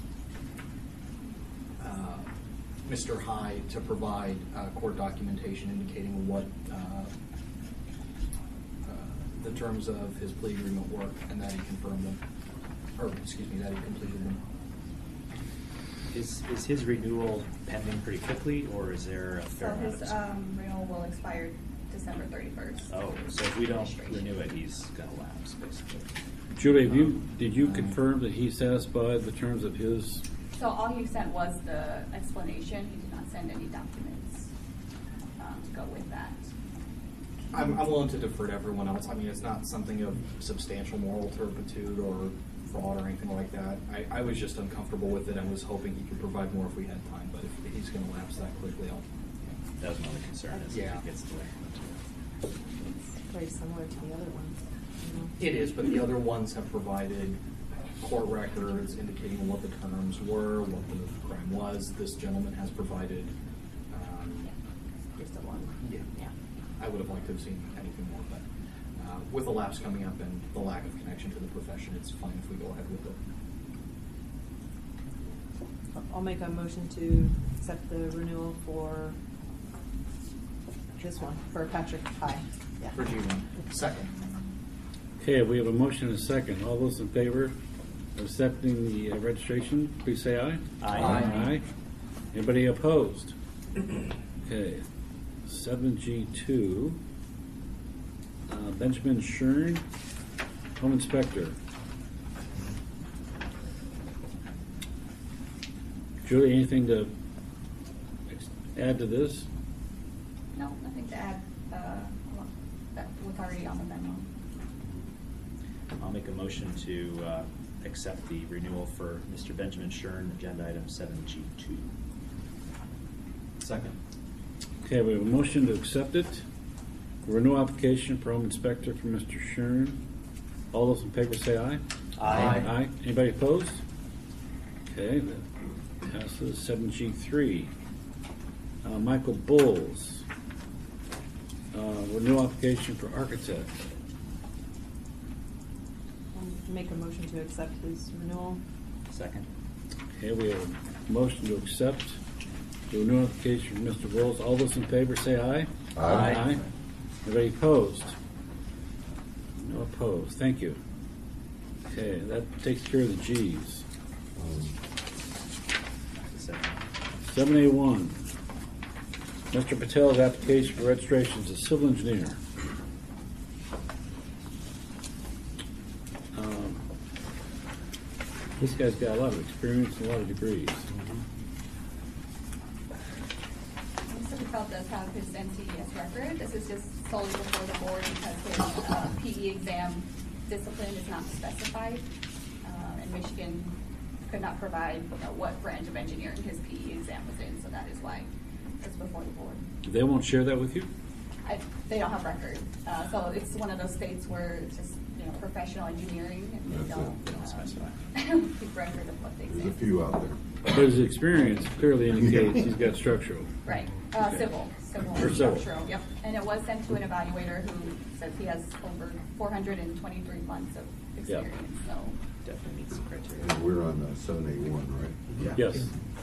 uh, Mister Hyde to provide uh, court documentation indicating what uh, uh, the terms of his plea agreement were, and that he confirmed them, or excuse me, that he completed them. Is, is his renewal pending pretty quickly, or is there a So fair amount of? his um, renewal will expire December thirty-first. Oh, so if we don't renew it, he's gonna lapse, basically. Julie, have you, did you confirm that he satisfied the terms of his? So all he sent was the explanation. He did not send any documents um, to go with that. I'm, I'm willing to defer to everyone else. I mean, it's not something of substantial moral turpitude or fraud or anything like that. I, I was just uncomfortable with it and was hoping he could provide more if we had time, but if he's going to lapse that quickly, I'll. That was my only concern, is if Yeah. he gets delayed. It's very similar to the other ones. You know? It is, but the other ones have provided court records indicating what the terms were, what the crime was. This gentleman has provided. Um, Just the one. yeah, Yeah. I would have liked to have seen anything more, but uh, with the lapse coming up and the lack of connection to the profession, it's fine if we go ahead with it. I'll make a motion to accept the renewal for this one, for Patrick High. Yeah. For G one. Second. Okay, we have a motion and a second. All those in favor of accepting the uh, registration, please say aye. Aye. Aye. Anybody opposed? Okay. Seven G two. Uh, Benjamin Shern, Home Inspector. Julie, anything to ex- add to this? No, nothing to add. Uh, that was already on the memo. I'll make a motion to uh, accept the renewal for Mister Benjamin Shern, agenda item seven G two. Second. Okay, we have a motion to accept it. Renewal application for home inspector for Mister Shern. All those in favor say aye. Aye. Aye. Anybody opposed? Okay, that passes. Seven G three. Uh, Michael Bulls. Uh, renewal application for architect. I'll make a motion to accept his renewal. Second. Okay, we have a motion to accept the renewal application for Mister Bulls. All those in favor say aye. Aye. Aye. Anybody opposed? No opposed. Thank you. Okay, that takes care of the G's. Seven A one. Mister Patel's application for registration as a civil engineer. Um, This guy's got a lot of experience and a lot of degrees. Mister Patel does have his N C E S record. This is just solely before the board because his uh, P E exam discipline is not specified. Uh, and Michigan could not provide you know, what branch of engineering his P E exam was in, so that is why it's before the board. They won't share that with you? I, they don't have record. Uh, so it's one of those states where it's just you know, professional engineering, and they That's it. don't They don't um, specify. keep record of what they There's say. a few out there. But his experience clearly indicates he's got structural. Right, uh, Okay. civil, civil, Or civil. structural, yep. And it was sent to an evaluator who says he has over four hundred twenty-three months of experience, so. Definitely meets the criteria. And we're on uh, seven A one, right? Yes.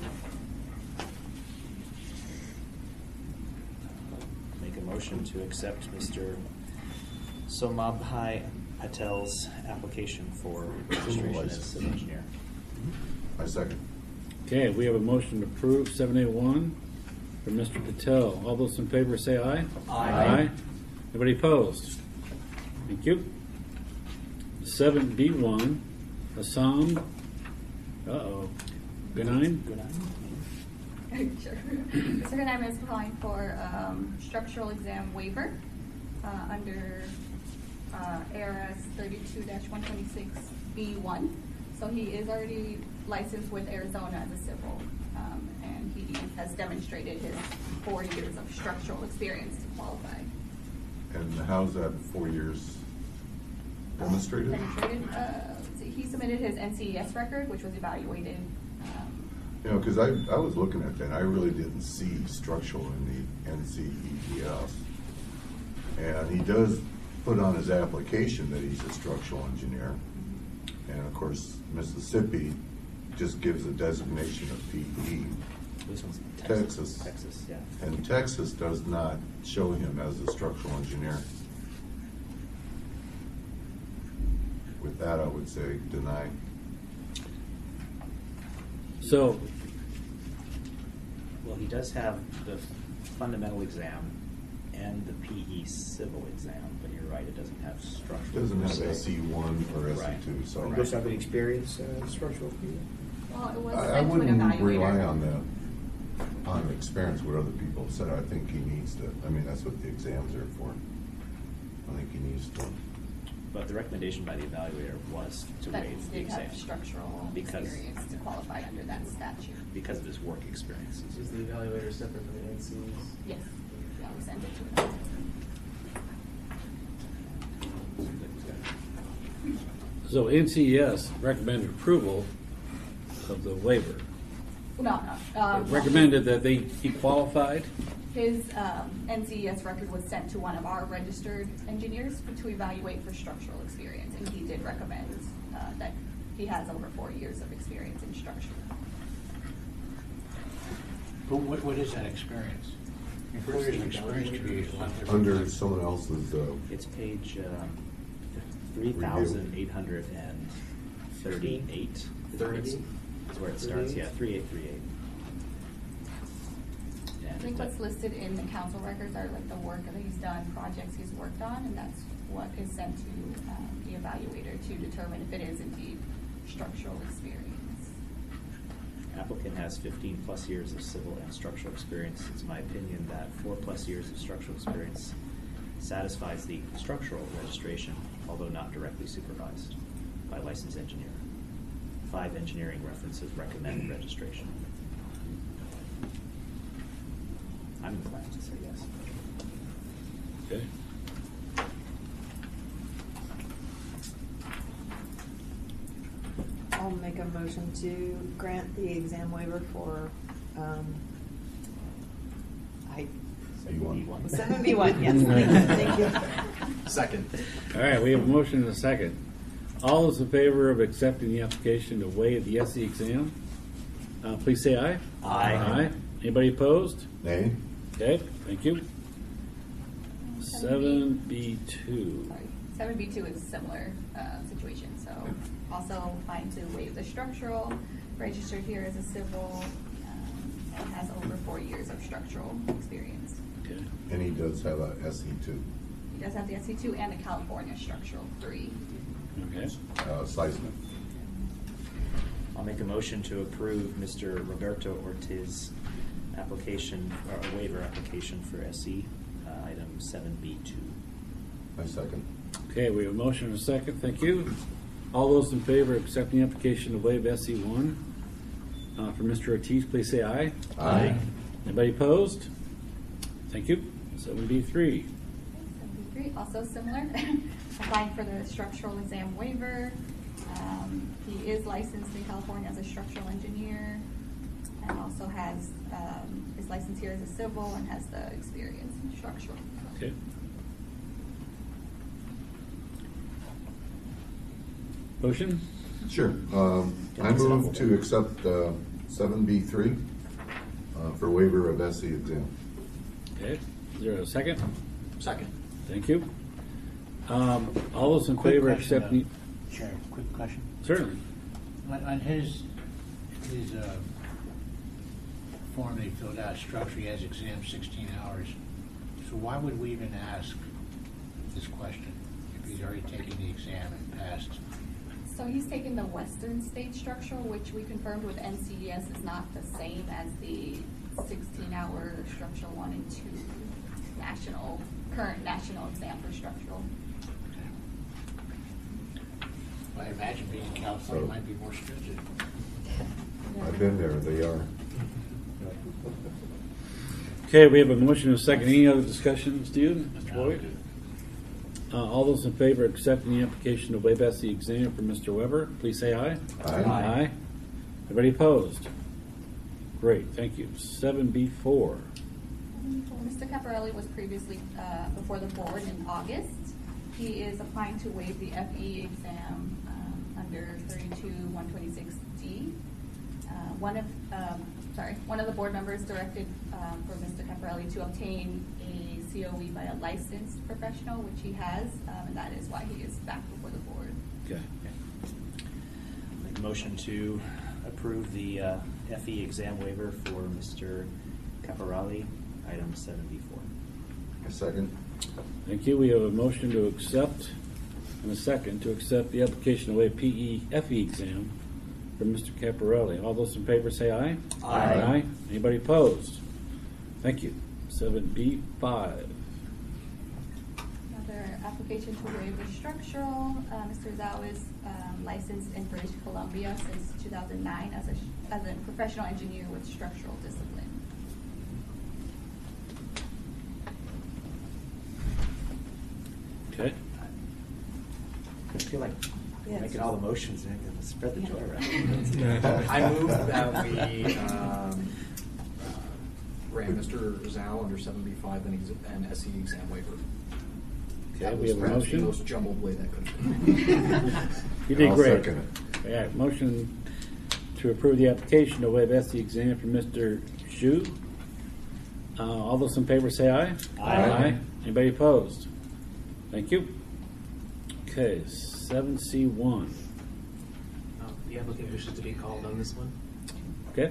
Make a motion to accept Mister Somabhai Patel's application for registration as civil engineer. I second. Okay, we have a motion to approve seven A one from Mister Patel. All those in favor say aye. Aye. Anybody opposed? Thank you. Seven B one, Assam, uh-oh, Ghanaian? Sure. Mister Ganaim is applying for um, structural exam waiver uh, under uh, A R S thirty-two one twenty-six B one. So he is already licensed with Arizona as a civil, um, and he has demonstrated his four years of structural experience to qualify. And how's that four years demonstrated? Demonstrated, uh, let's see, he submitted his N C E S record, which was evaluated. Um, You know, because I, I was looking at that, and I really didn't see structural in the N C E S. And he does put on his application that he's a structural engineer. And of course, Mississippi just gives a designation of P E. This one's Texas. Texas, yeah. And Texas does not show him as a structural engineer. With that, I would say deny. So, Well, he does have the fundamental exam and the P E civil exam, but you're right, it doesn't have structural. Doesn't have per se. S E one or S Right. E two, so. Right. Does have any experience uh, structural? Well, it was I, I sent to an wouldn't evaluator. rely on that, on experience, what other people have said. I think he needs to, I mean, that's what the exams are for. I think he needs to. But the recommendation by the evaluator was to That waive the did exam. have structural because, experience to qualify under that statute. because of his work experiences. Is the evaluator separate from the N C Es? Yes, yeah, we sent it to an evaluator. so N C E S recommended approval of the waiver. No, no. Um, Recommended that they be qualified. His um, N C E S record was sent to one of our registered engineers to evaluate for structural experience, and he did recommend uh, that he has over four years of experience in structure. But what, what is that experience? I mean, four years of experience could be a lot different. Under someone else's, uh, It's page um, three thousand eight hundred thirty-eight. Thirty? Is where it starts, yeah, three eight three eight. I think what's listed in the council records are like the work that he's done, projects he's worked on, and that's what is sent to um, the evaluator to determine if it is indeed structural experience. Applicant has fifteen plus years of civil and structural experience. It's my opinion that four plus years of structural experience satisfies the structural registration, although not directly supervised by licensed engineer. Five engineering references recommend registration. I'm inclined to say yes. Okay. I'll make a motion to grant the exam waiver for, um, I. B one. Seven B one, yes. Thank you. Second. All right, we have a motion and a second. All those in favor of accepting the application to waive the S E exam, uh, please say aye. Aye. Aye. Anybody opposed? Nay. Okay, thank you. Seven B two. Sorry, seven B two is a similar uh, situation, so also fine to waive the structural, registered here as a civil, um, and has over four years of structural experience. Okay. And he does have a S E two, He does have the S E two and the California structural three. Okay. uh, seismic. I'll make a motion to approve Mister Roberto Ortiz application, or a waiver application for S E, uh, item seven B two. I second. Okay, we have a motion and a second. Thank you. All those in favor of accepting the application to waive S E one uh, for Mister Ortiz, please say aye. Aye. Anybody opposed? Thank you. Seven B three. seven B three, also also similar, applying for the structural exam waiver. Um, he is licensed in California as a structural engineer, and also has um, his license here as a civil and has the experience in structural. Okay. Motion? Sure. Um, I move to accept uh, seven B three uh, for waiver of S E exam. Okay. Is there a second? Second. Thank you. Um, all those in Quick favor question, accepting? though. Chair, quick question. Certainly. On, on his, his, uh, form they filled out, structure, he has exam sixteen hours. So why would we even ask this question if he's already taken the exam and passed? So he's taken the Western State Structural, which we confirmed with N C E S is not the same as the sixteen-hour structural one and two national, current national exam for structural. I imagine being in California might be more stringent. I've been there, they are. Okay, we have a motion and a second. Any other discussion, Stephen? Mister Boyd? Uh, all those in favor of accepting the application to waive S E exam for Mister Weber, please say aye. Aye. Aye. Everybody opposed? Great, thank you. seven B four. Mister Caparelli was previously uh, before the board in August. He is applying to waive the F E exam um, under thirty-two one twenty-six D. Uh, one of um, sorry, one of the board members directed um, for Mister Caparelli to obtain a C O E by a licensed professional, which he has, um, and that is why he is back before the board. Okay. Make a motion to approve the uh, F E exam waiver for Mister Caporali, item seven B four. A second. Thank you. We have a motion to accept and a second to accept the application to waive P E F E exam for Mister Caporelli. All those in favor say aye. Aye. Aye. Anybody opposed? Thank you. seven B five. Another application to waive the structural. Uh, Mister Zhao is um, licensed in British Columbia since two thousand nine as a as a professional engineer with structural discipline. Okay. I feel like Yes. making all the motions and I'm gonna spread the joy around. I move that we um, uh, grant Mister Zhao under seven B five an, ex- an S E exam waiver. Okay, That we was have a perhaps motion. the most jumbled way that could have been. You did I'll great. second it. Yeah, motion to approve the application to waive S E exam for Mister Xu. Uh, all those in favor say aye. Aye. Anybody opposed? Thank you. Okay, seven C one. Uh, The applicant wishes to be called on this one. Okay.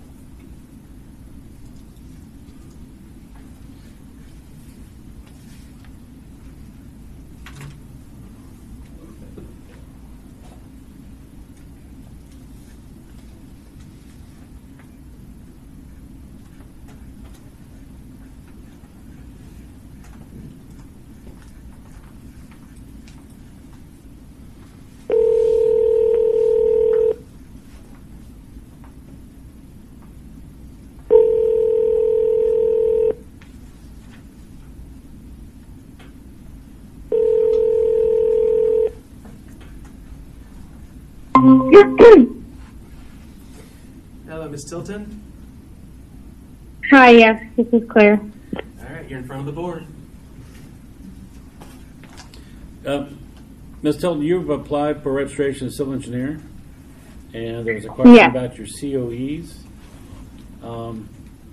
Hello, Miz Tilton. Hi, yes, this is Claire. All right, you're in front of the board. Uh, Miz Tilton, you've applied for registration as civil engineer, and there was a question Yeah. about your C O Es. Um,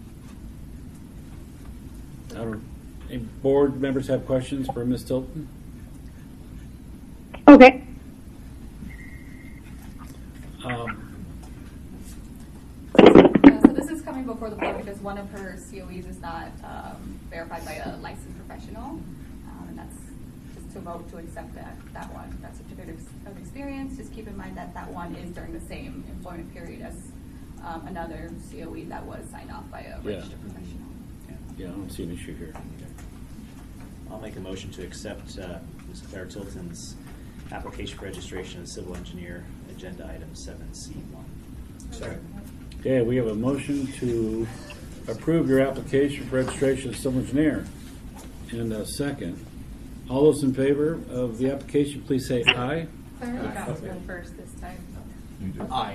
I don't, any board members have questions for Miz Tilton? Okay. Um, Uh, so this is coming before the board because one of her C O Es is not um, verified by a licensed professional, um, and that's just to vote to accept that that one, that certificate of, of experience. Just keep in mind that that one is during the same employment period as um, another C O E that was signed off by a registered professional. yeah, I don't see an issue here. I'll make a motion to accept uh, Miz Claire Tilton's application for registration as civil engineer, agenda item seven C one. Second. Okay, we have a motion to approve your application for registration as civil engineer. And a second. All those in favor of the application, please say aye. Claire, you got to go first this time. Aye.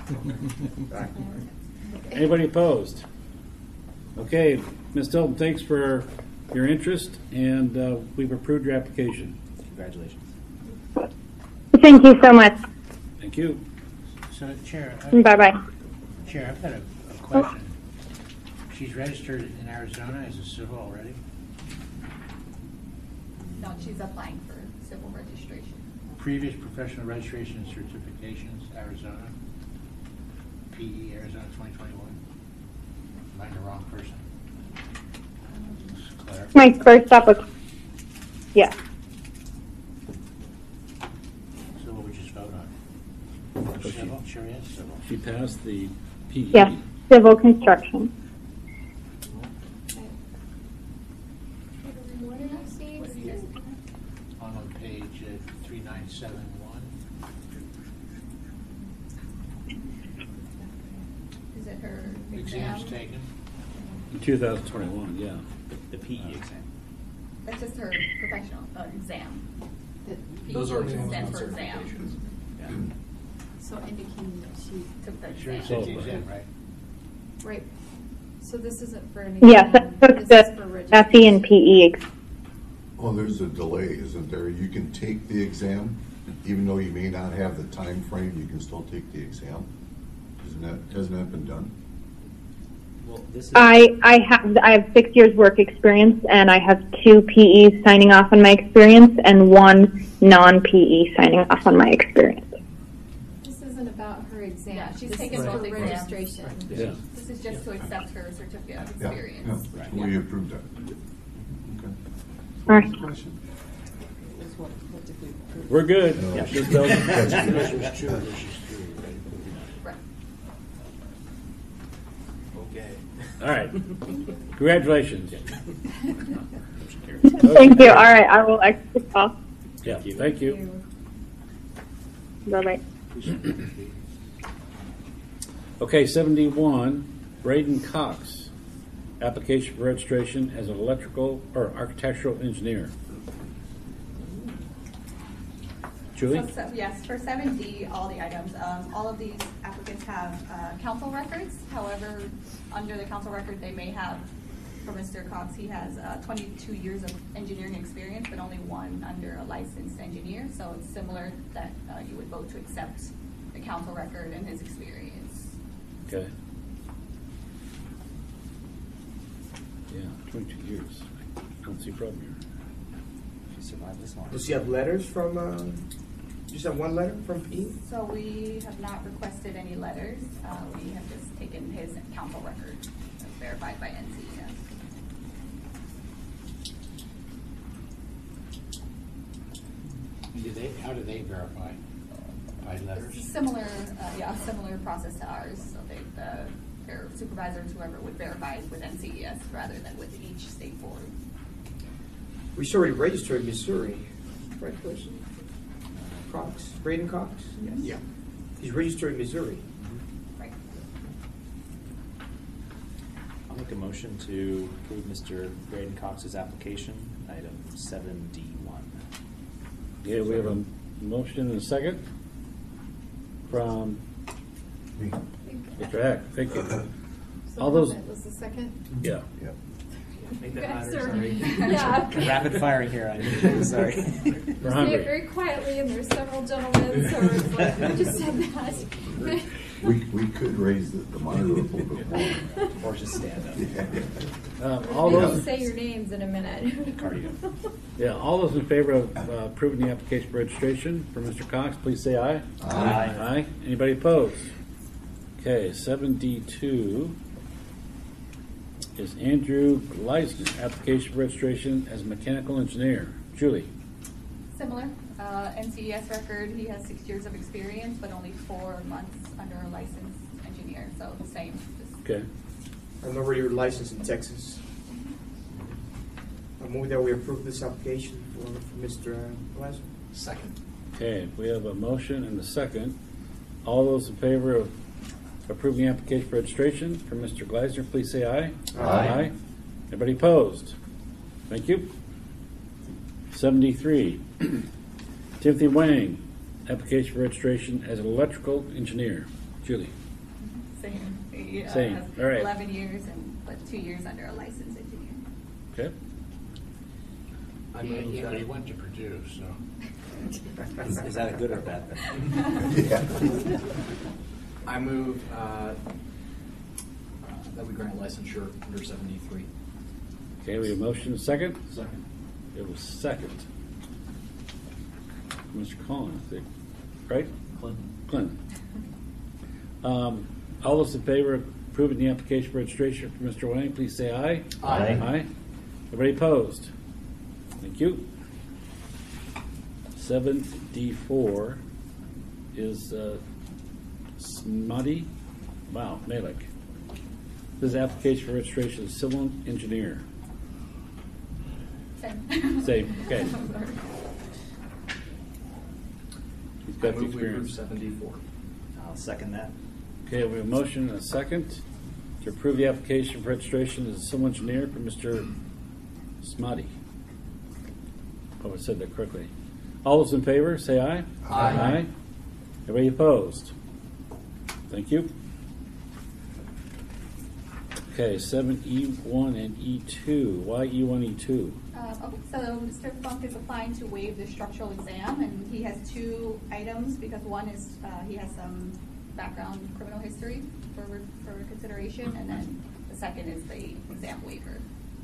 Anybody opposed? Okay, Miz Tilton, thanks for your interest, and uh, we've approved your application. Congratulations. Thank you so much. Thank you. So, Chair. I- Bye-bye. Chair, I've got a, a question. She's registered in Arizona as a civil already? No, she's applying for civil registration. Previous professional registration and certifications, Arizona? P E, Arizona twenty twenty-one? Am I the wrong person? Just clarify. My first application. Yeah. So what we just vote on? So she- Civil, sure is civil. She passed the P E. Yes. Civil construction. What did I see? On on page uh, three nine seven one. Is it her Exams exam? taken? In two thousand twenty-one, yeah. The P E exam. That's just her professional uh, exam. The Those are P E exams, stands not for exam. certifications. So indicating that she Took the Sure, exam. it's the exam, right? Right. So this isn't for an Yes, I exam. took This is for the registration. F E and P E. ex- Well, there's a delay, isn't there? You can take the exam, even though you may not have the time frame. You can still take the exam. Isn't that, hasn't that been done? Well, this is. I, I have I have six years work experience, and I have two P Es signing off on my experience and one non-P E signing off on my experience. This isn't about her exam. Yeah, she's This taken is both for exams. registration. Yeah. This is just to accept her certificate of Yeah, experience. yeah. We approved that. Okay. All right. Question? We're good. No. Just tell- That's good. This was two versus three, right? Right. Okay. All right. Congratulations. Thank you. All right, I will exit the call. Yeah, thank you. Bye-bye. Okay, seventy-one, Braden Cox, application for registration as an electrical or architectural engineer. Julie? So, so, yes, for seven D, all the items, um, all of these applicants have uh, council records. However, under the council record, they may have, for Mister Cox, he has uh, twenty-two years of engineering experience, but only one under a licensed engineer. So it's similar that uh, you would vote to accept the council record and his experience. Okay. Yeah, twenty-two years. I don't see a problem here. She survived this long. Does he have letters from, uh, just have one letter from P? So we have not requested any letters. Uh, we have just taken his council record that's verified by N C E S. Do they, how do they verify? By letters? It's a similar, uh, yeah, a similar process to ours. So they, the, their supervisors, whoever would verify with N C E S rather than with each state board. We already registered in Missouri, right person? Cox, Braden Cox? Yes. Yeah. He's registered in Missouri. Right. I'll make a motion to approve Mister Braden Cox's application, item seven D one. Yeah, we have a motion and a second from Me. Mister Hack. Thank you. So All those, Mohammed was the second. yeah. Yeah. Make that Guys louder, are- sorry. Yeah. Rapid firing here, I sorry. We're Say it hungry. very quietly, and there's several gentlemen, so it's like, who just said that? We, we could raise the, the monitor up a little bit more. Or just stand up. Yeah. Um, all Maybe those, say your names in a minute. Cardio. yeah, all those in favor of uh, approving the application for registration for Mister Cox, please say aye. Aye. Aye. Anybody opposed? Okay, seven D two is Andrew Gleisner, application for registration as a mechanical engineer. Julie? Similar, uh, N C E S record, he has six years of experience, but only four months under a licensed engineer, so the same. Just Okay. I know you're licensed in Texas. I move that we approve this application for, for Mister Glasser. Second. Okay, we have a motion and a second. All those in favor of approving the application for registration for Mister Gleisner, please say aye. Aye. Anybody opposed? Thank you. Seventy-three, Timothy Wang, application for registration as an electrical engineer. Julie. Same. He, uh, Same. has All right. eleven years and, but two years under a licensed engineer. Okay. I mean, yeah, he went to Purdue, so. Is, is that a good or bad thing? Yeah. I move uh, uh, that we grant licensure under seventy-three. Okay, we have a motion, a second? Second. It was second. Mister Collins, I think, right? Clinton. Clinton. Um, all those in favor of approving the application for registration for Mister Wang, please say aye. Aye. Aye. Everybody opposed? Thank you. Seven D four is uh, Smutty. Wow, Malik. This is application for registration as civil engineer. Same. Same, okay. Sorry. He's I got the move we approve experience. seventy-four. I'll second that. Okay, we have a motion and a second to approve the application for registration as a civil engineer for Mister Smutty. Oh, I said that correctly. All those in favor, say aye. Aye. Aye. Everybody opposed? Thank you. Okay, seven E one and E two. Why E one, E two? Uh, okay, so Mister Funk is applying to waive the structural exam, and he has two items because one is uh, he has some background criminal history for for consideration, and then the second is the exam waiver.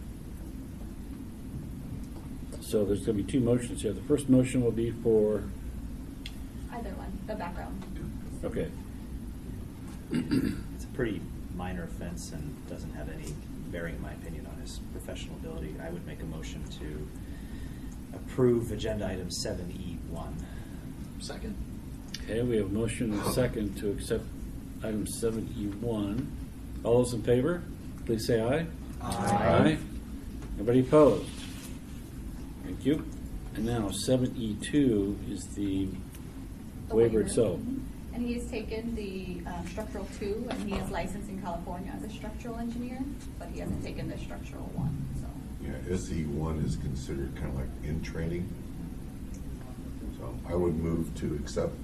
So there's going to be two motions here. The first motion will be for, Either one, the background. okay. It's a pretty minor offense and doesn't have any bearing, in my opinion, on his professional ability. I would make a motion to approve agenda item seven E one. Second. Okay, we have a motion and a second to accept item seven E one. All those in favor, please say aye. Aye. Everybody opposed? Thank you. And now seven E two is the The waiver waiver. itself. And he has taken the um, structural two, and he is licensed in California as a structural engineer, but he hasn't taken the structural one, so. Yeah, S E one is considered kind of like in training. So I would move to accept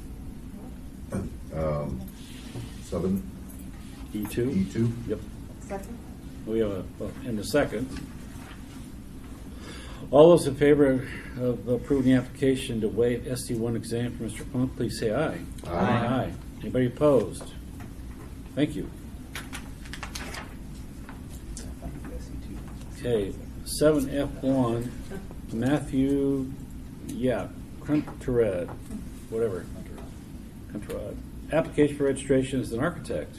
um, seven. E two? E two? Yep. Second? We have a, well, and a second. All those in favor of approving the application to waive S D one exam for Mister Plunk, please say aye. Aye. Aye. Anybody opposed? Thank you. Okay, seven F one, Matthew, yeah, Kuntered, whatever. Kuntered. Application for registration as an architect.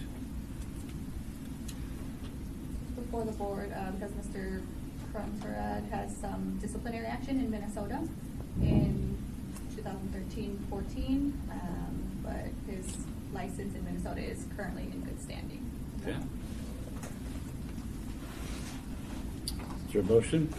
Before the board, uh, because Mister Crumferad has some disciplinary action in Minnesota in twenty thirteen fourteen, um, but his license in Minnesota is currently in good standing. Okay. Is there a motion?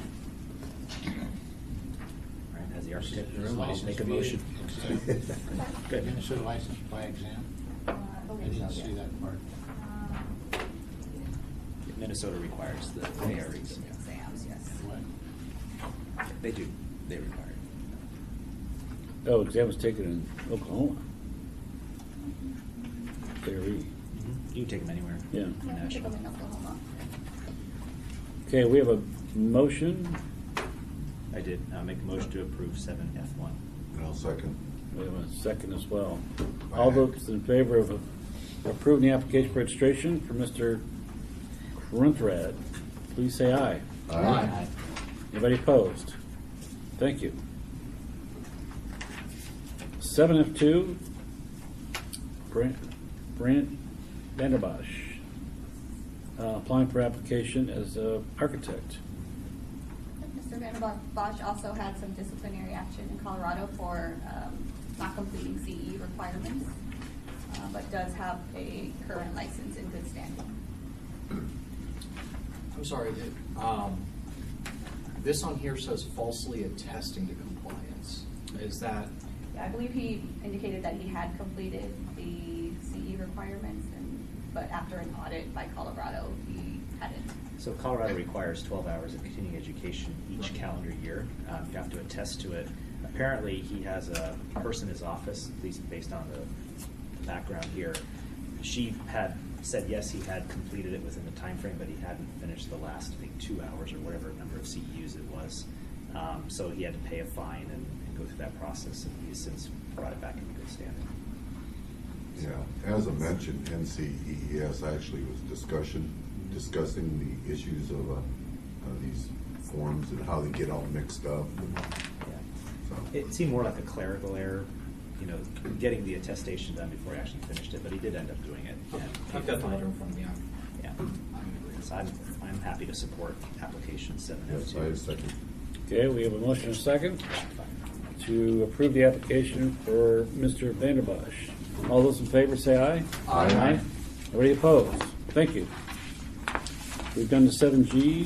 Ryan has the architect in the His room. I'll license make a be- motion. Good. Minnesota license by exam? Uh, I okay, didn't so, see yeah. that part. Um, Minnesota requires the A R Es. Exams, yes. What? They do. They require it. Oh, exam was taken in Oklahoma. Theory. You can take them anywhere. Yeah. Yeah, we took them in Oklahoma. Okay, we have a motion. I did. I'll make a motion to approve seven F one. And I'll second. We have a second as well. All those in favor of approving the application for registration for Mister Cruntrad, please say aye. Aye. Anybody opposed? Thank you. Seven F two, Brent, Brent Vanderbosch, uh, applying for application as an architect. Mister Vanderbosch Bosch also had some disciplinary action in Colorado for um, not completing C E requirements, uh, but does have a current license in good standing. I'm sorry, did, um, this on here says falsely attesting to compliance. Is that, Yeah, I believe he indicated that he had completed the C E requirements, and but after an audit by Colorado, he hadn't So Colorado requires twelve hours of continuing education each calendar year. Um, you have to attest to it. Apparently, he has a person in his office, at least based on the background here. She had said yes, he had completed it within the time frame, but he hadn't finished the last, I think, two hours or whatever number of C E Us it was. Um, so he had to pay a fine and, and go through that process, and he has since brought it back into good standing. Yeah, as I mentioned, N C E E S actually was discussion, discussing the issues of uh, uh, these forms and how they get all mixed up. Yeah. It seemed more like a clerical error, you know, getting the attestation done before he actually finished it, but he did end up doing it. And I've got the letter from the, yeah. So I'm, I'm happy to support application seven oh two. Yes, I second. Okay, we have a motion and a second to approve the application for Mister Vanderbosch. All those in favor say aye. Aye. Aye. Anybody opposed? Thank you. We've done the seven Gs.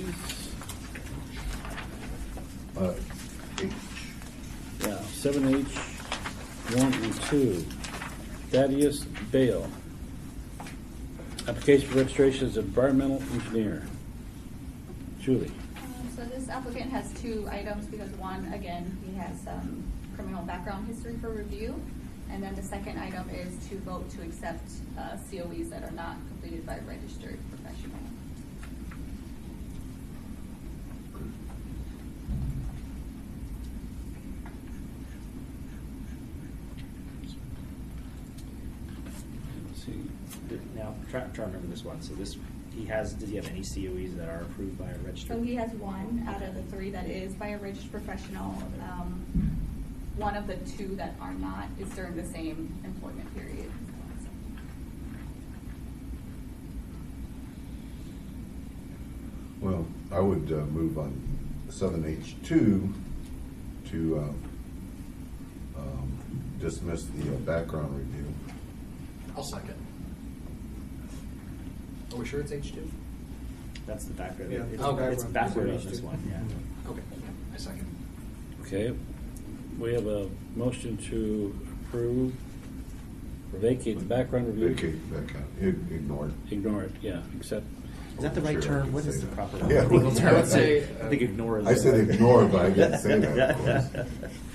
Uh, H. Yeah, seven H, one and two. Thaddeus Bale. Application for registration as environmental engineer. Julie. Um, So this applicant has two items because one, again, he has some criminal background history for review. And then the second item is to vote to accept uh, C O Es that are not completed by a registered professional. Let's see. Now, try, try to remember this one. So this, he has, does he have any C O Es that are approved by a registered? So he has one out of the three that is by a registered professional. Um, one of the two that are not is during the same employment period. Well, I would uh, move on seven H two to uh, um, dismiss the uh, background review. I'll second. Are we sure it's H two? That's the background. Yeah. It's, Okay. it's backward on this one, yeah. Okay, I second. Okay, we have a motion to approve or vacate the background review. Vacate the background, Ig- ignore it. Ignore it, yeah, except. Is that the right Sure, I term? can What say is the that. proper Yeah, legal well, term? I would say, I think ignore is. I said ignore, but I didn't say that, of course.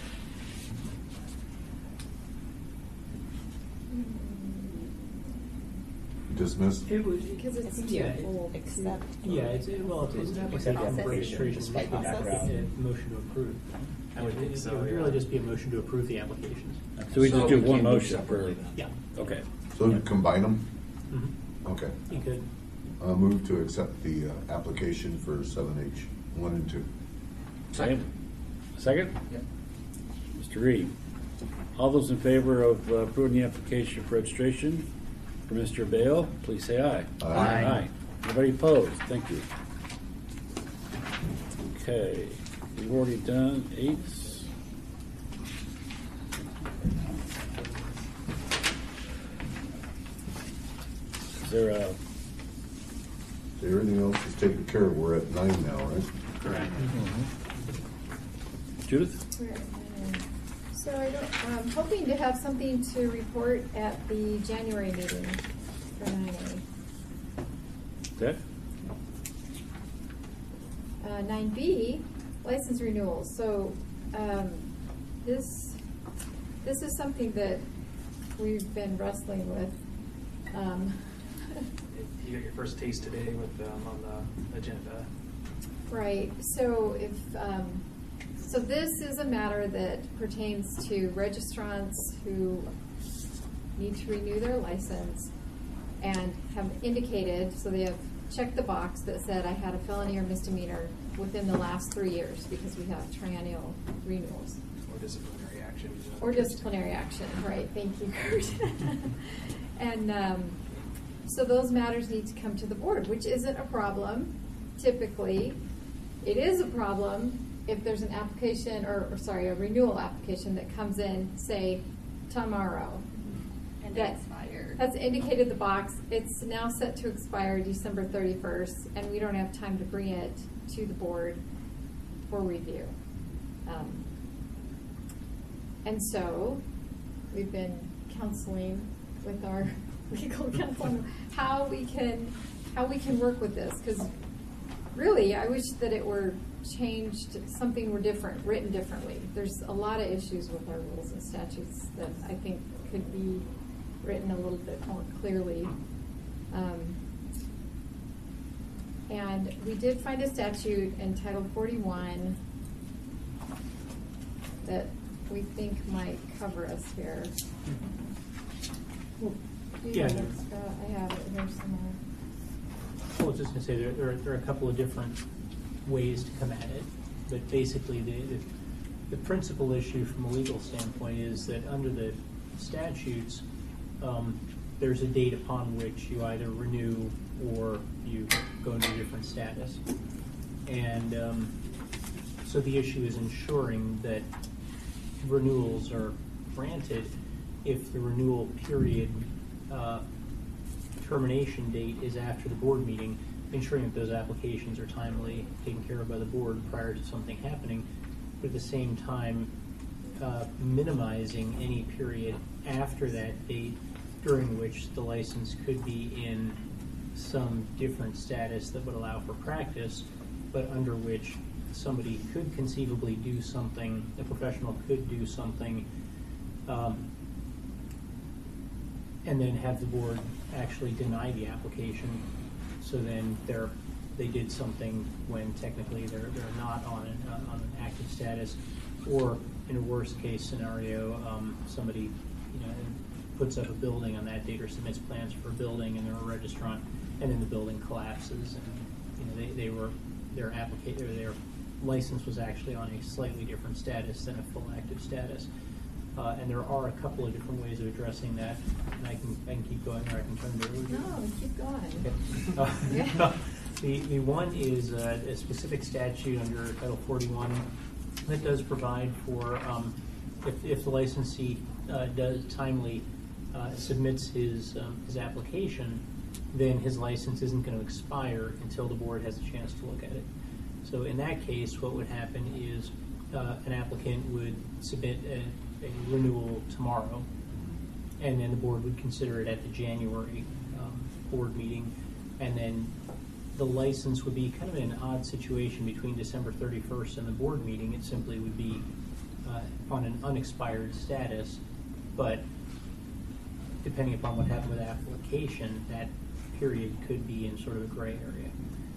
Dismiss? It was, Because it's yeah, it- full Accept. yeah, it's, it- well, it's it's an application Accept for application, registration, despite the it's not background. a motion to approve. I would think It- so, It would yeah. really just be a motion to approve the applications. So we just So do we one can move motion for, separately then. Yeah, okay. So to combine them? Mhm. Okay. you could. Uh, move to accept the uh, application for seven H one and two. Second. Second? Yep. Mister Reed. All those in favor of uh, approving the application for registration for Mister Bale, please say aye. Aye. Aye. Anybody opposed? Thank you. Okay, we've already done eights. Is there a, Everything else is taken care of. We're at nine now, right? Correct. Judith? We're at nine. So I don't, I'm hoping to have something to report at the January meeting for nine A. Okay. Uh, nine B, license renewals. So, um, this, this is something that we've been wrestling with. Um, You got your first taste today with them on the agenda. Right, so if, um, so this is a matter that pertains to registrants who need to renew their license and have indicated, so they have checked the box that said I had a felony or misdemeanor within the last three years because we have triennial renewals. Or disciplinary action. Or disciplinary action, right, thank you, Kurt. And, um, so those matters need to come to the board, which isn't a problem typically. It is a problem if there's an application, or, or sorry, a renewal application that comes in, say, tomorrow. And That expired. has indicated the box, it's now set to expire December thirty-first, and we don't have time to bring it to the board for review. Um, And so, we've been counseling with our legal counsel on how we can, how we can work with this, because really, I wish that it were changed, something were different, written differently. There's a lot of issues with our rules and statutes that I think could be written a little bit more clearly. Um, and we did find a statute in Title forty-one that we think might cover us here. Do you Yeah. have it, Scott? I have it here somewhere. I was just going to say there, there, are, there are a couple of different ways to come at it, but basically the, the, the principal issue from a legal standpoint is that under the statutes, um, there's a date upon which you either renew or you go into a different status. And um, so the issue is ensuring that renewals are granted if the renewal period uh, termination date is after the board meeting, ensuring that those applications are timely taken care of by the board prior to something happening, but at the same time uh, minimizing any period after that date during which the license could be in some different status that would allow for practice, but under which somebody could conceivably do something, a professional could do something, um, and then have the board actually deny the application. So then they're, they did something when technically they're, they're not on an, uh, on an active status. Or in a worst case scenario, um, somebody you know, puts up a building on that date or submits plans for a building and they're a registrant, and then the building collapses and you know, they, they were, their applica- or their license was actually on a slightly different status than a full active status. Uh, and there are a couple of different ways of addressing that. And I can, I can keep going, or I can turn it over to you. No, keep going. Okay. Uh, Yeah. the, the one is uh, a specific statute under Title forty-one that does provide for um, if, if the licensee uh, does timely uh, submits his um, his application, then his license isn't going to expire until the board has a chance to look at it. So in that case, what would happen is uh, an applicant would submit a, a renewal tomorrow, and then the board would consider it at the January um, board meeting, and then the license would be kind of in an odd situation between December thirty-first and the board meeting. It simply would be uh, on an unexpired status, but depending upon what happened with the application, that period could be in sort of a gray area.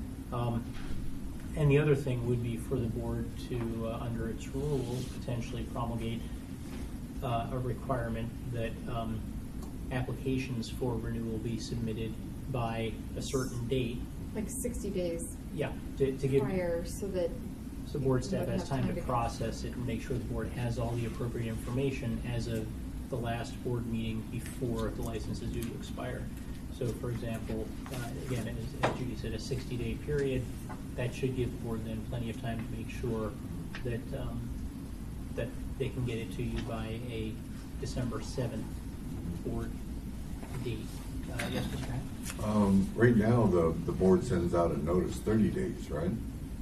Um, and the other thing would be for the board to, uh, under its rules, potentially promulgate uh, a requirement that um, applications for renewal be submitted by a certain date. Like sixty days Yeah, to, to give prior, so that so board you staff would has have time to to- process it and make sure the board has all the appropriate information as of the last board meeting before the license is due to expire. So, for example, uh, again, as, as Judy said, a sixty-day period, that should give the board then plenty of time to make sure that um, that they can get it to you by a December seventh board date. Uh, yes, Mister Grant? Um, right now, the, the board sends out a notice thirty days, right?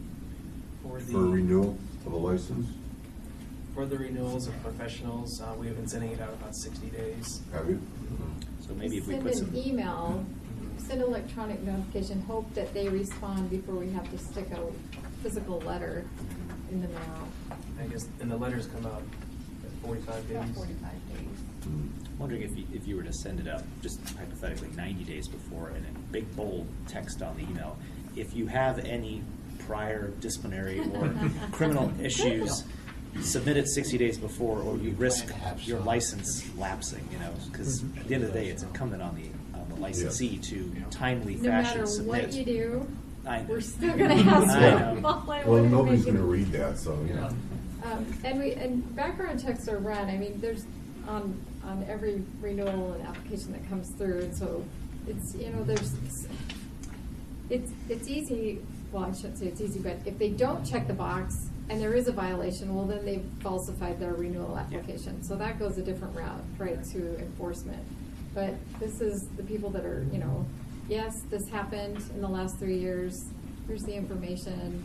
For the- For renewal of a license? For the renewals of professionals, uh, we have been sending it out about sixty days. Have you? So maybe if we send put an some. email, send electronic notification, hope that they respond before we have to stick a physical letter in the mail. I guess, and the letters come out at forty-five days. About forty-five days. I'm wondering if you, if you were to send it out, just hypothetically, ninety days before, and in big bold text on the email, if you have any prior disciplinary or criminal issues, submit it sixty days before, or you risk your license lapsing, you know, because at the end of the day, it's incumbent on the, on the licensee to timely No fashion matter submit. what you do, I know. we're still gonna have I some. know. Well, nobody's gonna read that, so, you know. Um, and we, and background checks are run, I mean, there's on, on every renewal and application that comes through, and so it's, you know, there's, it's, it's easy, well, I shouldn't say it's easy, but if they don't check the box and there is a violation, well, then they've falsified their renewal application. So that goes a different route, right, to enforcement. But this is the people that are, you know, yes, this happened in the last three years, here's the information.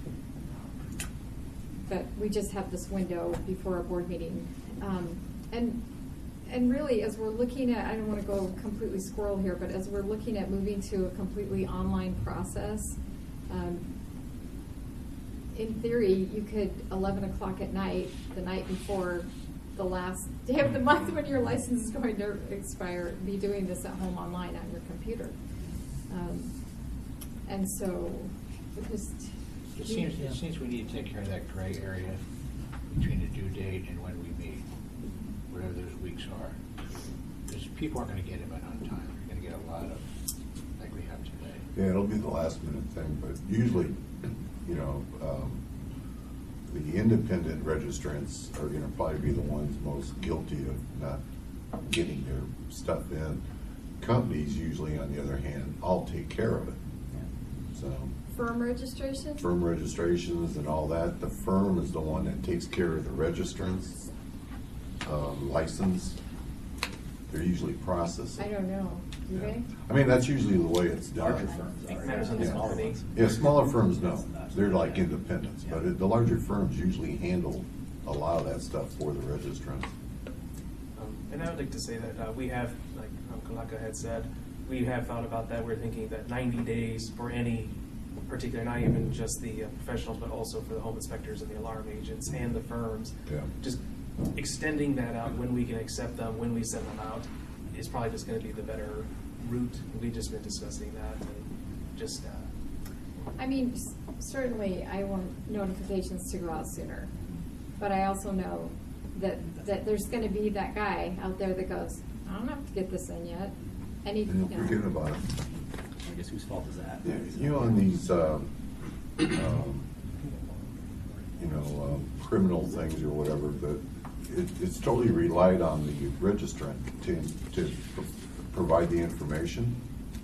But we just have this window before our board meeting. Um, and and really, as we're looking at, I don't want to go completely squirrel here, but as we're looking at moving to a completely online process, um, in theory, you could eleven o'clock at night, the night before the last day of the month when your license is going to expire, be doing this at home online on your computer. Um, and so, it just. It seems, it seems we need to take care of that gray area between the due date and when we meet, whatever those weeks are. Because people aren't gonna get it on time. You're gonna get a lot of, like we have today. Yeah, it'll be the last minute thing, but usually, you know, um, the independent registrants are gonna probably be the ones most guilty of not getting their stuff in. Companies usually, on the other hand, all take care of it. So. Firm registration? Firm registrations and all that. The firm is the one that takes care of the registrants, um, license. They're usually processing. I don't know. Do they? I mean, that's usually the way it's done. Larger firms are, yeah. Yeah. Smaller ones. Yeah, smaller firms no. They're like independents, but it- the larger firms usually handle a lot of that stuff for the registrants. Um, And I would like to say that uh, we have, like um, Kalaka had said, we have thought about that. We're thinking that ninety days for any particular, not even just the uh, professionals, but also for the home inspectors and the alarm agents and the firms. Yeah. Just extending that out when we can accept them, when we send them out, is probably just going to be the better route. We've just been discussing that and just. Uh, I mean, s- certainly I want notifications to go out sooner. But I also know that, that there's gonna be that guy out there that goes, I don't have to get this in yet. And he, And you you're forgetting know. about it. I guess whose fault is that? Yeah, you know, on these, um, um, you know, um, criminal things or whatever, that it, it's totally relied on the registrant to, to pro- provide the information.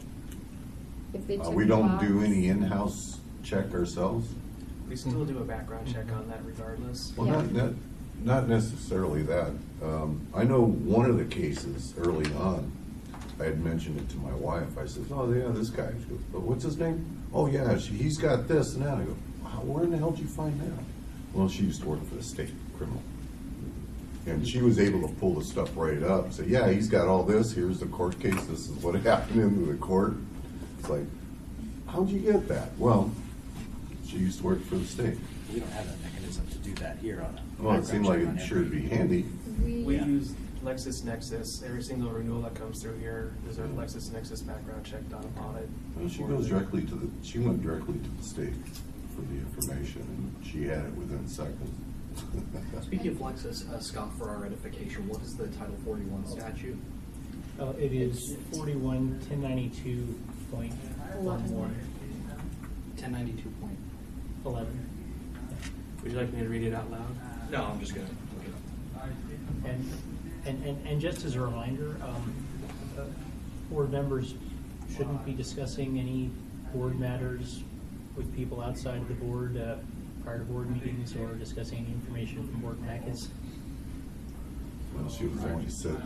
If they Uh, took we the don't box. do any in-house check ourselves. we still do a background check on that regardless. Well, not, not, not necessarily that. Um, I know one of the cases early on, I had mentioned it to my wife. I said, oh, yeah, this guy. She goes, but what's his name? Oh, yeah, she, he's got this and that. I go, wow, where in the hell did you find that? Well, she used to work for the state criminal. And she was able to pull the stuff right up. Say, yeah, he's got all this. Here's the court case. This is what happened in the court. It's like, how'd you get that? Well, she used to work for the state. We don't have that mechanism to do that here on a. Well, it seemed like background it check sure on would be every- handy. We, We use LexisNexis. Every single renewal that comes through here, there's a LexisNexis background check done upon it. Well, she goes directly to the, she went directly to the state for the information, and she had it within seconds. Speaking of Lexis, uh, Scott, for our edification, what is the Title forty-one statute? Uh, it is forty-one, ten ninety-two point one one. ten ninety-two point. Eleven. Would you like me to read it out loud? No, I'm just gonna look it up. And, and, and, and just as a reminder, um, uh, board members shouldn't be discussing any board matters with people outside of the board, uh, prior to board meetings or discussing any information from board packets. Well, she was only said.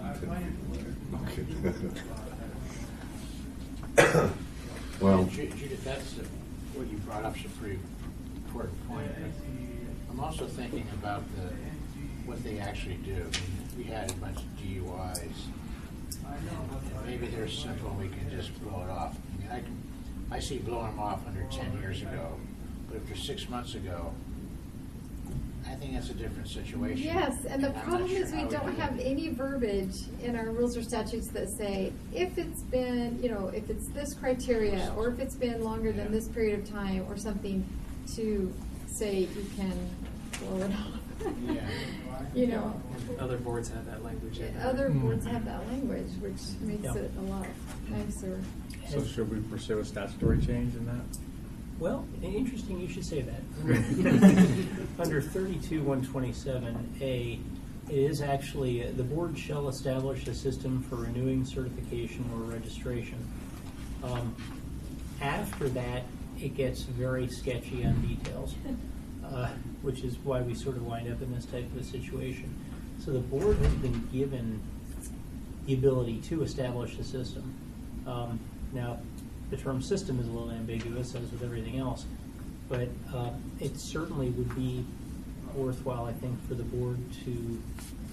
Okay. Well, Ju- Judith, that's, uh, what you brought up is a pretty important point. I'm also thinking about the, what they actually do. I mean, we had a bunch of D U Is. Maybe they're simple, we can just blow it off. I mean, I can, I see blowing them off under ten years ago, but if they're six months ago, I think that's a different situation. Yes, and the I'm not problem sure is we how we don't do have it. any verbiage in our rules or statutes that say, if it's been, you know, if it's this criteria, or if it's been longer than this period of time, or something to say you can blow it off. Yeah. You know, Other boards have that language in there. other boards have that language, which makes Yeah. it a lot nicer. So should we pursue a statutory change in that? Well, interesting you should say that. Under thirty-two one twenty-seven A, it is actually, uh, the board shall establish a system for renewing certification or registration. Um, After that, it gets very sketchy on details, uh, which is why we sort of wind up in this type of a situation. So the board has been given the ability to establish a system. Um, Now, the term system is a little ambiguous, as with everything else, but uh, it certainly would be worthwhile, I think, for the board to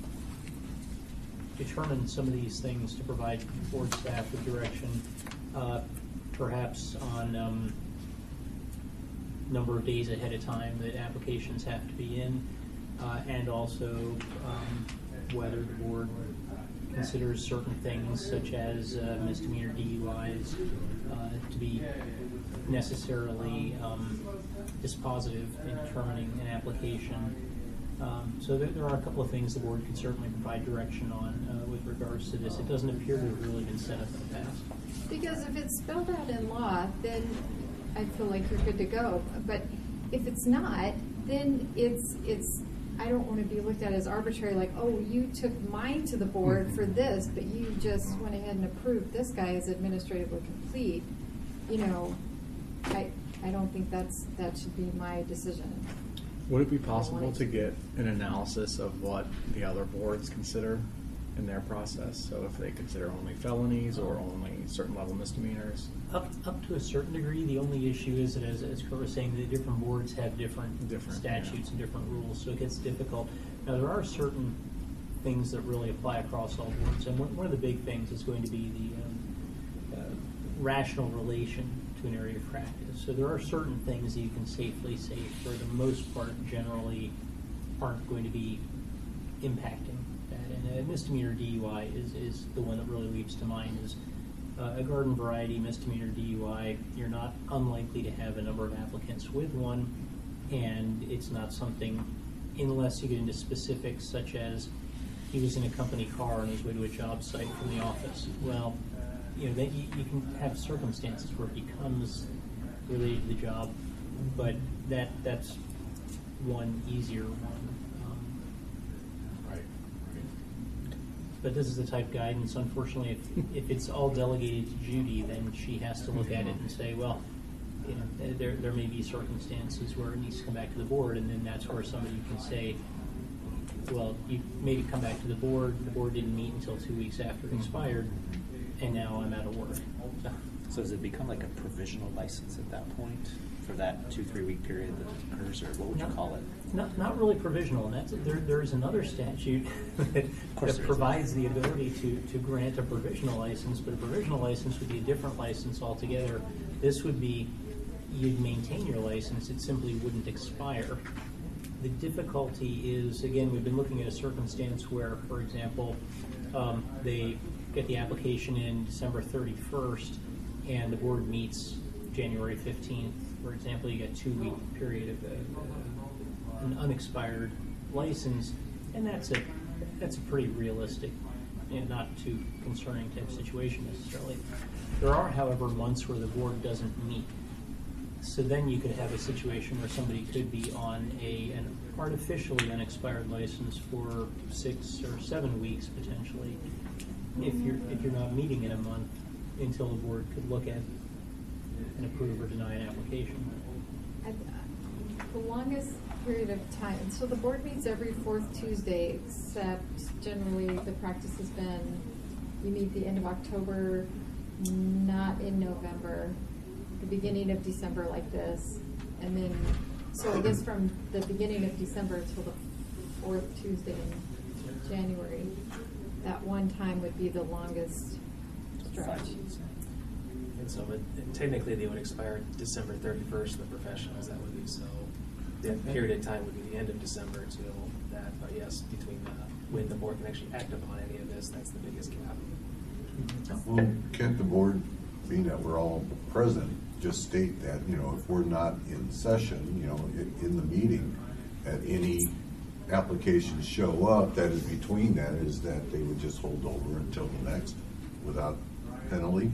determine some of these things to provide board staff with direction, uh, perhaps on um, number of days ahead of time that applications have to be in, uh, and also um, whether the board considers certain things such as uh, misdemeanor D U Is uh, to be necessarily um, dispositive in determining an application. Um, so there, there are a couple of things the board can certainly provide direction on uh, with regards to this. It doesn't appear to have really been set up in the past. Because if it's spelled out in law, then I feel like you're good to go. But if it's not, then it's it's. I don't want to be looked at as arbitrary, like, oh, you took mine to the board for this, but you just went ahead and approved this guy as administratively complete. You know, I I don't think that's that should be my decision. Would it be possible to get an analysis of what the other boards consider in their process? So if they consider only felonies or only certain level misdemeanors? Up up to a certain degree, the only issue is that, as, as Kurt was saying, the different boards have different, different statutes yeah. and different rules, so it gets difficult. Now, there are certain things that really apply across all boards, and one, one of the big things is going to be the um, uh, rational relation to an area of practice. So there are certain things that you can safely say, for the most part, generally aren't going to be impacting that. And a misdemeanor D U I is, is the one that really leaps to mind. Is uh, a garden variety misdemeanor D U I, you're not unlikely to have a number of applicants with one, and it's not something, unless you get into specifics such as he was in a company car on his way to a job site from the office. Well, you know, that you, you can have circumstances where it becomes related to the job, but that that's one easier one. Um, right. But this is the type of guidance, unfortunately, if, if it's all delegated to Judy, then she has to look at it and say, well, you know, there, there may be circumstances where it needs to come back to the board, and then that's where somebody can say, well, you made it come back to the board, the board didn't meet until two weeks after it expired, and now I'm out of work. So, so does it become like a provisional license at that point for that two, three week period that occurs, or what would not, you call it? Not, not really provisional, and that's there. There's another statute that, that provides the ability to, to grant a provisional license, but a provisional license would be a different license altogether. This would be, you'd maintain your license, it simply wouldn't expire. The difficulty is, again, we've been looking at a circumstance where, for example, um, they get the application in December thirty-first, and the board meets January fifteenth. For example, you get a two-week period of a, an unexpired license, and that's a that's a pretty realistic and not too concerning type situation necessarily. There are, however, months where the board doesn't meet. So then you could have a situation where somebody could be on a an artificially unexpired license for six or seven weeks potentially, if you're if you're not meeting in a month until the board could look at and approve or deny an application. At the longest period of time, so the board meets every fourth Tuesday, except generally the practice has been you meet the end of October, not in November. The beginning of December like this, and then, so I guess from the beginning of December till the fourth Tuesday in January, that one time would be the longest stretch. And so it, technically they would expire December thirty-first, the professionals, that would be, so the period of time would be the end of December till that, but yes, between the, when the board can actually act upon any of this, that's the biggest gap. Well, can't the board, being that we're all present, just state that, you know, if we're not in session, you know, in, in the meeting, that any applications show up that is between that, is that they would just hold over until the next without penalty?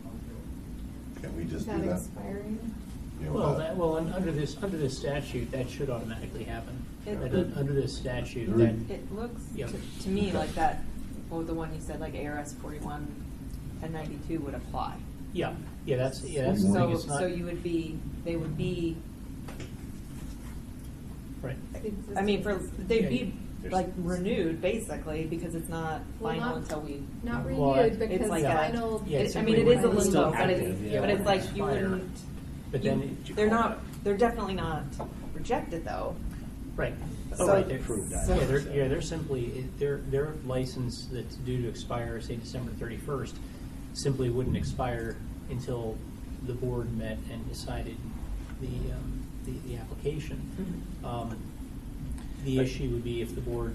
Can we just do that? Expiring? You know, Well, uh, that, well, and under this under this statute, that should automatically happen. It- Under, under this statute, There- that It looks Yep. to, to me like that, well, the one you said, like A R S forty-one and ninety-two would apply. yeah, yeah, that's yeah, that's the So, thing. It's not so you would be, they would be, right. I mean, for, they'd Yeah, be there's- like renewed basically because it's not Well, final not- until we. Not Well, renewed it's because like final. Yeah, It- it's I mean, it simply is a when it's limbo, still but active, it's, yeah, but when it's like it you expires. wouldn't. But you- then it- they're not. They're definitely not rejected though. Right. So- Oh, right. They're, Prove that. yeah, they're, yeah, they're simply their their license that's due to expire, say December thirty-first, simply wouldn't expire until the board met and decided the um, the, the application. Mhm. Um, The issue would be if the board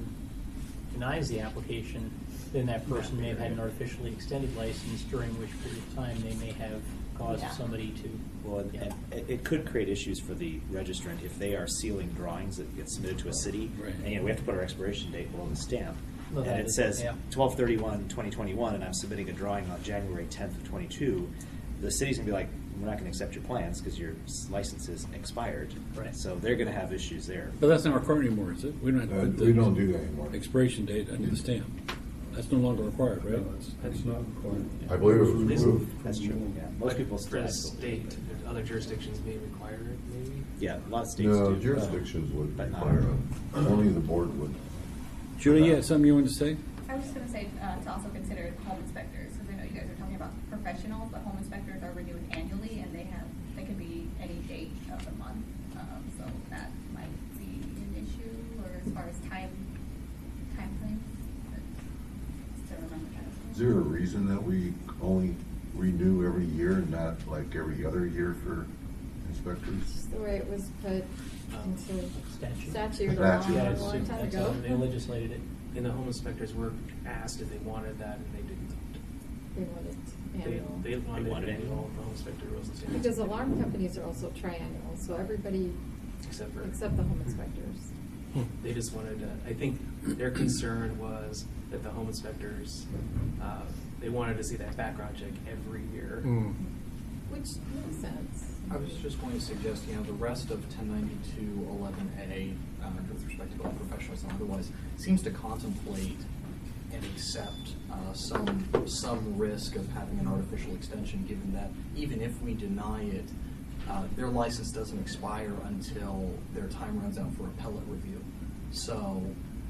denies the application, then that person may have had an artificially extended license, during which period of time they may have caused Yeah. somebody to. Well, and- and it, it could create issues for the registrant if they are sealing drawings that get submitted to a city. Right. And, you know, we have to put our expiration date below the stamp. Well, that And it is- says yeah. twelve thirty-one twenty twenty-one, and I'm submitting a drawing on January tenth of twenty-two. The city's gonna be like, we're not gonna accept your plans because your s- license is expired. Right. So they're gonna have issues there. But that's not required anymore, is it? We don't have to Uh, put the we don't do that anymore. expiration date under the stamp. That's no longer required, right? That's not required. I believe it was This- removed. That's true, yeah. Most people For still the have to- state, other jurisdictions may require it, maybe? Yeah, a lot of states No, do. jurisdictions would But not- require it. Only the board would. Julie, you had something you wanted to say? I was just going to say uh, to also consider home inspectors, because I know you guys are talking about professionals, but home inspectors are renewed annually, and they have they can be any date of the month. Um, so that might be an issue, or as far as time time frame. But just to remember that as well. Is there a reason that we only renew every year and not like every other year for inspectors? Just the way it was put Um, into statute. statute a Statute. long, Yeah, it's, long time that's ago. how they legislated it. And the home inspectors were asked if they wanted that, and they didn't. They wanted They, annual. they wanted, They wanted annual, annual. the home inspector rules and standards. Because alarm companies are also triannual, so everybody, Except for. except the home inspectors. They just wanted to, I think their concern was that the home inspectors, uh, they wanted to see that background check every year. Which makes sense. I was just going to suggest, you know, the rest of ten ninety-two eleven A, uh, with respect to both professionals and otherwise, seems to contemplate and accept uh, some some risk of having an artificial extension, given that even if we deny it, uh, their license doesn't expire until their time runs out for appellate review. So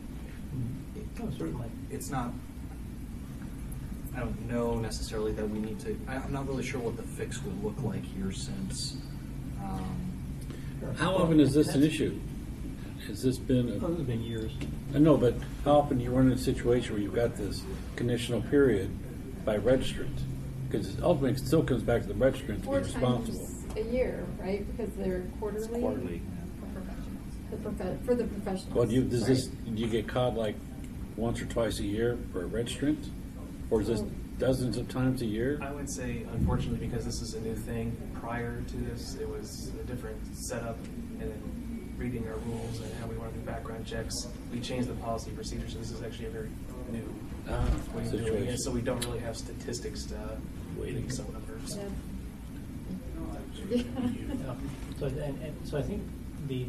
it, Oh, certainly. it's not. I don't know necessarily that we need to. I- I'm not really sure what the fix would look like here, since. Um, How often is this an issue? Has this been a? Oh, it's been years. I know, but how often do you run into a situation where you've got this conditional period by registrant? Because ultimately, it still comes back to the registrant to be Four responsible. times a year, right? Because they're quarterly. It's quarterly. For professionals. The profe- for the professionals. Well, do you, does this, Right. do you get caught like once or twice a year for a registrant? Or is this dozens of times a year? I would say, unfortunately, because this is a new thing, prior to this, it was a different setup, and then reading our rules and how we want to do background checks, we changed the policy procedure, so this is actually a very new Ah, way of doing situation. it, so we don't really have statistics to weighting some numbers. Yeah. Yeah. So, and, and, so I think the,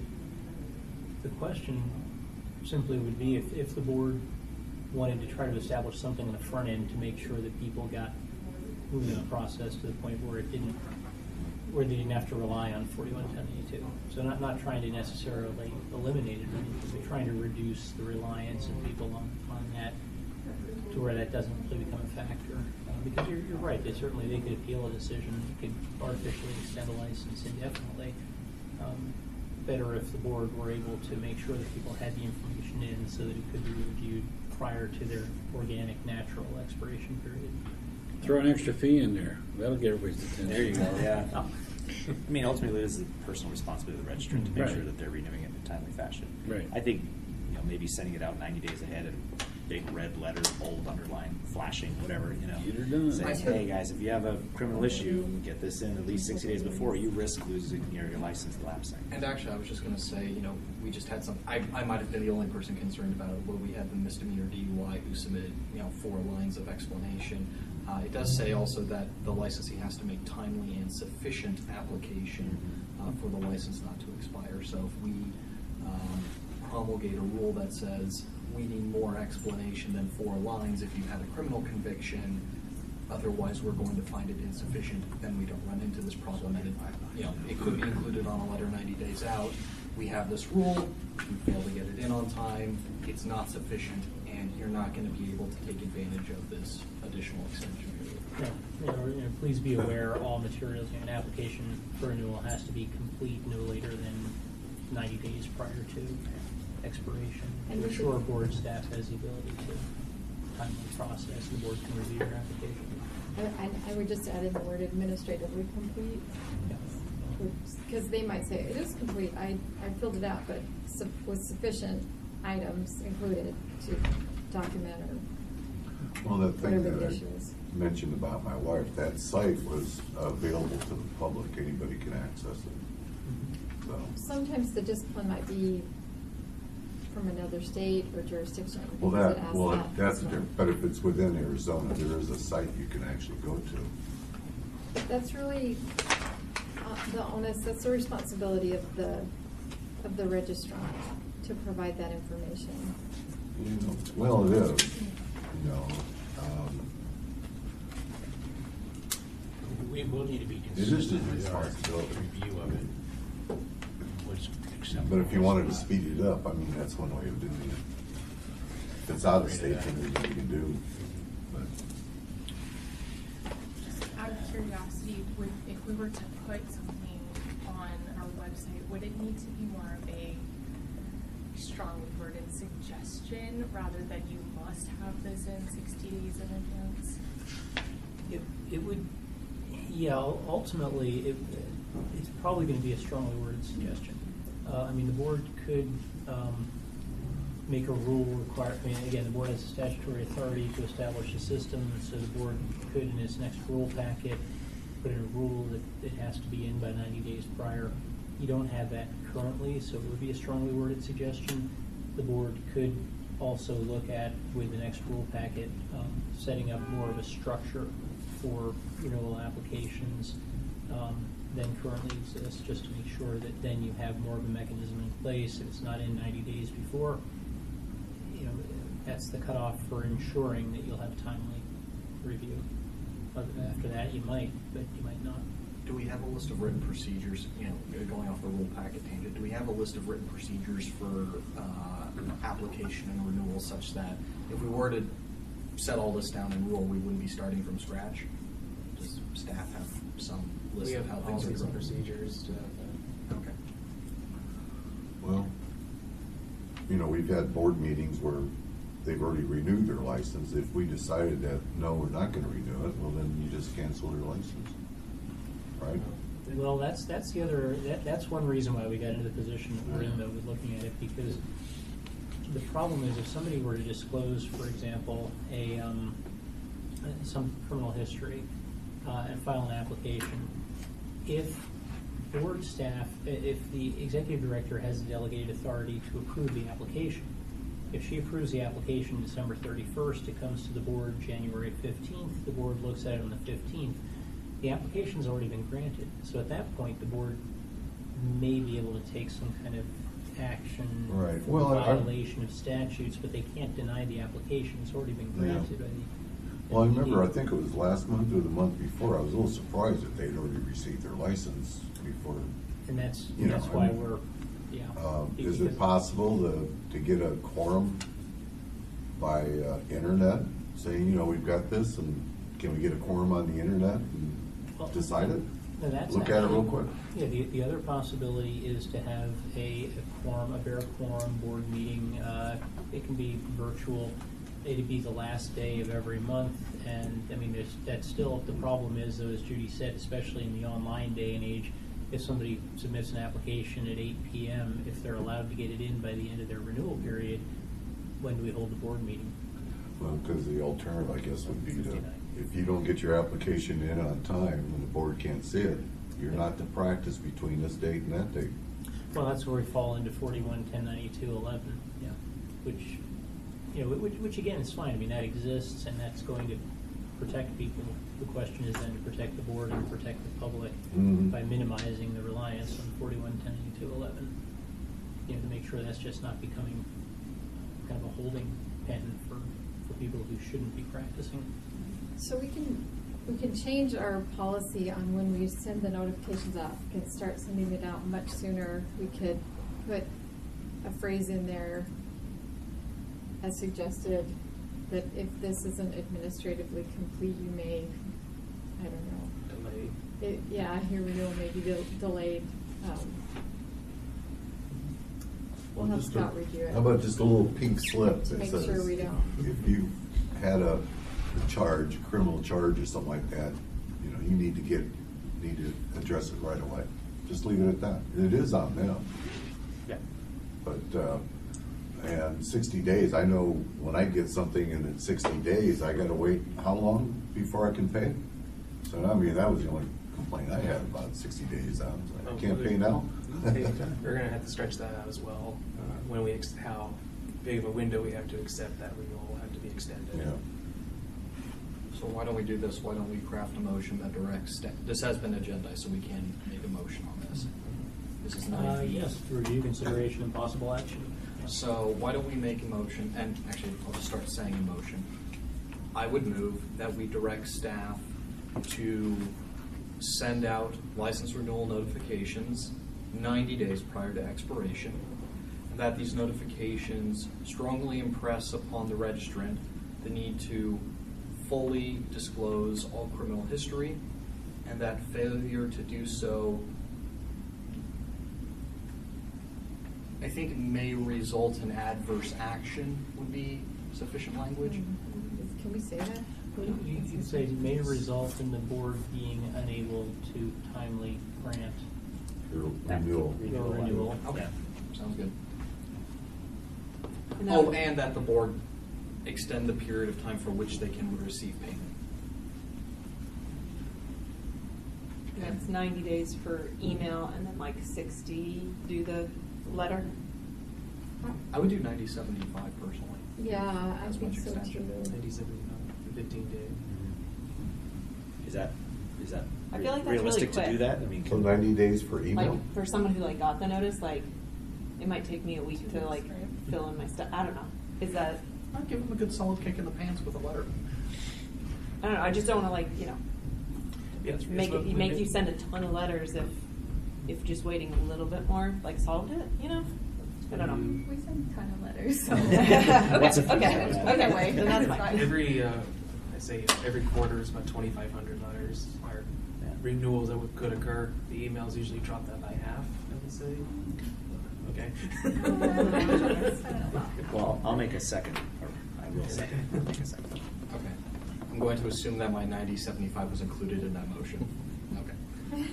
the question simply would be if, if the board wanted to try to establish something on the front end to make sure that people got moving the process to the point where it didn't, where they didn't have to rely on forty-one ten eighty-two. So not, not trying to necessarily eliminate it, or anything, but trying to reduce the reliance of people on, on that to where that doesn't really become a factor. Uh, because you're, you're right, they certainly, they could appeal a decision, they could artificially extend a license indefinitely. Um, better if the board were able to make sure that people had the information in so that it could be reviewed prior to their organic, natural expiration period. Throw an extra fee in there. That'll get everybody's attention. There you go, yeah. I mean, ultimately, it is the personal responsibility of the registrant to make Right. sure that they're renewing it in a timely fashion. Right. I think, you know, maybe sending it out ninety days ahead in big red letters, bold, underline, flashing, whatever, you know. Get her done. Saying, hey, guys, if you have a criminal issue, get this in at least sixty days before, you risk losing your, your license lapsing. And actually, I was just going to say, you know, we just had some. I, I might have been the only person concerned about it, where we had the misdemeanor D U I who submitted, you know, four lines of explanation. Uh, it does say also that the licensee has to make timely and sufficient application uh, for the license not to expire. So if we um, promulgate a rule that says we need more explanation than four lines if you had a criminal conviction, otherwise we're going to find it insufficient, then we don't run into this problem. And it, you know, it could be included on a letter ninety days out. We have this rule, you fail to get it in on time, it's not sufficient, and you're not going to be able to take advantage of this additional extension period. Yeah, you know, you know, please be aware all materials in an application for renewal has to be complete no later than ninety days prior to expiration. And To we ensure should- board staff has the ability to timely process, the board can review your application. I, I- I would just add in the word administratively complete. because they might say, it is complete, I, I filled it out, but su- with sufficient items included to document or Well, that thing whatever the that issue is. I mentioned about my wife, that site was available to the public, anybody can access it. So, Sometimes the discipline might be from another state or jurisdiction. well, because it that, asks well, that that's as well. different, but if it's within Arizona, there is a site you can actually go to. That's really uh, the onus, that's the responsibility of the, of the registrant to provide that information. You know, well, it is, you know, um, We will need to be It is consistent his with our responsibility. review of it. What's acceptable. but if you wanted to speed it up, I mean, that's one way of doing it. If it's out of state, then there's nothing you can do, but. Out of curiosity, would, if we were to put something on our website, would it need to be more of a strongly worded suggestion rather than you must have this in sixty days in advance? It, it would, yeah, ultimately, it, it's probably going to be a strongly worded suggestion. Uh, I mean, the board could um, make a rule require, I mean, again, the board has a statutory authority to establish a system, so the board could, in its next rule packet, put in a rule that it has to be in by ninety days prior. You don't have that currently, so it would be a strongly worded suggestion. The board could also look at, with the next rule packet, um, setting up more of a structure for renewal applications um, than currently exists, just to make sure that then you have more of a mechanism in place. If it's not in ninety days before, you know, that's the cutoff for ensuring that you'll have timely review. But after that, you might, but you might not. Do we have a list of written procedures, you know, going off the rule packet tangent, do we have a list of written procedures for uh, application and renewal such that if we were to set all this down in rule, we wouldn't be starting from scratch? Does staff have some list We of have how things are policies and going? procedures to have that. Okay. Well, you know, we've had board meetings where they've already renewed their license. If we decided that, no, we're not gonna renew it, well, then you just cancel their license, right? Well, that's that's the other that, that's one reason why we got into the position that we're in, though, with looking at it, because the problem is if somebody were to disclose, for example, a um, some criminal history uh, and file an application, if board staff, if the executive director has the delegated authority to approve the application, if she approves the application December thirty-first, it comes to the board January fifteenth, the board looks at it on the fifteenth, the application's already been granted. So at that point, the board may be able to take some kind of action Right. for Well, I- violation of statutes, but they can't deny the application. It's already been Yeah. granted by the. Well, I remember, I think it was last month or the month before, I was a little surprised that they'd already received their license before. And that's, You know, that's I why mean, we're, yeah. Um, is Because- it possible to, to get a quorum by uh, internet, saying, you know, we've got this, and can we get a quorum on the internet and Well, decide it? No, that's Look at it real actually- quick. Yeah, the, the other possibility is to have a, a quorum, a bare quorum board meeting. Uh, it can be virtual. It'd be the last day of every month, and I mean, there's, that's still, the problem is, though, as Judy said, especially in the online day and age, if somebody submits an application at eight P M, if they're allowed to get it in by the end of their renewal period, when do we hold the board meeting? Well, because the alternative, I guess, would be to, if you don't get your application in on time and the board can't see it, you're not to practice between this date and that date. Well, that's where we fall into forty-one, ten ninety-two, eleven, yeah, which, you know, which, which again is fine. I mean, that exists and that's going to protect people. The question is then to protect the board and protect the public Mhm. by minimizing the reliance on forty-one, ten ninety-two, eleven. You know, to make sure that's just not becoming kind of a holding pen for, for people who shouldn't be practicing. So we can, we can change our policy on when we send the notifications out. We can start sending it out much sooner. We could put a phrase in there as suggested that if this isn't administratively complete, you may, I don't know. Delay. It, yeah, your renewal may be del- delayed. Um, We'll have Just a- Scott review it. How about just a little pink slip To that make says, sure we don't. if you had a charge, criminal charge or something like that, you know, you need to get, need to address it right away. just leave it at that. It is on them. Yeah. But, uh, and sixty days, I know when I get something and it's sixty days, I gotta wait how long before I can pay? So, I mean, that was the only complaint I had about sixty days. I was like, I can't pay now? We're gonna have to stretch that out as well, uh, when we, ex- how big of a window we have to accept that renewal will have to be extended. Yeah. So why don't we do this? Why don't we craft a motion that directs, sta- this has been agendized, so we can make a motion on this. This is not. Uh, yes, review, consideration, and possible action. So why don't we make a motion, and actually, I'll just start saying a motion. I would move that we direct staff to send out license renewal notifications ninety days prior to expiration, and that these notifications strongly impress upon the registrant the need to fully disclose all criminal history, and that failure to do so, I think, may result in adverse action would be sufficient language. Can we say that? You you can say may result in the board being unable to timely grant Renewal. your renewal. Okay, sounds good. And Oh, that- and that the board extend the period of time for which they can receive payment. That's ninety days for email, and then like sixty do the letter. I would do ninety seventy-five personally. Yeah, I As think much so extension. too. Ninety seventy-five, fifteen day. Is that, is that I feel like that's realistic really to do quick. that? I mean, So ninety days for email? Like for someone who like got the notice, like it might take me a week to like fill in my stuff. I don't know. Is that? I'd give them a good solid kick in the pants with a letter. I don't know. I just don't want to like you know Yeah, it's- make it's what it we make did. you send a ton of letters if if just waiting a little bit more like solved it. You know. I don't know. We send a ton of letters, so. okay. Okay. Okay. Either way, Then that's it's fine. Every, uh, I say every quarter is about twenty-five hundred letters are renewals that would, could occur. The emails usually drop that by half, I would say. Okay. well, I'll make a second, or I will second, I'll make a second. Okay. I'm going to assume that my ninety seventy-five was included in that motion. Okay.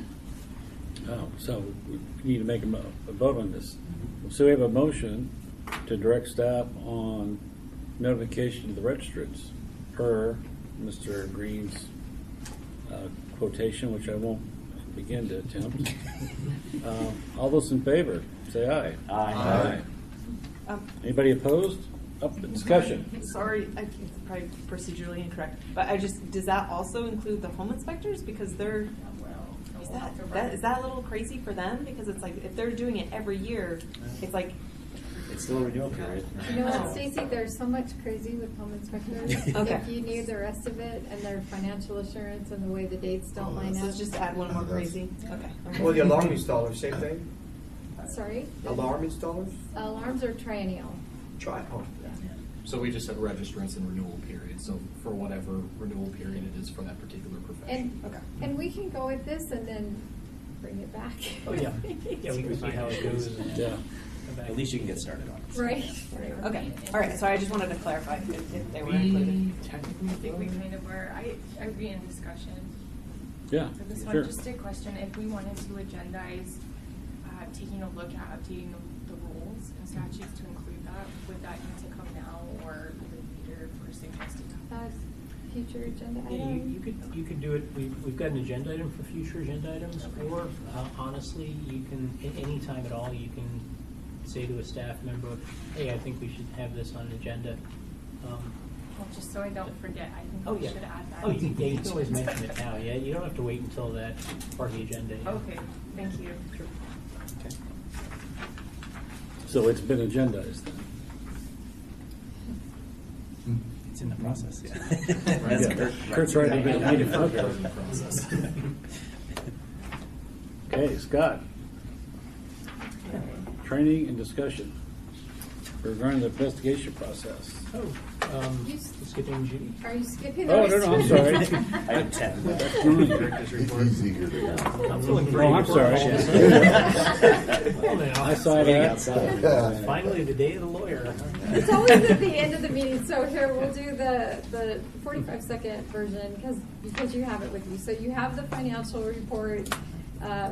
Oh, so we need to make a, mo- a vote on this. So we have a motion to direct staff on notification to the registrants per Mister Green's uh, quotation, which I won't begin to attempt. Um, all those in favor, say aye. Aye. Aye. Um, Anybody opposed? Up for discussion. Sorry, I think it's probably procedurally incorrect, but I just does that also include the home inspectors because they're is that, that is that a little crazy for them because it's like if they're doing it every year, it's like It's still a renewal period. You know what, Stacy, there's so much crazy with home inspectors. Okay. If you knew the rest of it and their financial assurance and the way the dates don't Oh, line so up. let's just add one more crazy. Okay. Well, the alarm installers, same thing? Sorry? Alarm installers? Alarms are triennial. Try, oh. So we just said registrants and renewal period. So for whatever renewal period it is for that particular profession. And, and we can go with this and then bring it back. Oh, yeah. Yeah, we can see how it goes. and- Yeah. At least you can get started on it. Right. Okay. All right. So I just wanted to clarify if, if they were We included. technically I think we kind of were. I, I'd be in discussion. Yeah, For this sure. one, just a question, if we wanted to agendize, uh, taking a look at updating the, the rules and statutes to include that, would that need to come now or later for suggested time? That's future agenda Yeah, you, item. you could, you could do it, we've, we've got an agenda item for future agenda items, or uh, honestly, you can, at any time at all, you can say to a staff member, hey, I think we should have this on the agenda. Um, Well, just so I don't forget, I think Oh, we yeah. should add that. Oh, you, yeah, you can always mention it now, yeah, you don't have to wait until that part of the agenda. yeah. Okay, thank you. Sure. Okay. So it's been agendized then. It's in the process, yeah. Right. That's Yeah. Kurt- Kurt's right, right. we need to Kurt- focus. Kurt process. Okay, Scott. Training and discussion regarding the investigation process. Oh, um, You s- skipping G. Are you skipping? Oh, those? no, no, I'm sorry. Item ten. Director's It's report. easy here to go. I'm feeling pretty Oh, I'm good. sorry. Well, now, I saw Waiting that. outside. Finally, the day of the lawyer. It's always at the end of the meeting, so here, we'll do the, the forty-five second version, because, because you have it with you. So you have the financial report, uh,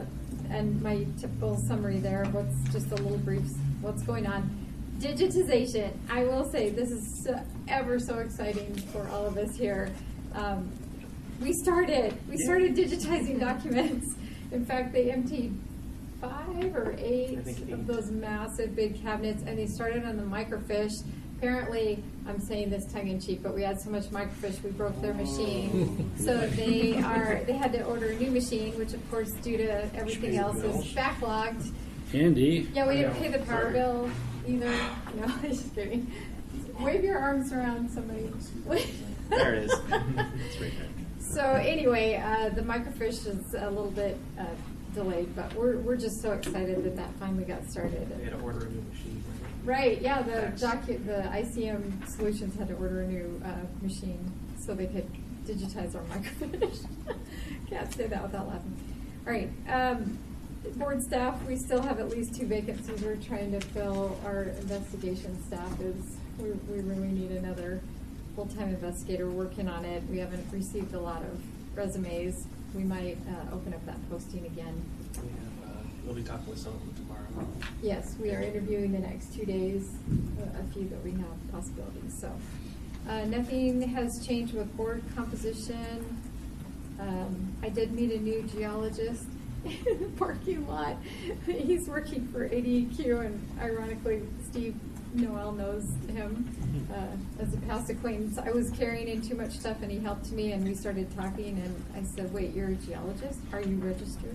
and my typical summary there, what's just a little brief, what's going on. Digitization, I will say, this is so, ever so exciting for all of us here. Um, we started, we started digitizing documents. In fact, they emptied five or eight, I think eight. of those massive big cabinets, and they started on the microfiche. Apparently, I'm saying this tongue in cheek, but we had so much microfiche, we broke their machine. So they are, they had to order a new machine, which of course, due to everything else, is backlogged. Andy. Yeah, we didn't pay the power bill either. No, I'm just kidding. Wave your arms around, somebody. There it is. It's right there. So anyway, uh, the microfiche is a little bit uh, delayed, but we're we're just so excited that that finally got started. They had to order a new machine. Right? Yeah, the docu- the I C M Solutions had to order a new uh, machine so they could digitize our microfiche. Can't say that without laughing. All right. Um, board staff, we still have at least two vacancies we're trying to fill. Our investigation staff is, we, we really need another full-time investigator working on it. We haven't received a lot of resumes. We might uh, open up that posting again. We have, uh, we'll be talking with some of them tomorrow. Yes, we are interviewing the next two days, uh, a few that we have possibilities. So uh, nothing has changed with board composition. Um, I did meet a new geologist in the parking lot. He's working for A D E Q, and ironically, Steve Noel knows him uh, as a past acquaintance. I was carrying in too much stuff, and he helped me, and we started talking, and I said, wait, you're a geologist? Are you registered?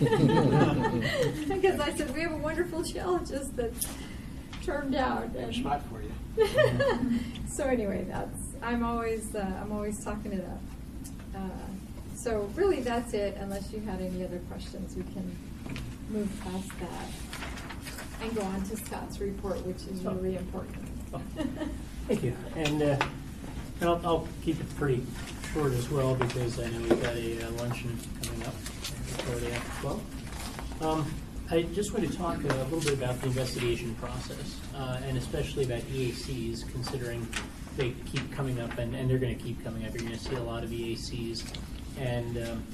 Because I said, we have a wonderful geologist that's termed out. We have a and- spot for you. So anyway, that's, I'm always, uh, I'm always talking it up. Uh, So really, that's it, unless you had any other questions. We can move past that and go on to Scott's report, which is really important. Thank you. And, uh, and I'll, I'll keep it pretty short as well, because I know we've got a uh, luncheon coming up shortly after twelve. Um, I just want to talk a little bit about the investigation process, uh, and especially about E A Cs, considering they keep coming up, and, and they're going to keep coming up. You're going to see a lot of E A Cs. And um,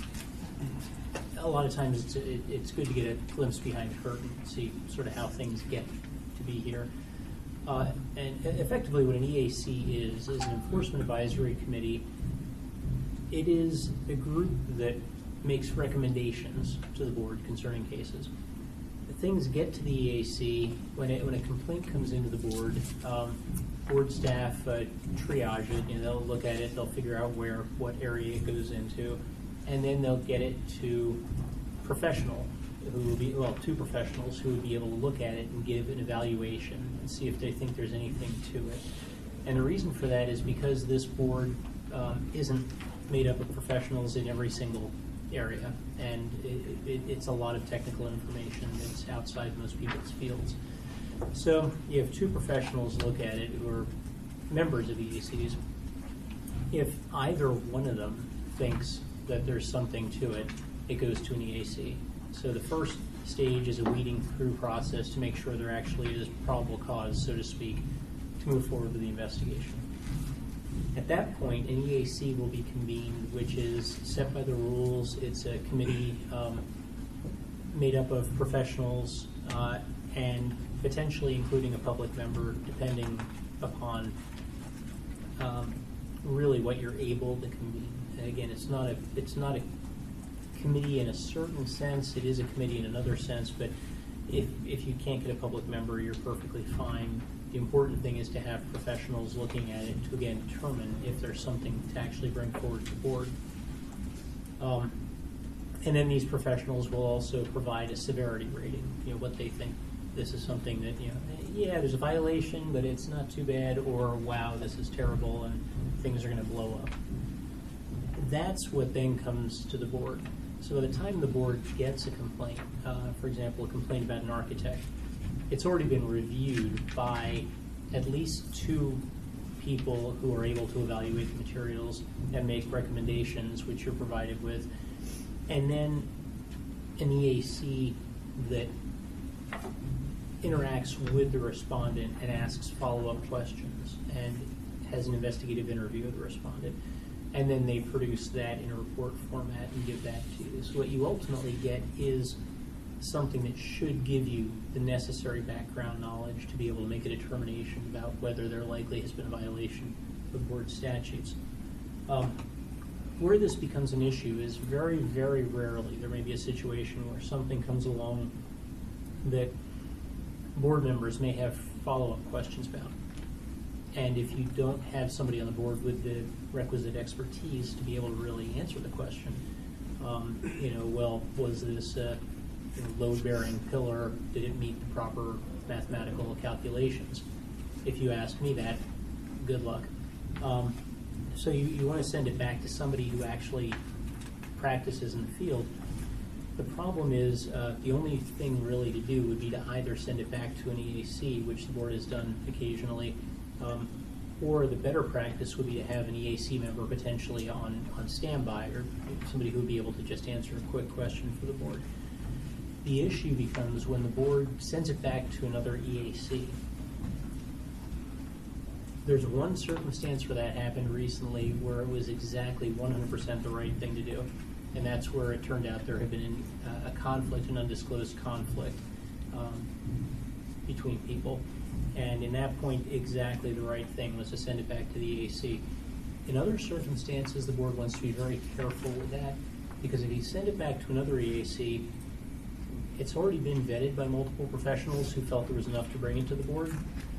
a lot of times it's, it, it's good to get a glimpse behind the curtain, see sort of how things get to be here. Uh, and effectively what an E A C is, is an enforcement advisory committee. It is a group that makes recommendations to the board concerning cases. Things get to the E A C when, it, when a complaint comes into the board. Um, board staff uh, triage it, you know, they'll look at it, they'll figure out where, what area it goes into, and then they'll get it to professional, who will be, well, two professionals who would be able to look at it and give an evaluation and see if they think there's anything to it. And the reason for that is because this board um, isn't made up of professionals in every single area, and it, it, it's a lot of technical information that's outside most people's fields. So you have two professionals look at it who are members of E A Cs. If either one of them thinks that there's something to it, it goes to an E A C. So the first stage is a weeding through process to make sure there actually is probable cause, so to speak, to move forward with the investigation. At that point, an E A C will be convened, which is set by the rules. It's a committee um, made up of professionals uh, and potentially including a public member, depending upon um, really what you're able to convene. And again, it's not a it's not a committee in a certain sense. It is a committee in another sense. But if if you can't get a public member, you're perfectly fine. The important thing is to have professionals looking at it to again determine if there's something to actually bring forward to the board. Um, and then these professionals will also provide a severity rating. You know, what they think. This is something that, you know, yeah, there's a violation, but it's not too bad, or wow, this is terrible and things are going to blow up. That's what then comes to the board. So by the time the board gets a complaint, uh, for example, a complaint about an architect, it's already been reviewed by at least two people who are able to evaluate the materials and make recommendations, which you're provided with, and then an E A C that interacts with the respondent and asks follow-up questions and has an investigative interview of the respondent. And then they produce that in a report format and give that to you. So what you ultimately get is something that should give you the necessary background knowledge to be able to make a determination about whether there likely has been a violation of board statutes. Um, where this becomes an issue is very, very rarely there may be a situation where something comes along that board members may have follow-up questions about. And if you don't have somebody on the board with the requisite expertise to be able to really answer the question, um, you know, well, was this a you know, load-bearing pillar? Did it meet the proper mathematical calculations? If you ask me that, good luck. Um, so you, you want to send it back to somebody who actually practices in the field. The problem is uh, the only thing really to do would be to either send it back to an E A C, which the board has done occasionally, um, or the better practice would be to have an E A C member potentially on, on standby, or somebody who would be able to just answer a quick question for the board. The issue becomes when the board sends it back to another E A C. There's one circumstance where that happened recently where it was exactly one hundred percent the right thing to do. And that's where it turned out there had been uh, a conflict, an undisclosed conflict um, between people. And in that point, exactly the right thing was to send it back to the E A C. In other circumstances, the board wants to be very careful with that, because if you send it back to another E A C, it's already been vetted by multiple professionals who felt there was enough to bring it to the board.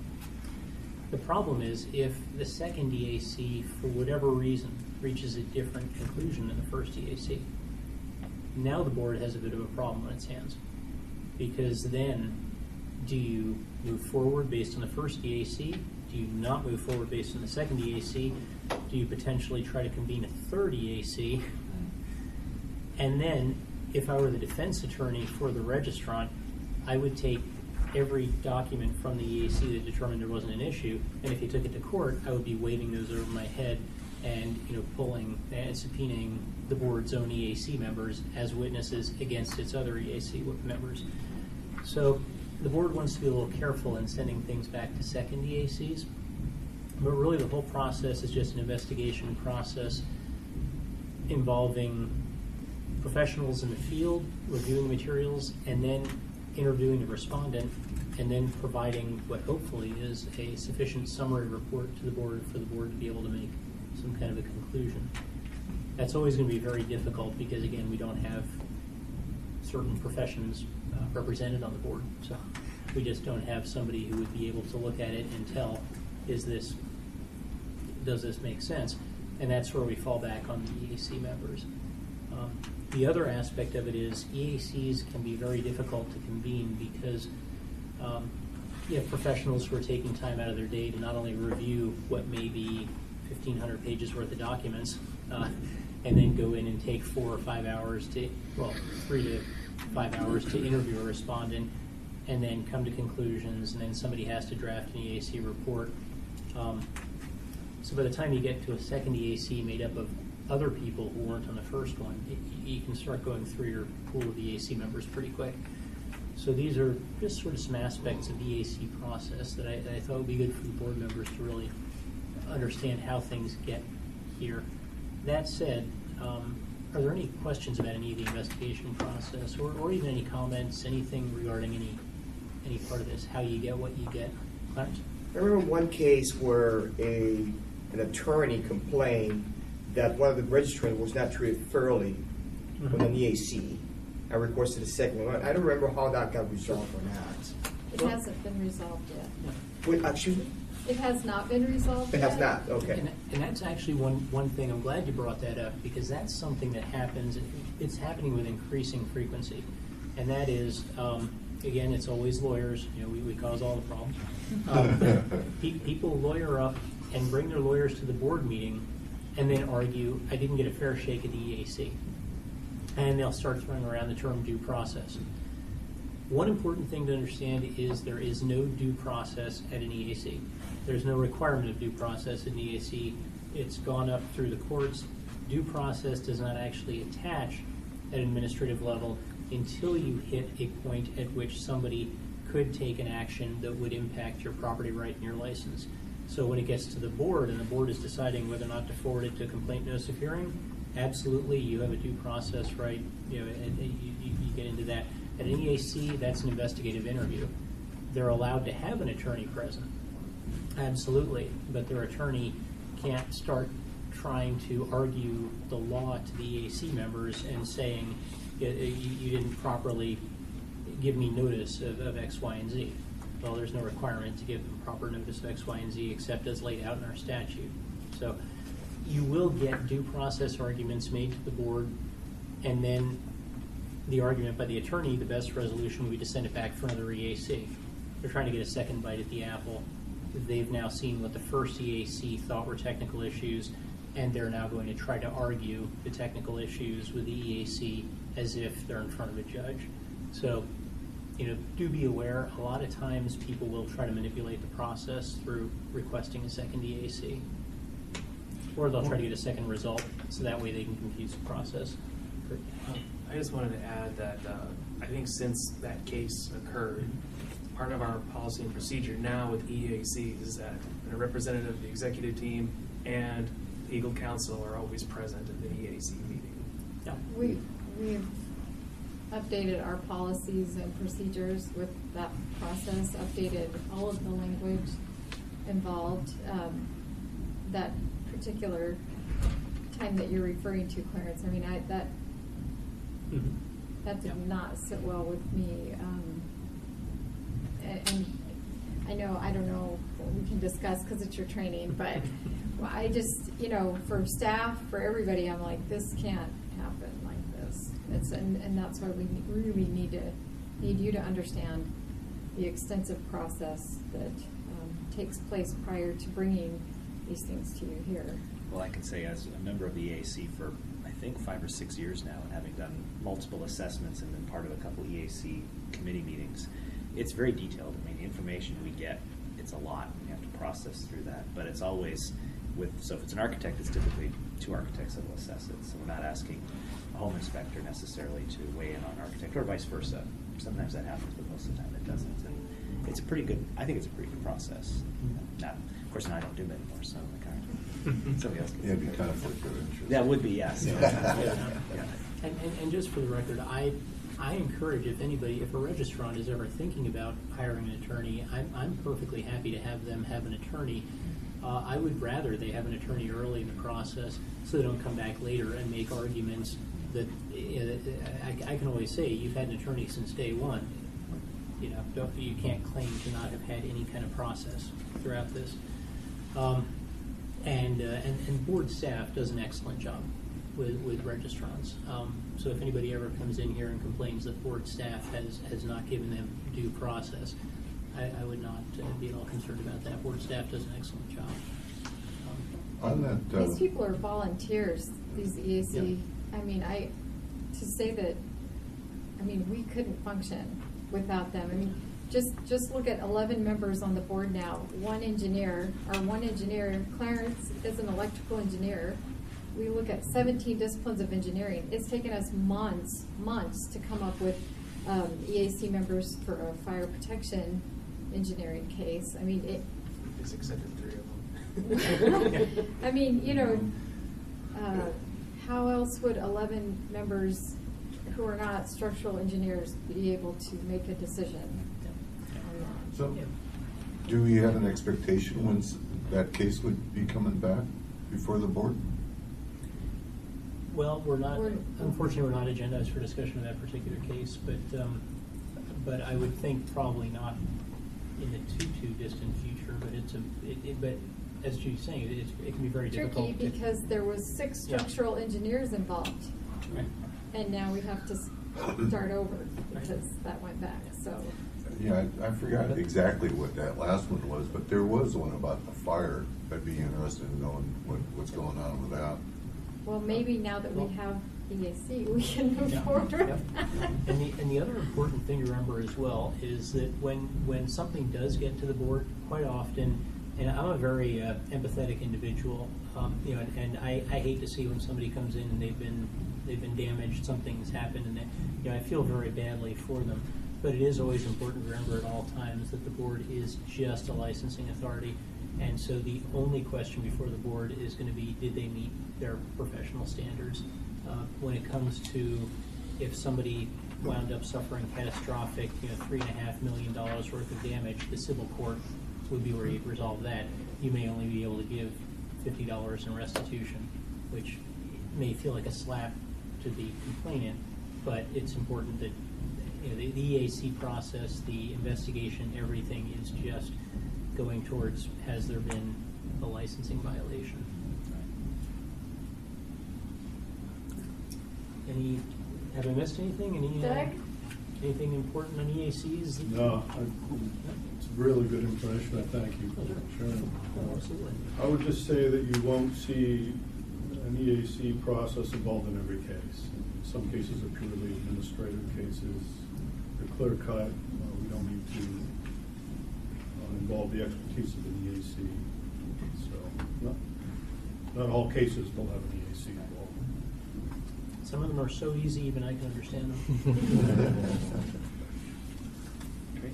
The problem is if the second E A C, for whatever reason, reaches a different conclusion than the first E A C, now the board has a bit of a problem on its hands. Because then, do you move forward based on the first E A C? Do you not move forward based on the second E A C? Do you potentially try to convene a third E A C? And then, if I were the defense attorney for the registrant, I would take every document from the E A C that determined there wasn't an issue, and if you took it to court, I would be waving those over my head and you know pulling and subpoenaing the board's own E A C members as witnesses against its other E A C members. So the board wants to be a little careful in sending things back to second E A Cs, but really the whole process is just an investigation process involving professionals in the field, reviewing materials, and then interviewing the respondent, and then providing what hopefully is a sufficient summary report to the board for the board to be able to make some kind of a conclusion. That's always going to be very difficult because, again, we don't have certain professions uh, represented on the board. So we just don't have somebody who would be able to look at it and tell, is this, does this make sense? And that's where we fall back on the E A C members. Um, the other aspect of it is E A Cs can be very difficult to convene because um, you have professionals who are taking time out of their day to not only review what may be fifteen hundred pages worth of documents, uh, and then go in and take four or five hours to, well, three to five hours to interview a respondent, and then come to conclusions, and then somebody has to draft an E A C report. Um, so by the time you get to a second E A C made up of other people who weren't on the first one, it, you can start going through your pool of E A C members pretty quick. So these are just sort of some aspects of the E A C process that I, that I thought would be good for the board members to really understand how things get here. That said, um, are there any questions about any of the investigation process, or, or even any comments, anything regarding any any part of this, how you get what you get? Clarence? I remember one case where a an attorney complained that one of the registrants was not treated fairly mm-hmm. with an E A C. I requested a second one. I don't remember how that got resolved or not. It hasn't been resolved yet. Wait, excuse me? It has not been resolved It yet. has not, okay. And, and that's actually one, one thing, I'm glad you brought that up, because that's something that happens, it's happening with increasing frequency. And that is, um, again, it's always lawyers, you know, we, we cause all the problems. Um, pe people lawyer up and bring their lawyers to the board meeting and then argue, I didn't get a fair shake at the E A C. And they'll start throwing around the term due process. One important thing to understand is there is no due process at an E A C. There's no requirement of due process at an E A C. It's gone up through the courts. Due process does not actually attach at an administrative level until you hit a point at which somebody could take an action that would impact your property right and your license. So when it gets to the board and the board is deciding whether or not to forward it to a complaint notice of hearing, absolutely you have a due process right, you know, and you, you, you get into that. At an E A C, that's an investigative interview. They're allowed to have an attorney present, absolutely, but their attorney can't start trying to argue the law to the E A C members and saying, you, you didn't properly give me notice of, of X, Y, and Z. Well, there's no requirement to give them proper notice of X, Y, and Z except as laid out in our statute. So you will get due process arguments made to the board, and then the argument by the attorney, the best resolution would be to send it back for another E A C. They're trying to get a second bite at the apple. They've now seen what the first E A C thought were technical issues, and they're now going to try to argue the technical issues with the E A C as if they're in front of a judge. So, you know, do be aware, a lot of times people will try to manipulate the process through requesting a second E A C. Or they'll try to get a second result, so that way they can confuse the process. Um, I just wanted to add that uh, I think since that case occurred, part of our policy and procedure now with E A Cs is that a representative of the executive team and legal counsel are always present at the E A C meeting. Yeah. We, we've updated our policies and procedures with that process, updated all of the language involved. Um, that particular time that you're referring to, Clarence, I mean, I, that, mm-hmm. that did Yeah. not sit well with me. Um, and, and I know, I don't know what we can discuss because it's your training, but well, I just, you know, for staff, for everybody, I'm like, this can't happen like this. It's, and, and that's why we really need to, need you to understand the extensive process that um, takes place prior to bringing these things to you here. Well, I can say as a member of the E A C for, I think, five or six years now, and having done multiple assessments and been part of a couple E A C committee meetings, it's very detailed. I mean, the information we get, it's a lot. We have to process through that. But it's always with, so if it's an architect, it's typically two architects that will assess it. So we're not asking a home inspector necessarily to weigh in on architect, or vice versa. Sometimes that happens, but most of the time it doesn't. And it's a pretty good, I think it's a pretty good process. Now, of course, now I don't do it anymore, so I kind of, somebody else can. Yeah, it'd be conflict of interest. That would be, yes. Yeah. Yeah. And, and, and just for the record, I I encourage, if anybody, if a registrant is ever thinking about hiring an attorney, I'm, I'm perfectly happy to have them have an attorney. Uh, I would rather they have an attorney early in the process so they don't come back later and make arguments that, uh, I, I can always say, you've had an attorney since day one. You know, don't, you can't claim to not have had any kind of process throughout this. Um, and, uh, and, and board staff does an excellent job with, with registrants. Um, so if anybody ever comes in here and complains that board staff has, has not given them due process, I, I would not uh, be at all concerned about that. Board staff does an excellent job. Um, On that, uh, These people are volunteers, these E A C. Yeah. I mean, I, to say that, I mean, we couldn't function without them. I mean, just just look at eleven members on the board now. One engineer, our one engineer, Clarence is an electrical engineer. We look at seventeen disciplines of engineering. It's taken us months, months to come up with um, E A C members for a fire protection engineering case. I mean, it. It's accepted three of them. I mean, you know, uh, how else would eleven members who are not structural engineers be able to make a decision on that? So, do we have an expectation when s- that case would be coming back before the board? Well, we're not, We're- unfortunately, we're not agendized for discussion of that particular case, but, um, but I would think probably not in the too, too distant future, but it's a, it, it, but as Judy's saying, it, it's- it can be very difficult. Tricky because there was six Yeah. structural engineers involved. Right. And now we have to s- start over because that went back, so. Yeah, I, I forgot exactly what that last one was, but there was one about the fire. I'd be interested in knowing what, what's going on with that. Well, maybe now that we have E A C, we can move Yeah. forward. Yep. And the, and the other important thing to remember as well is that when, when something does get to the board, quite often, and I'm a very uh, empathetic individual, um, you know, and, and I, I hate to see when somebody comes in and they've been they've been damaged, something's happened, and they, you know, I feel very badly for them. But it is always important to remember at all times that the board is just a licensing authority, and so the only question before the board is going to be, did they meet their professional standards? Uh, when it comes to if somebody wound up suffering catastrophic, you know, three and a half million dollars worth of damage, the civil court would be where you'd resolve that. You may only be able to give fifty dollars in restitution, which may feel like a slap to the complainant, but it's important that, you know, the, the E A C process, the investigation, everything is just going towards, has there been a licensing violation? Any, have I missed anything? Any, uh, Doug? anything important on E A Cs? No, I, it's a really good information. I thank you for sharing. Oh, absolutely. I would just say that you won't see an E A C process involved in every case. Some cases are purely administrative cases. They're clear cut. Uh, we don't need to uh, involve the expertise of an E A C. So, not, not all cases will have an E A C involved. Some of them are so easy, even I can understand them. Great.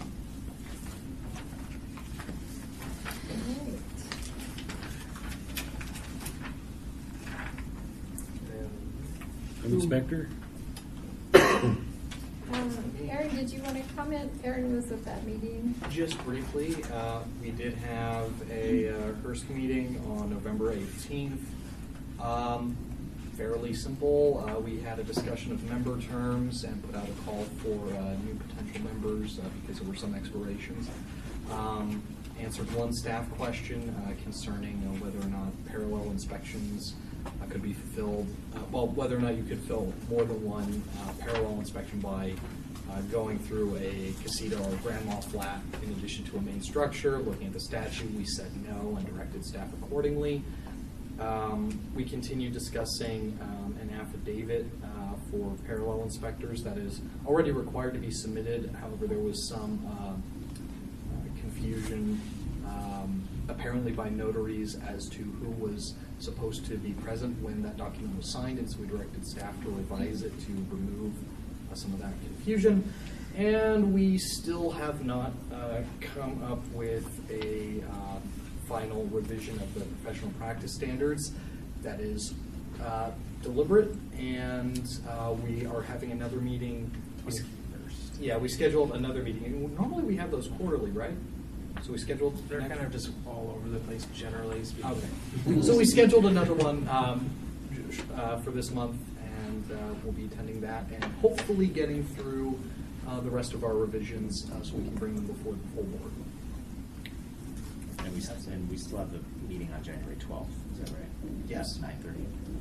Inspector? Um, Aaron, did you want to comment? Aaron was at that meeting. Just briefly, uh, we did have a uh, Hearst meeting on November eighteenth. Um, fairly simple. Uh, we had a discussion of member terms and put out a call for uh, new potential members uh, because there were some expirations. Um, answered one staff question uh, concerning uh, whether or not parallel inspections uh, could be fulfilled. Uh, well, whether or not you could fill more than one uh, parallel inspection by uh, going through a casita or grand mal flat in addition to a main structure. Looking at the statute, we said no and directed staff accordingly. Um, we continue discussing um, an affidavit uh, for parallel inspectors that is already required to be submitted. However, there was some uh, uh, confusion um, apparently by notaries as to who was supposed to be present when that document was signed, and so we directed staff to revise it to remove uh, some of that confusion. And we still have not uh, come up with a uh, final revision of the professional practice standards that is uh, deliberate, and uh, we are having another meeting. We, yeah, we scheduled another meeting. And normally we have those quarterly, right? So we scheduled. They're kind of just all over the place generally speaking. Okay. So we scheduled another one um, uh, for this month, and uh, we'll be attending that and hopefully getting through uh, the rest of our revisions uh, so we can bring them before the full board. And we, and we still have the meeting on January twelfth, is that right? Yes. nine thirty.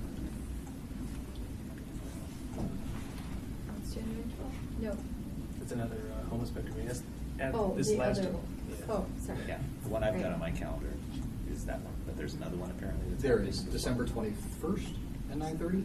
It's January twelfth? No. It's another uh, home inspector meeting. That's, at Oh, this the last other one. one. Yeah. Oh, sorry. Yeah, the one I've got Right. on my calendar is that one, but there's another one apparently. That's There happening is as well. December twenty-first at nine thirty.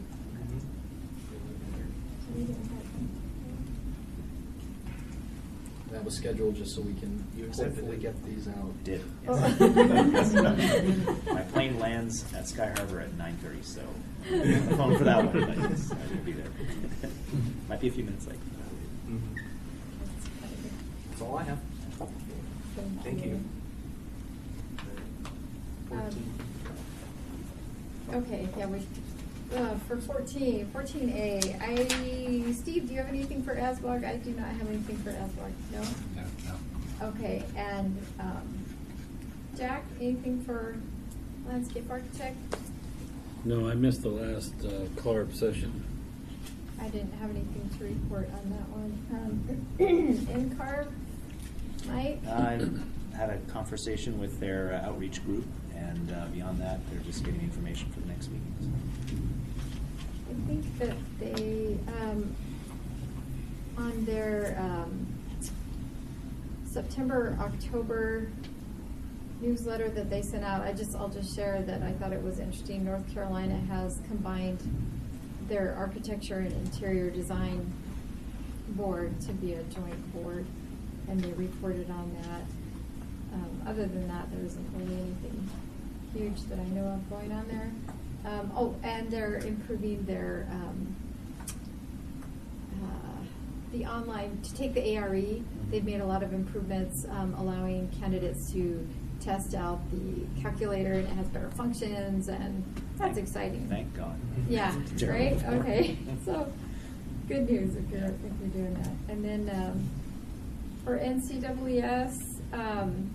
That was scheduled just so we can You accepted hopefully it. get these out. Did. Oh. Yes. My plane lands at Sky Harbor at nine thirty, so I'm on the phone for that one, but yes, I will be there. Might be a few minutes late. That's all I have. Thank you. Um, Okay, yeah, we, uh, for fourteen, fourteen A, I, Steve, do you have anything for ASBOG? I do not have anything for ASBOG, no? No, no. Okay, and, um, Jack, anything for landscape architect? No, I missed the last uh, CLARB session. I didn't have anything to report on that one. Um, N C A R B, Mike? I had a conversation with their uh, outreach group, and uh, beyond that, they're just getting information for the next meetings. I think that they, um, on their, um, September, October newsletter that they sent out, I just, I'll just share that I thought it was interesting. North Carolina has combined their architecture and interior design board to be a joint board, and they reported on that. Um, other than that, there isn't really anything huge that I know of going on there. Um, oh, and they're improving their, um, uh, the online, to take the A R E, they've made a lot of improvements, um, allowing candidates to test out the calculator, and it has better functions, and that's exciting. Thank God. Yeah, Terrible right? before. Okay. So, good news if you're, if you're doing that. And then um, for N C W E S, um,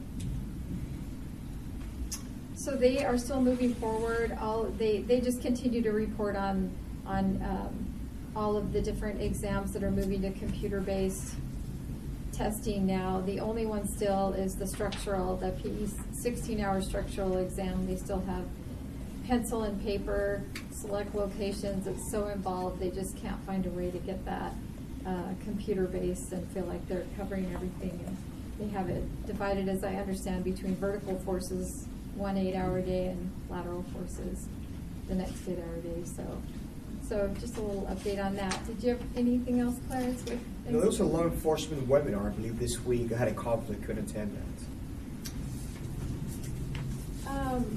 so they are still moving forward. All they they just continue to report on on um, all of the different exams that are moving to computer-based testing now. The only one still is the structural, the P E sixteen-hour structural exam. They still have pencil and paper, select locations. It's so involved, they just can't find a way to get that uh, computer-based and feel like they're covering everything. And they have it divided, as I understand, between vertical forces, one eight-hour day, and lateral forces, the next eight-hour day. So, so just a little update on that. Did you have anything else, Clarence? With No, there was a law enforcement webinar, I believe, this week. I had a conflict, couldn't attend that. Um,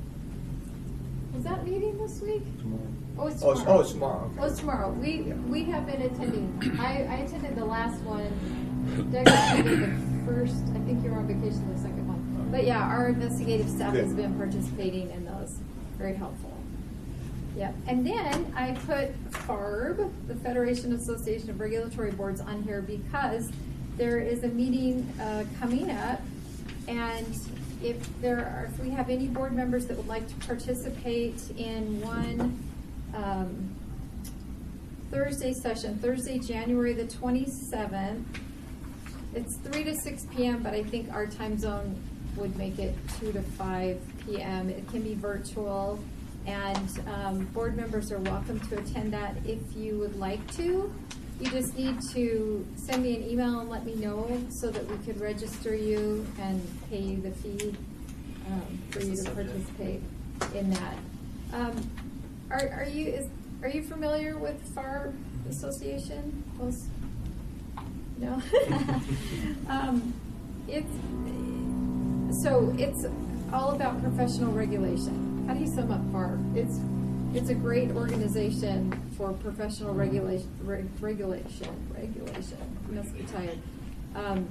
was that meeting this week? Tomorrow. Oh, it's Oh, tomorrow. it's- oh, it's tomorrow, okay. Oh, it's tomorrow. We we have been attending. I, I attended the last one. Doug attended the first. I think you were on vacation the second one. But yeah, our investigative staff has Good. been participating in those. Very helpful. Yep. And then I put F A R B, the Federation Association of Regulatory Boards, on here because there is a meeting uh, coming up, and if there are, if we have any board members that would like to participate in one um, Thursday session, Thursday, January the twenty-seventh, it's three to six p m, but I think our time zone would make it two to five p m It can be virtual, and um, board members are welcome to attend that if you would like to. You just need to send me an email and let me know so that we could register you and pay you the fee um, for you to participate in that. Um, are, are you is, are you familiar with F A R B Association? Most? No. um, it's so it's all about professional regulation. How do you sum up F A R B? It's it's a great organization for professional regulation. Reg, regulation. Regulation. You must be tired. Um,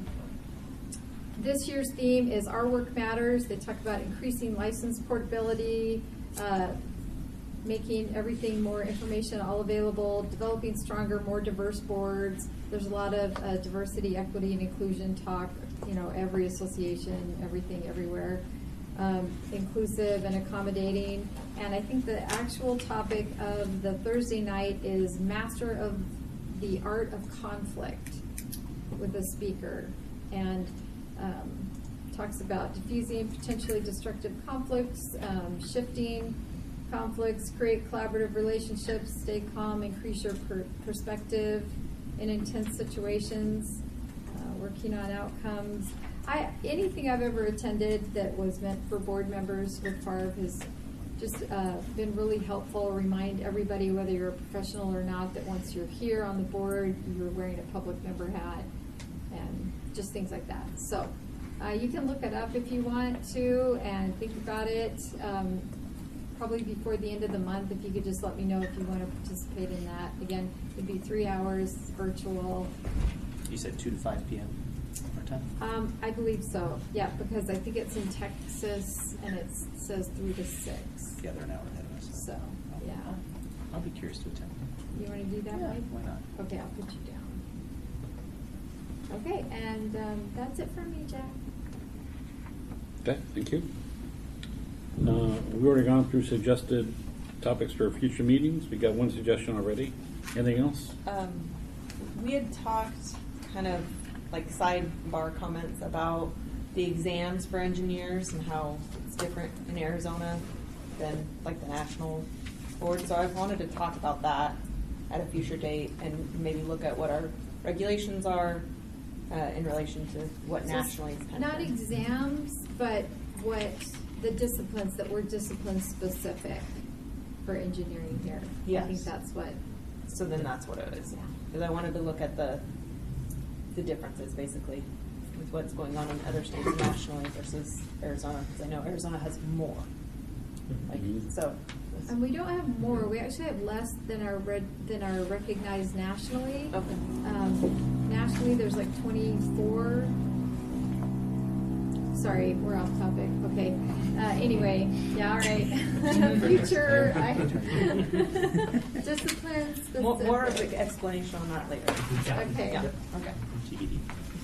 this year's theme is Our Work Matters. They talk about increasing license portability, uh, making everything more information all available, developing stronger, more diverse boards. There's a lot of uh, diversity, equity, and inclusion talk. You know, every association, everything, everywhere. Um, inclusive and accommodating. And I think the actual topic of the Thursday night is Master of the Art of Conflict with a speaker. And um, talks about diffusing potentially destructive conflicts, um, shifting conflicts, create collaborative relationships, stay calm, increase your per perspective in intense situations, uh, working on outcomes. I, anything I've ever attended that was meant for board members with F A R B has just uh, been really helpful. Remind everybody, whether you're a professional or not, that once you're here on the board, you're wearing a public member hat, and just things like that. So uh, you can look it up if you want to and think about it. Um, probably before the end of the month, if you could just let me know if you want to participate in that. Again, it'd be three hours virtual. You said two to five p m our time? Um, I believe so, yeah, because I think it's in Texas and it says three to six. Yeah, they're an hour ahead of us. So, yeah. I'll be curious to attend. You want to do that, Yeah, Mike? why not? Okay, I'll put you down. Okay, and um, that's it for me, Jack. Okay, thank you. Uh, we've already gone through suggested topics for future meetings. We got one suggestion already. Anything else? Um, we had talked kind of like sidebar comments about the exams for engineers and how it's different in Arizona than like the national board. So I wanted to talk about that at a future date and maybe look at what our regulations are uh, in relation to what So nationally is kind Not of exams, but what the disciplines that were discipline specific for engineering here. Yes. I think that's what. So then that's what it is. Yeah. Because I wanted to look at the the differences basically with what's going on in other states nationally versus Arizona, because I know Arizona has more. Like, so. And we don't have more. We actually have less than our red than are recognized nationally. Okay. Um, nationally, there's like twenty-four. Sorry, we're off topic. Okay. Uh, anyway, yeah, all right. future I- disciplines. More, more of specific. an explanation on that later. Okay. Yeah, okay. T B D.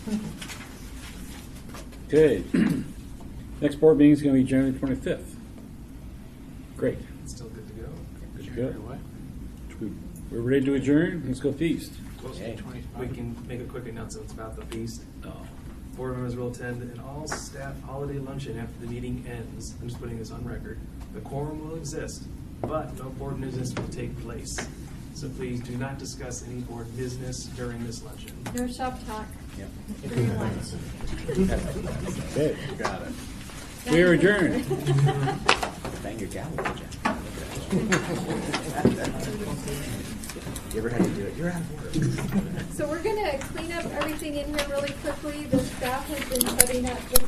Okay. Next board meeting is going to be January twenty-fifth. Great. Still good to go. Good to go. We're ready to adjourn. Let's go feast. We can make a quick announcement about the feast. Oh. Board members will attend an all-staff holiday luncheon after the meeting ends. I'm just putting this on record. The quorum will exist, but no board business will take place. So please do not discuss any board business during this luncheon. No shop talk. Yep. During lunch. Okay. Got it. We are adjourned. Bang your gavel, Jack. You ever had to do it? You're out of order. So we're gonna clean up everything in here really quickly. The staff has been setting up just